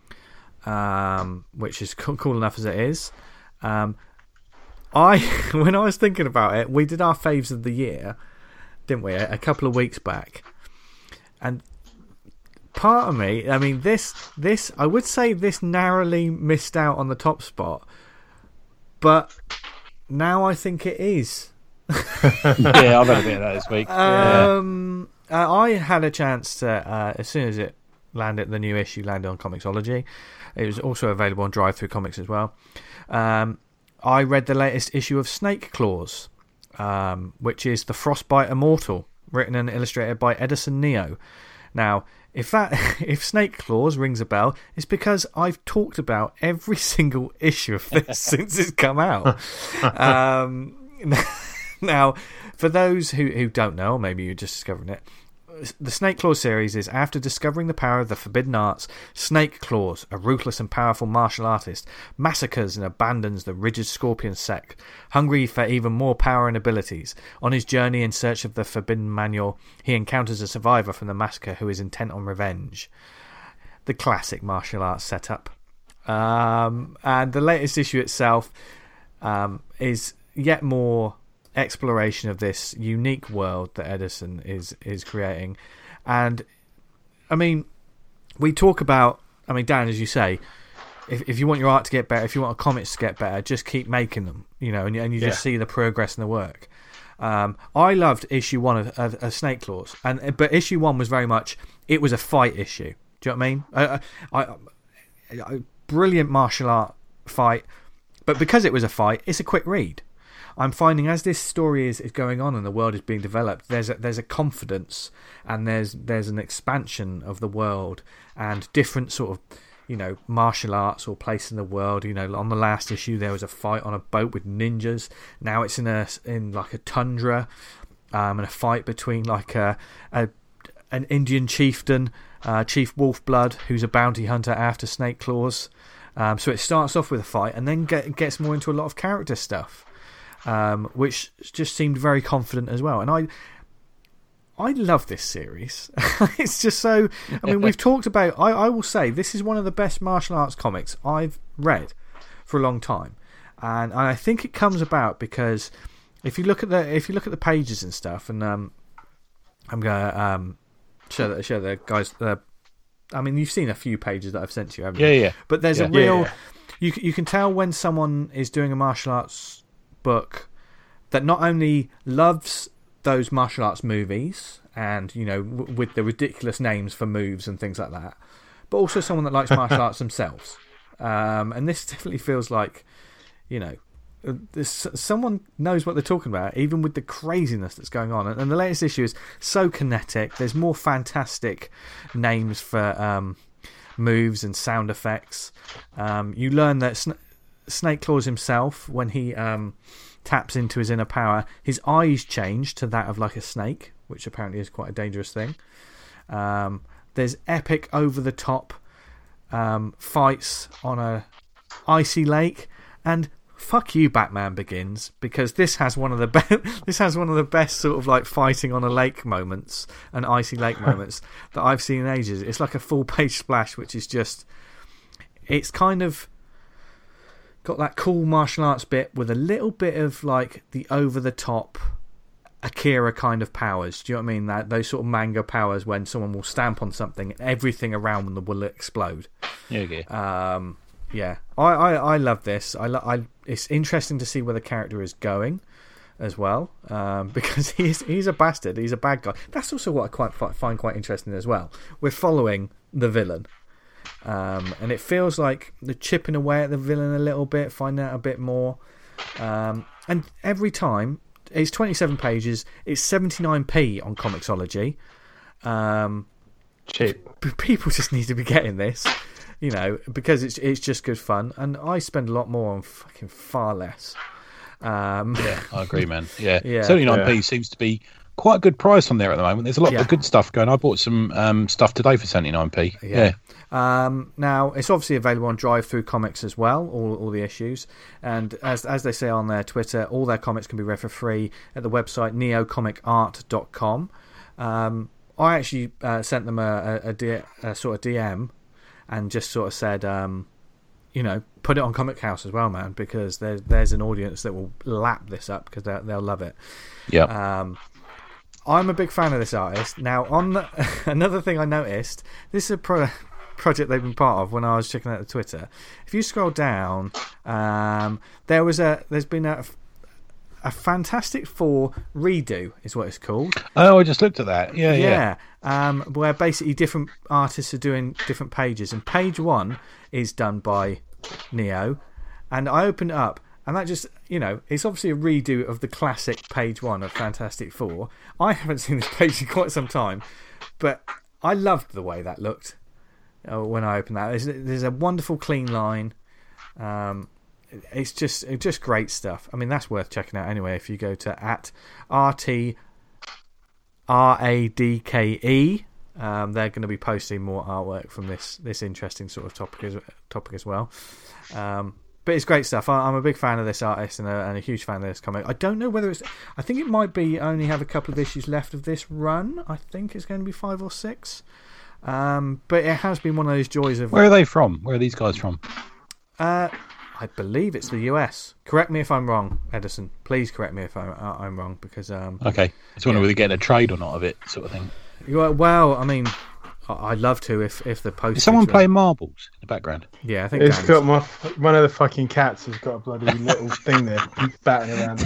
which is cool enough as it is. When I was thinking about it, we did our faves of the year, didn't we? A couple of weeks back, and part of me, this I would say this narrowly missed out on the top spot, but now I think it is. Yeah, I've had a bit of that this week. I had a chance to, as soon as the new issue landed on Comixology. It was also available on Drive-Thru Comics as well. I read the latest issue of Snake Claws, which is The Frostbite Immortal, written and illustrated by Edison Neo. Now, if Snake Claws rings a bell, it's because I've talked about every single issue of this since it's come out. Now, for those who don't know, or maybe you're just discovering it, the Snake Claws series is, after discovering the power of the forbidden arts, Snake Claws, a ruthless and powerful martial artist, massacres and abandons the rigid Scorpion sect, hungry for even more power and abilities. On his journey in search of the forbidden manual, he encounters a survivor from the massacre who is intent on revenge. The classic martial arts setup. And the latest issue itself is yet more exploration of this unique world that Edison is creating. And I mean, we talk about, I mean, Dan, as you say, if you want your art to get better, if you want a comics to get better, just keep making them, you know, and you just see the progress in the work. I loved issue 1 of Snake Claws, but issue 1 was very much, it was a fight issue. Do you know what I mean? Brilliant martial art fight, but because it was a fight, it's a quick read. I'm finding as this story is going on and the world is being developed, there's a confidence, and there's an expansion of the world, and different sort of, you know, martial arts or place in the world. You know, on the last issue there was a fight on a boat with ninjas. Now it's in like a tundra, and a fight between like an Indian chieftain, Chief Wolfblood, who's a bounty hunter after Snake Claws. So it starts off with a fight and then gets more into a lot of character stuff. Which just seemed very confident as well. And I love this series. It's just so... I mean, we've talked about... I will say, this is one of the best martial arts comics I've read for a long time. And I think it comes about because if you look at the pages and stuff, and I'm going to show the guys... I mean, you've seen a few pages that I've sent to you, haven't you? Yeah. But there's a real... Yeah. You can tell when someone is doing a martial arts book that not only loves those martial arts movies and, you know, with the ridiculous names for moves and things like that, but also someone that likes martial arts themselves. And this definitely feels like, you know, someone knows what they're talking about, even with the craziness that's going on. And the latest issue is so kinetic. There's more fantastic names for moves and sound effects. You learn that Snake Claws himself, when he taps into his inner power, his eyes change to that of like a snake, which apparently is quite a dangerous thing. There's epic over-the-top fights on a icy lake, and fuck you, Batman Begins, because this has one of the best sort of like fighting on a lake moments and icy lake moments that I've seen in ages. It's like a full-page splash, which is just, it's kind of got that cool martial arts bit with a little bit of like the over-the-top Akira kind of powers. Do you know what I mean? Those sort of manga powers when someone will stamp on something and everything around them will explode. Yeah. I love this. It's interesting to see where the character is going as well, because he's a bastard. He's a bad guy. That's also what I find quite interesting as well. We're following the villain. And it feels like they're chipping away at the villain a little bit, finding out a bit more. And every time, it's 27 pages, it's 79p on Comixology. Cheap. People just need to be getting this, you know, because it's just good fun. And I spend a lot more on fucking far less. Yeah, I agree, man. Yeah. 79p seems to be quite a good price on there at the moment. There's a lot of good stuff going. I bought some stuff today for 79p. Yeah. Now it's obviously available on Drive-Thru Comics as well, all the issues, and as they say on their Twitter, all their comics can be read for free at the website neocomicart.com. I actually sent them a sort of DM and just sort of said, you know, put it on Comic House as well, man, because there's an audience that will lap this up because they'll love it. Yeah. I'm a big fan of this artist. Now, another thing I noticed, this is a project they've been part of when I was checking out the Twitter. If you scroll down, there's been a Fantastic Four redo, is what it's called. Oh, I just looked at that. Yeah. Where basically different artists are doing different pages, and page 1 is done by Neo, and I opened it up. And that just, you know, it's obviously a redo of the classic page 1 of Fantastic Four. I haven't seen this page in quite some time, but I loved the way that looked when I opened that. There's a wonderful clean line. It's just great stuff. I mean, that's worth checking out anyway if you go to @RT RADKE. They're going to be posting more artwork from this interesting sort of topic as well. But it's great stuff. I'm a big fan of this artist and a huge fan of this comic. I don't know whether I think it might be only have a couple of issues left of this run. I think it's going to be 5 or 6. But it has been one of those joys of... Where are they from? Where are these guys from? I believe it's the US. Correct me if I'm wrong, Edison. Please correct me if I'm wrong, because... Okay. I just wonder whether they're getting a trade or not of it, sort of thing. Well, I mean... I'd love to if the post. Is someone playing marbles in the background? Yeah, I think it's got one of the fucking cats has got a bloody little thing there batting around.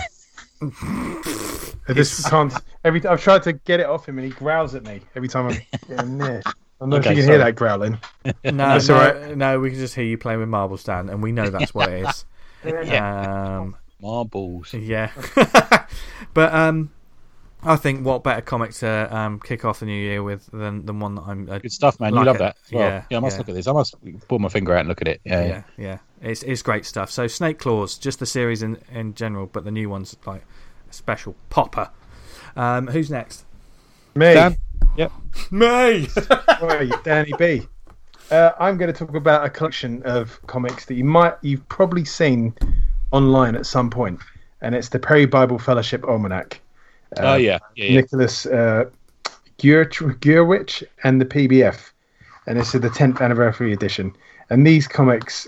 I just can't. I've tried to get it off him and he growls at me every time I'm getting near. I don't know if you can hear that growling. No, we can just hear you playing with marbles, Dan, and we know that's what it is. Marbles. Yeah, but I think what better comic to kick off the new year with than one that I'm... Good stuff, man. You love that as well. Yeah, I must look at this. I must pull my finger out and look at it. Yeah. It's great stuff. So Snake Claws, just the series in general, but the new one's like a special popper. Who's next? Me. Dan? Yep. Me! Danny B. I'm going to talk about a collection of comics that you've probably seen online at some point, and it's the Perry Bible Fellowship Almanac. Nicholas Gurwitch and the PBF, and this is the 10th anniversary edition. And these comics,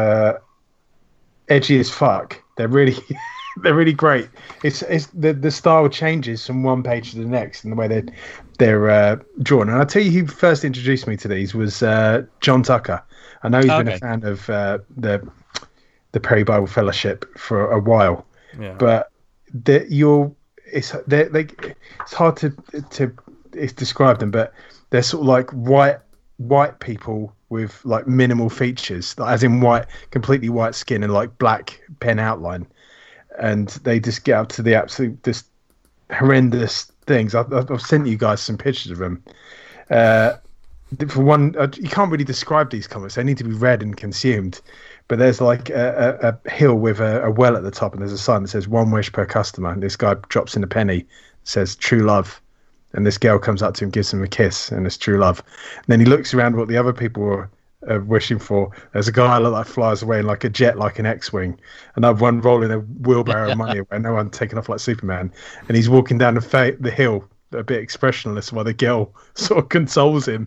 edgy as fuck. They're really, they're really great. It's the style changes from one page to the next, and the way they're drawn. And I'll tell you who first introduced me to these was John Tucker. I know he's been a fan of the Perry Bible Fellowship for a while, but it's hard to describe them, but they're sort of like white people with like minimal features, as in completely white skin and like black pen outline, and they just get up to the absolute just horrendous things. I've sent you guys some pictures of them. For one, you can't really describe these comics; they need to be read and consumed. But there's like a hill with a well at the top, and there's a sign that says "1 wish per customer." And this guy drops in a penny, says "True love," and this girl comes up to him, gives him a kiss, and it's true love. And then he looks around what the other people are wishing for. There's a guy that flies away in like a jet, like an X-wing. Another one rolling a wheelbarrow of money away. No one taking off like Superman, and he's walking down the hill, a bit expressionless, while the girl sort of consoles him.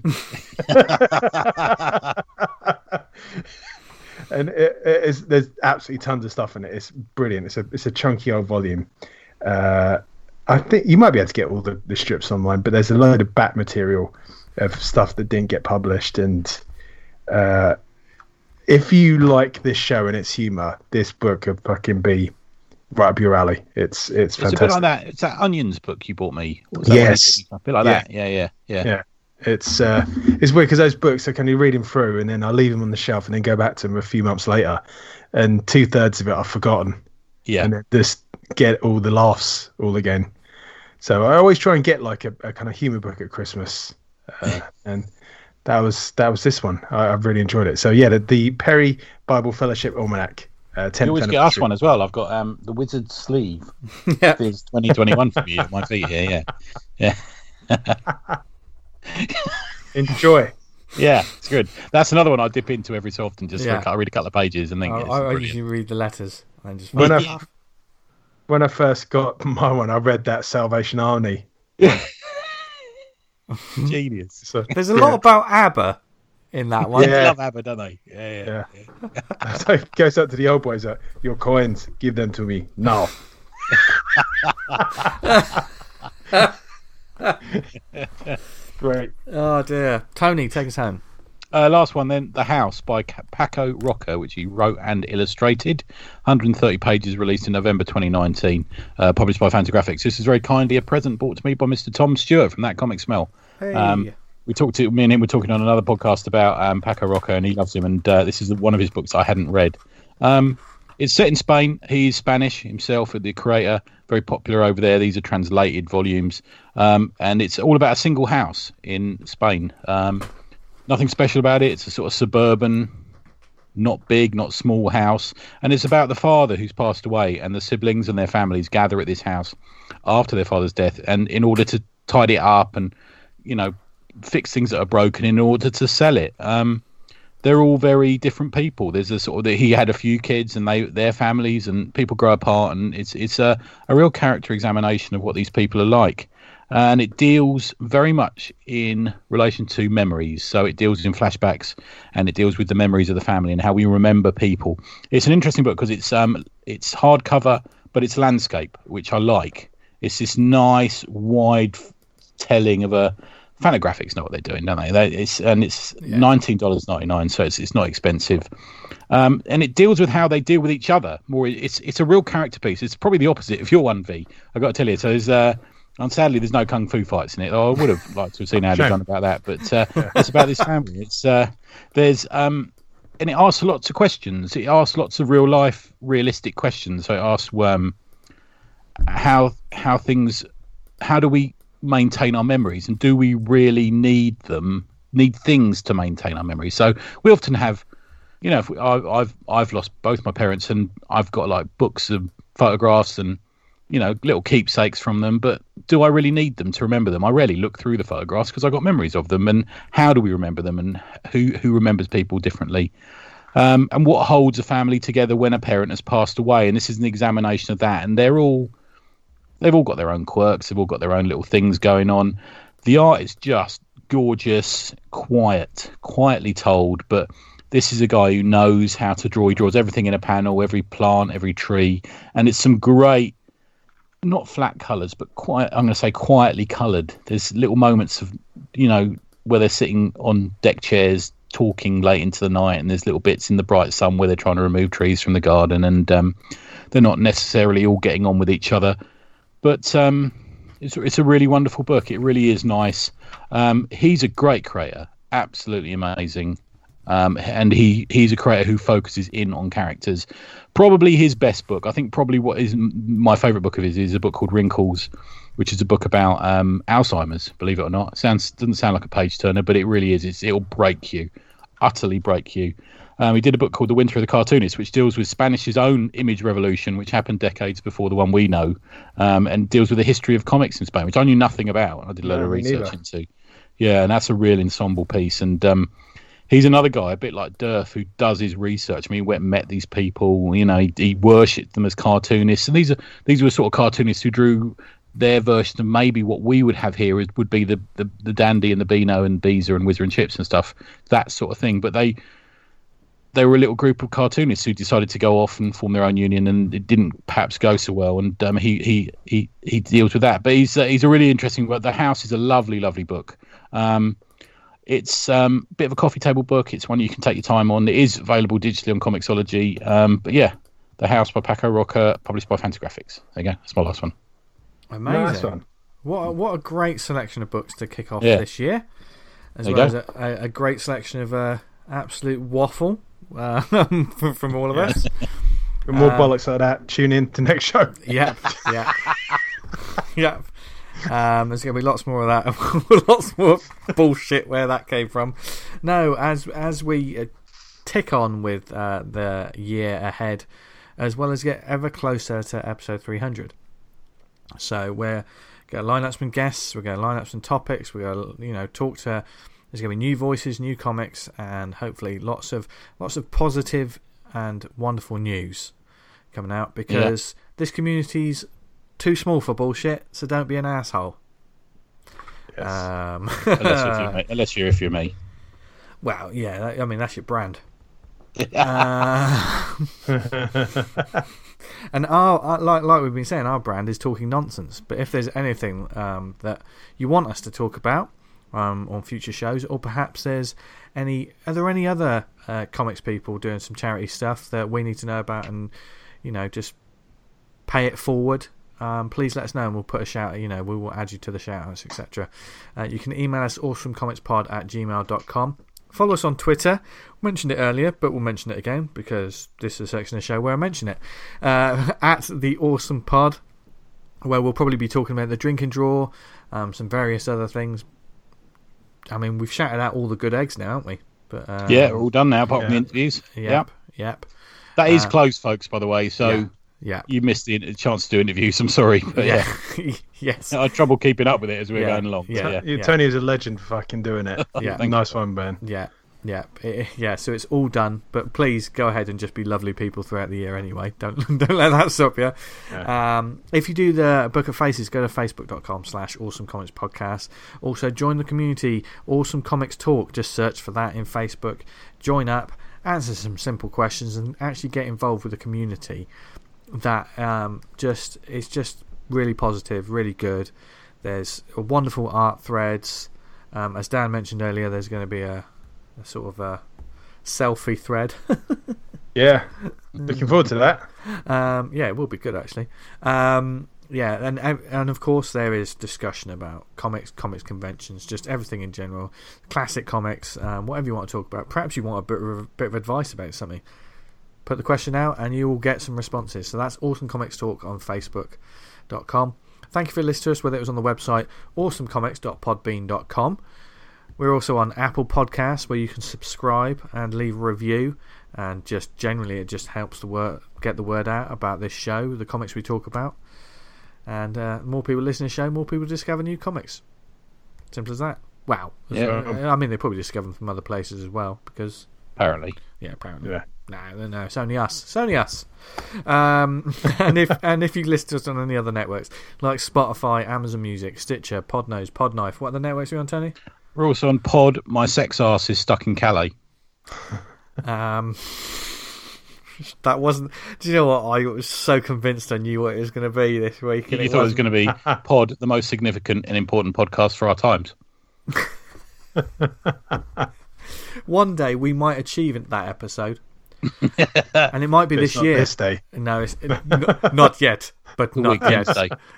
And there's absolutely tons of stuff in it. It's brilliant. It's a chunky old volume. I think you might be able to get all the strips online, but there's a load of back material of stuff that didn't get published. And if you like this show and its humour, this book could fucking be right up your alley. It's fantastic. It's a bit like that. It's that Onions book you bought me. Yes, a bit like that. Yeah. It's weird because those books I can read them through and then I leave them on the shelf and then go back to them a few months later, and 2/3 of it I've forgotten. Yeah, and just get all the laughs all again. So I always try and get like a kind of humour book at Christmas, and that was this one. I've really enjoyed it. So yeah, the Perry Bible Fellowship Almanac. 10th you always get us one as well. I've got the Wizard Sleeve. It's 2021 for me at my feet here. Yeah. Enjoy. Yeah, it's good. That's another one I dip into every so often. Just I read a couple of pages and then I usually read the letters and just when I first got my one, I read that Salvation Army. Genius. So, there's a lot about ABBA in that one. They love ABBA, don't they? Yeah. So it goes up to the old boys. Your coins, give them to me now. Great. Oh dear. Tony, take us home. Last one then, The House by Paco Roca, which he wrote and illustrated. 130 pages, released in November 2019, published by Fantagraphics. This is very kindly a present brought to me by Mr. Tom Stewart from That Comic Smell. Hey. Me and him were talking on another podcast about Paco Roca, and he loves him, and this is one of his books I hadn't read. It's set in Spain. He's Spanish himself, the creator, very popular over there. These are translated volumes, and it's all about a single house in Spain. Nothing special about it. It's a sort of suburban, not big, not small house, and it's about the father who's passed away, and the siblings and their families gather at this house after their father's death, and in order to tidy it up and, fix things that are broken in order to sell it. They're all very different people. There's a sort of he had a few kids and their families, and people grow apart, and it's a real character examination of what these people are like. And it deals very much in relation to memories. So it deals in flashbacks, and it deals with the memories of the family and how we remember people. It's an interesting book because it's hardcover, but it's landscape, which I like. It's this nice, wide telling of a Fantagraphics know what they're doing, don't they? It's $19.99, so it's not expensive. And it deals with how they deal with each other. More, it's a real character piece. It's probably the opposite if you're one, V. I've got to tell you. So there's and sadly, there's no kung fu fights in it. I would have liked to have seen how they've done about that, but it's about this family. It's and it asks lots of questions. It asks lots of real life, realistic questions. So it asks how do we maintain our memories, and do we really need things to maintain our memories? So we often have, I've lost both my parents, and I've got like books of photographs and little keepsakes from them, but do I really need them to remember them? I rarely look through the photographs because I've got memories of them. And how do we remember them, and who remembers people differently, and what holds a family together when a parent has passed away? And this is an examination of that, and they've all got their own quirks, they've all got their own little things going on. The art is just gorgeous, quietly told, but this is a guy who knows how to draw. He draws everything in a panel, every plant, every tree, and it's some great, not flat colours, but quietly coloured. There's little moments of, where they're sitting on deck chairs talking late into the night, and there's little bits in the bright sun where they're trying to remove trees from the garden, and they're not necessarily all getting on with each other. But it's a really wonderful book. It really is nice. He's a great creator, absolutely amazing. And he's a creator who focuses in on characters. Probably his best book. I think probably what is my favourite book of his is a book called Wrinkles, which is a book about Alzheimer's, believe it or not. Doesn't sound like a page turner, but it really is. It'll break you, utterly break you. He did a book called The Winter of the Cartoonists, which deals with Spanish's own image revolution, which happened decades before the one we know, and deals with the history of comics in Spain, which I knew nothing about. I did a lot of research into. Yeah, and that's a real ensemble piece. And he's another guy, a bit like Durf, who does his research. I mean, he went and met these people. He worshipped them as cartoonists, and these were sort of cartoonists who drew their version of maybe what we would have here would be the Dandy and the Beano and Beezer and Whizzer and Chips and stuff, that sort of thing. But they were a little group of cartoonists who decided to go off and form their own union, and it didn't perhaps go so well. And he deals with that. But he's a really interesting book. The House is a lovely, lovely book. It's a bit of a coffee table book. It's one you can take your time on. It is available digitally on Comixology. But yeah, The House by Paco Roca, published by Fantagraphics. There you go. That's my last one. Amazing. Nice one. What a great selection of books to kick off this year. As well as a great selection of absolute waffle from all of us. For more bollocks like that, tune in to next show. Yep. There's going to be lots more of that, lots more bullshit where that came from. No, as we tick on with the year ahead, as well as get ever closer to episode 300. So we're going to line up some guests, we're going to line up some topics, we're going to talk to. There's going to be new voices, new comics, and hopefully lots of positive and wonderful news coming out, because this community's too small for bullshit, so don't be an asshole. Yes. Unless you're me. Well, yeah, I mean, that's your brand. And like we've been saying, our brand is talking nonsense. But if there's anything that you want us to talk about on future shows, or perhaps are there any other comics people doing some charity stuff that we need to know about, and just pay it forward, please let us know, and we'll put a shout. We will add you to the shout outs, etc. You can email us awesomecomicspod@gmail.com. Follow us on Twitter. We mentioned it earlier, but we'll mention it again because this is a section of the show where I mention it. At the Awesome Pod, where we'll probably be talking about the drink and draw, some various other things. I mean, we've shouted out all the good eggs now, haven't we? But yeah, we're all done now, apart from the interviews. Yep. That is closed, folks, by the way. So Yeah. You missed the chance to do interviews. I'm sorry, but yeah. Yes. I had trouble keeping up with it as we were going along. Yeah. So, yeah. Tony is a legend for fucking doing it. Yeah. Nice one, Ben. Yeah. Yeah. So it's all done, but please go ahead and just be lovely people throughout the year anyway. Don't let that stop you. Yeah. If you do the Book of Faces, go to facebook.com/awesomecomicspodcast. Also join the community, Awesome Comics Talk. Just search for that in Facebook. Join up, answer some simple questions, and actually get involved with the community. That it's just really positive, really good. There's wonderful art threads. As Dan mentioned earlier, there's going to be a sort of a selfie thread. Yeah, looking forward to that. Yeah, it will be good actually. Yeah, and of course there is discussion about comics conventions, just everything in general, classic comics, whatever you want to talk about. Perhaps you want a bit of advice about something. Put the question out and you will get some responses. So that's Awesome Comics Talk on Facebook.com. Thank you for listening to us, whether it was on the website awesomecomics.podbean.com. We're also on Apple Podcasts, where you can subscribe and leave a review, and just generally it just helps get the word out about this show, the comics we talk about, and more people listen to the show, more people discover new comics. Simple as that. Wow. Yeah. I mean, they probably discover them from other places as well, because apparently. Yeah, apparently. Yeah. No, it's only us. And if you listen to us on any other networks like Spotify, Amazon Music, Stitcher, Podnose, Podknife, what are the networks you're on, Tony? We're also on Pod. My sex arse is stuck in Calais. That wasn't. Do you know what? I was so convinced I knew what it was going to be this week. You thought it was going to be Pod, the most significant and important podcast for our times. One day we might achieve that episode, and it might be this year. This day. No, it's not yet. But not yet.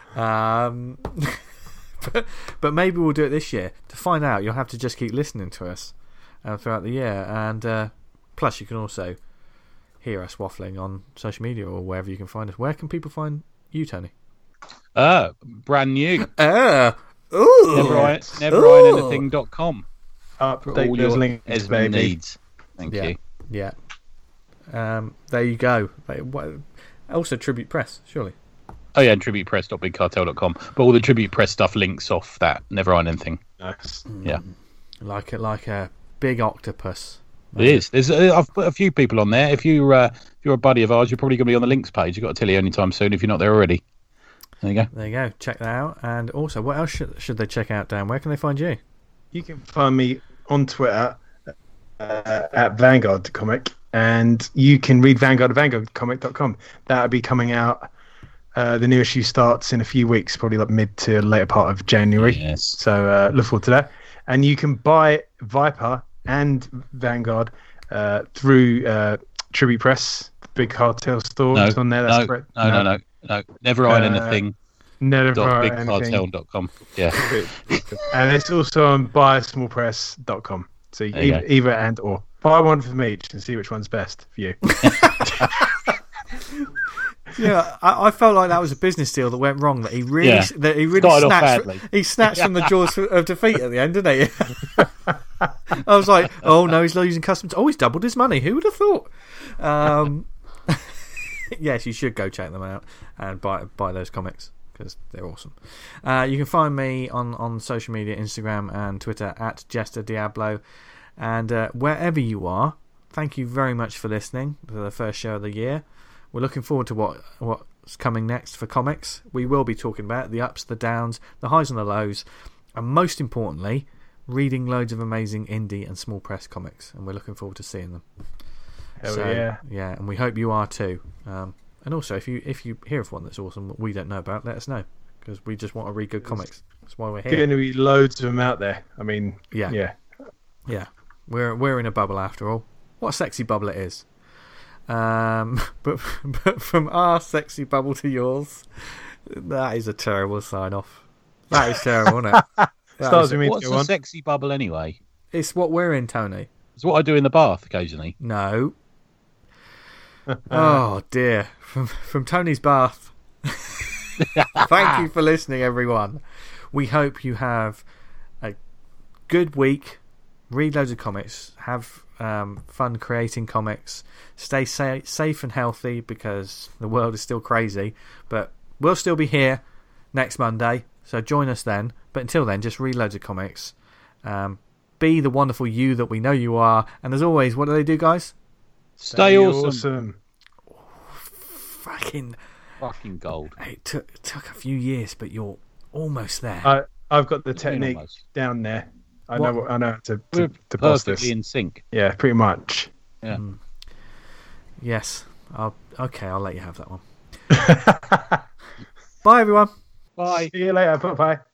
But maybe we'll do it this year. To find out, you'll have to just keep listening to us throughout the year, and plus you can also hear us waffling on social media or wherever you can find us. Where can people find you, Tony? Brand new. Update NeverIronAnything.com. For all your links, Esmond needs. Thank you. Yeah. There you go. Also, Tribute Press, surely. Oh yeah, and tributepress.bigcartel.com. But all the Tribute Press stuff links off that. Never Iron Anything. Nice. Yeah. Like a big octopus. It is. There's I've put a few people on there. If you're a buddy of ours, you're probably going to be on the links page. You've got to tell you anytime soon if you're not there already. There you go. Check that out. And also, what else should they check out, Dan? Where can they find you? You can find me on Twitter at Vanguard Comic, and you can read Vanguard at vanguardcomic.com. That'll be coming out. The new issue starts in a few weeks, probably like mid to later part of January. Yes. So look forward to that. And you can buy Viper and Vanguard through Tribute Press, Big Cartel stores on there. That's correct. No. Never Iron Anything. NeverIronAnything.com. Yeah. And it's also on buysmallpress.com. So either and or. Buy one from each and see which one's best for you. Yeah, I felt like that was a business deal that went wrong. That he really snatched from the jaws of defeat at the end, didn't he? I was like, oh no, he's losing customers. Oh, he's doubled his money. Who would have thought? Yes, you should go check them out and buy those comics because they're awesome. You can find me on social media, Instagram and Twitter at Jester Diablo, and wherever you are, thank you very much for listening to the first show of the year. We're looking forward to what's coming next for comics. We will be talking about the ups, the downs, the highs and the lows, and most importantly, reading loads of amazing indie and small press comics, and we're looking forward to seeing them. Yeah, and we hope you are too. And also, if you hear of one that's awesome that we don't know about, let us know, because we just want to read good comics. That's why we're here. Going to be loads of them out there. I mean, yeah. We're in a bubble after all. What a sexy bubble it is. But from our sexy bubble to yours, that is a terrible sign off. That is terrible, isn't it? What's a sexy bubble anyway? It's what we're in, Tony. It's what I do in the bath occasionally. No. Oh dear. From Tony's bath. Thank you for listening, everyone. We hope you have a good week, read loads of comics, have fun creating comics, stay safe and healthy because the world is still crazy, but we'll still be here next Monday, so join us then. But until then, just read loads of comics, be the wonderful you that we know you are, and as always, what do they do, guys? Stay awesome. Fucking gold. It took a few years, but you're almost there. I've got the technique down there. I know how to boss this. Perfectly in sync. Yeah, pretty much. Yeah. Yes. I'll let you have that one. Bye, everyone. Bye. See you later. Bye.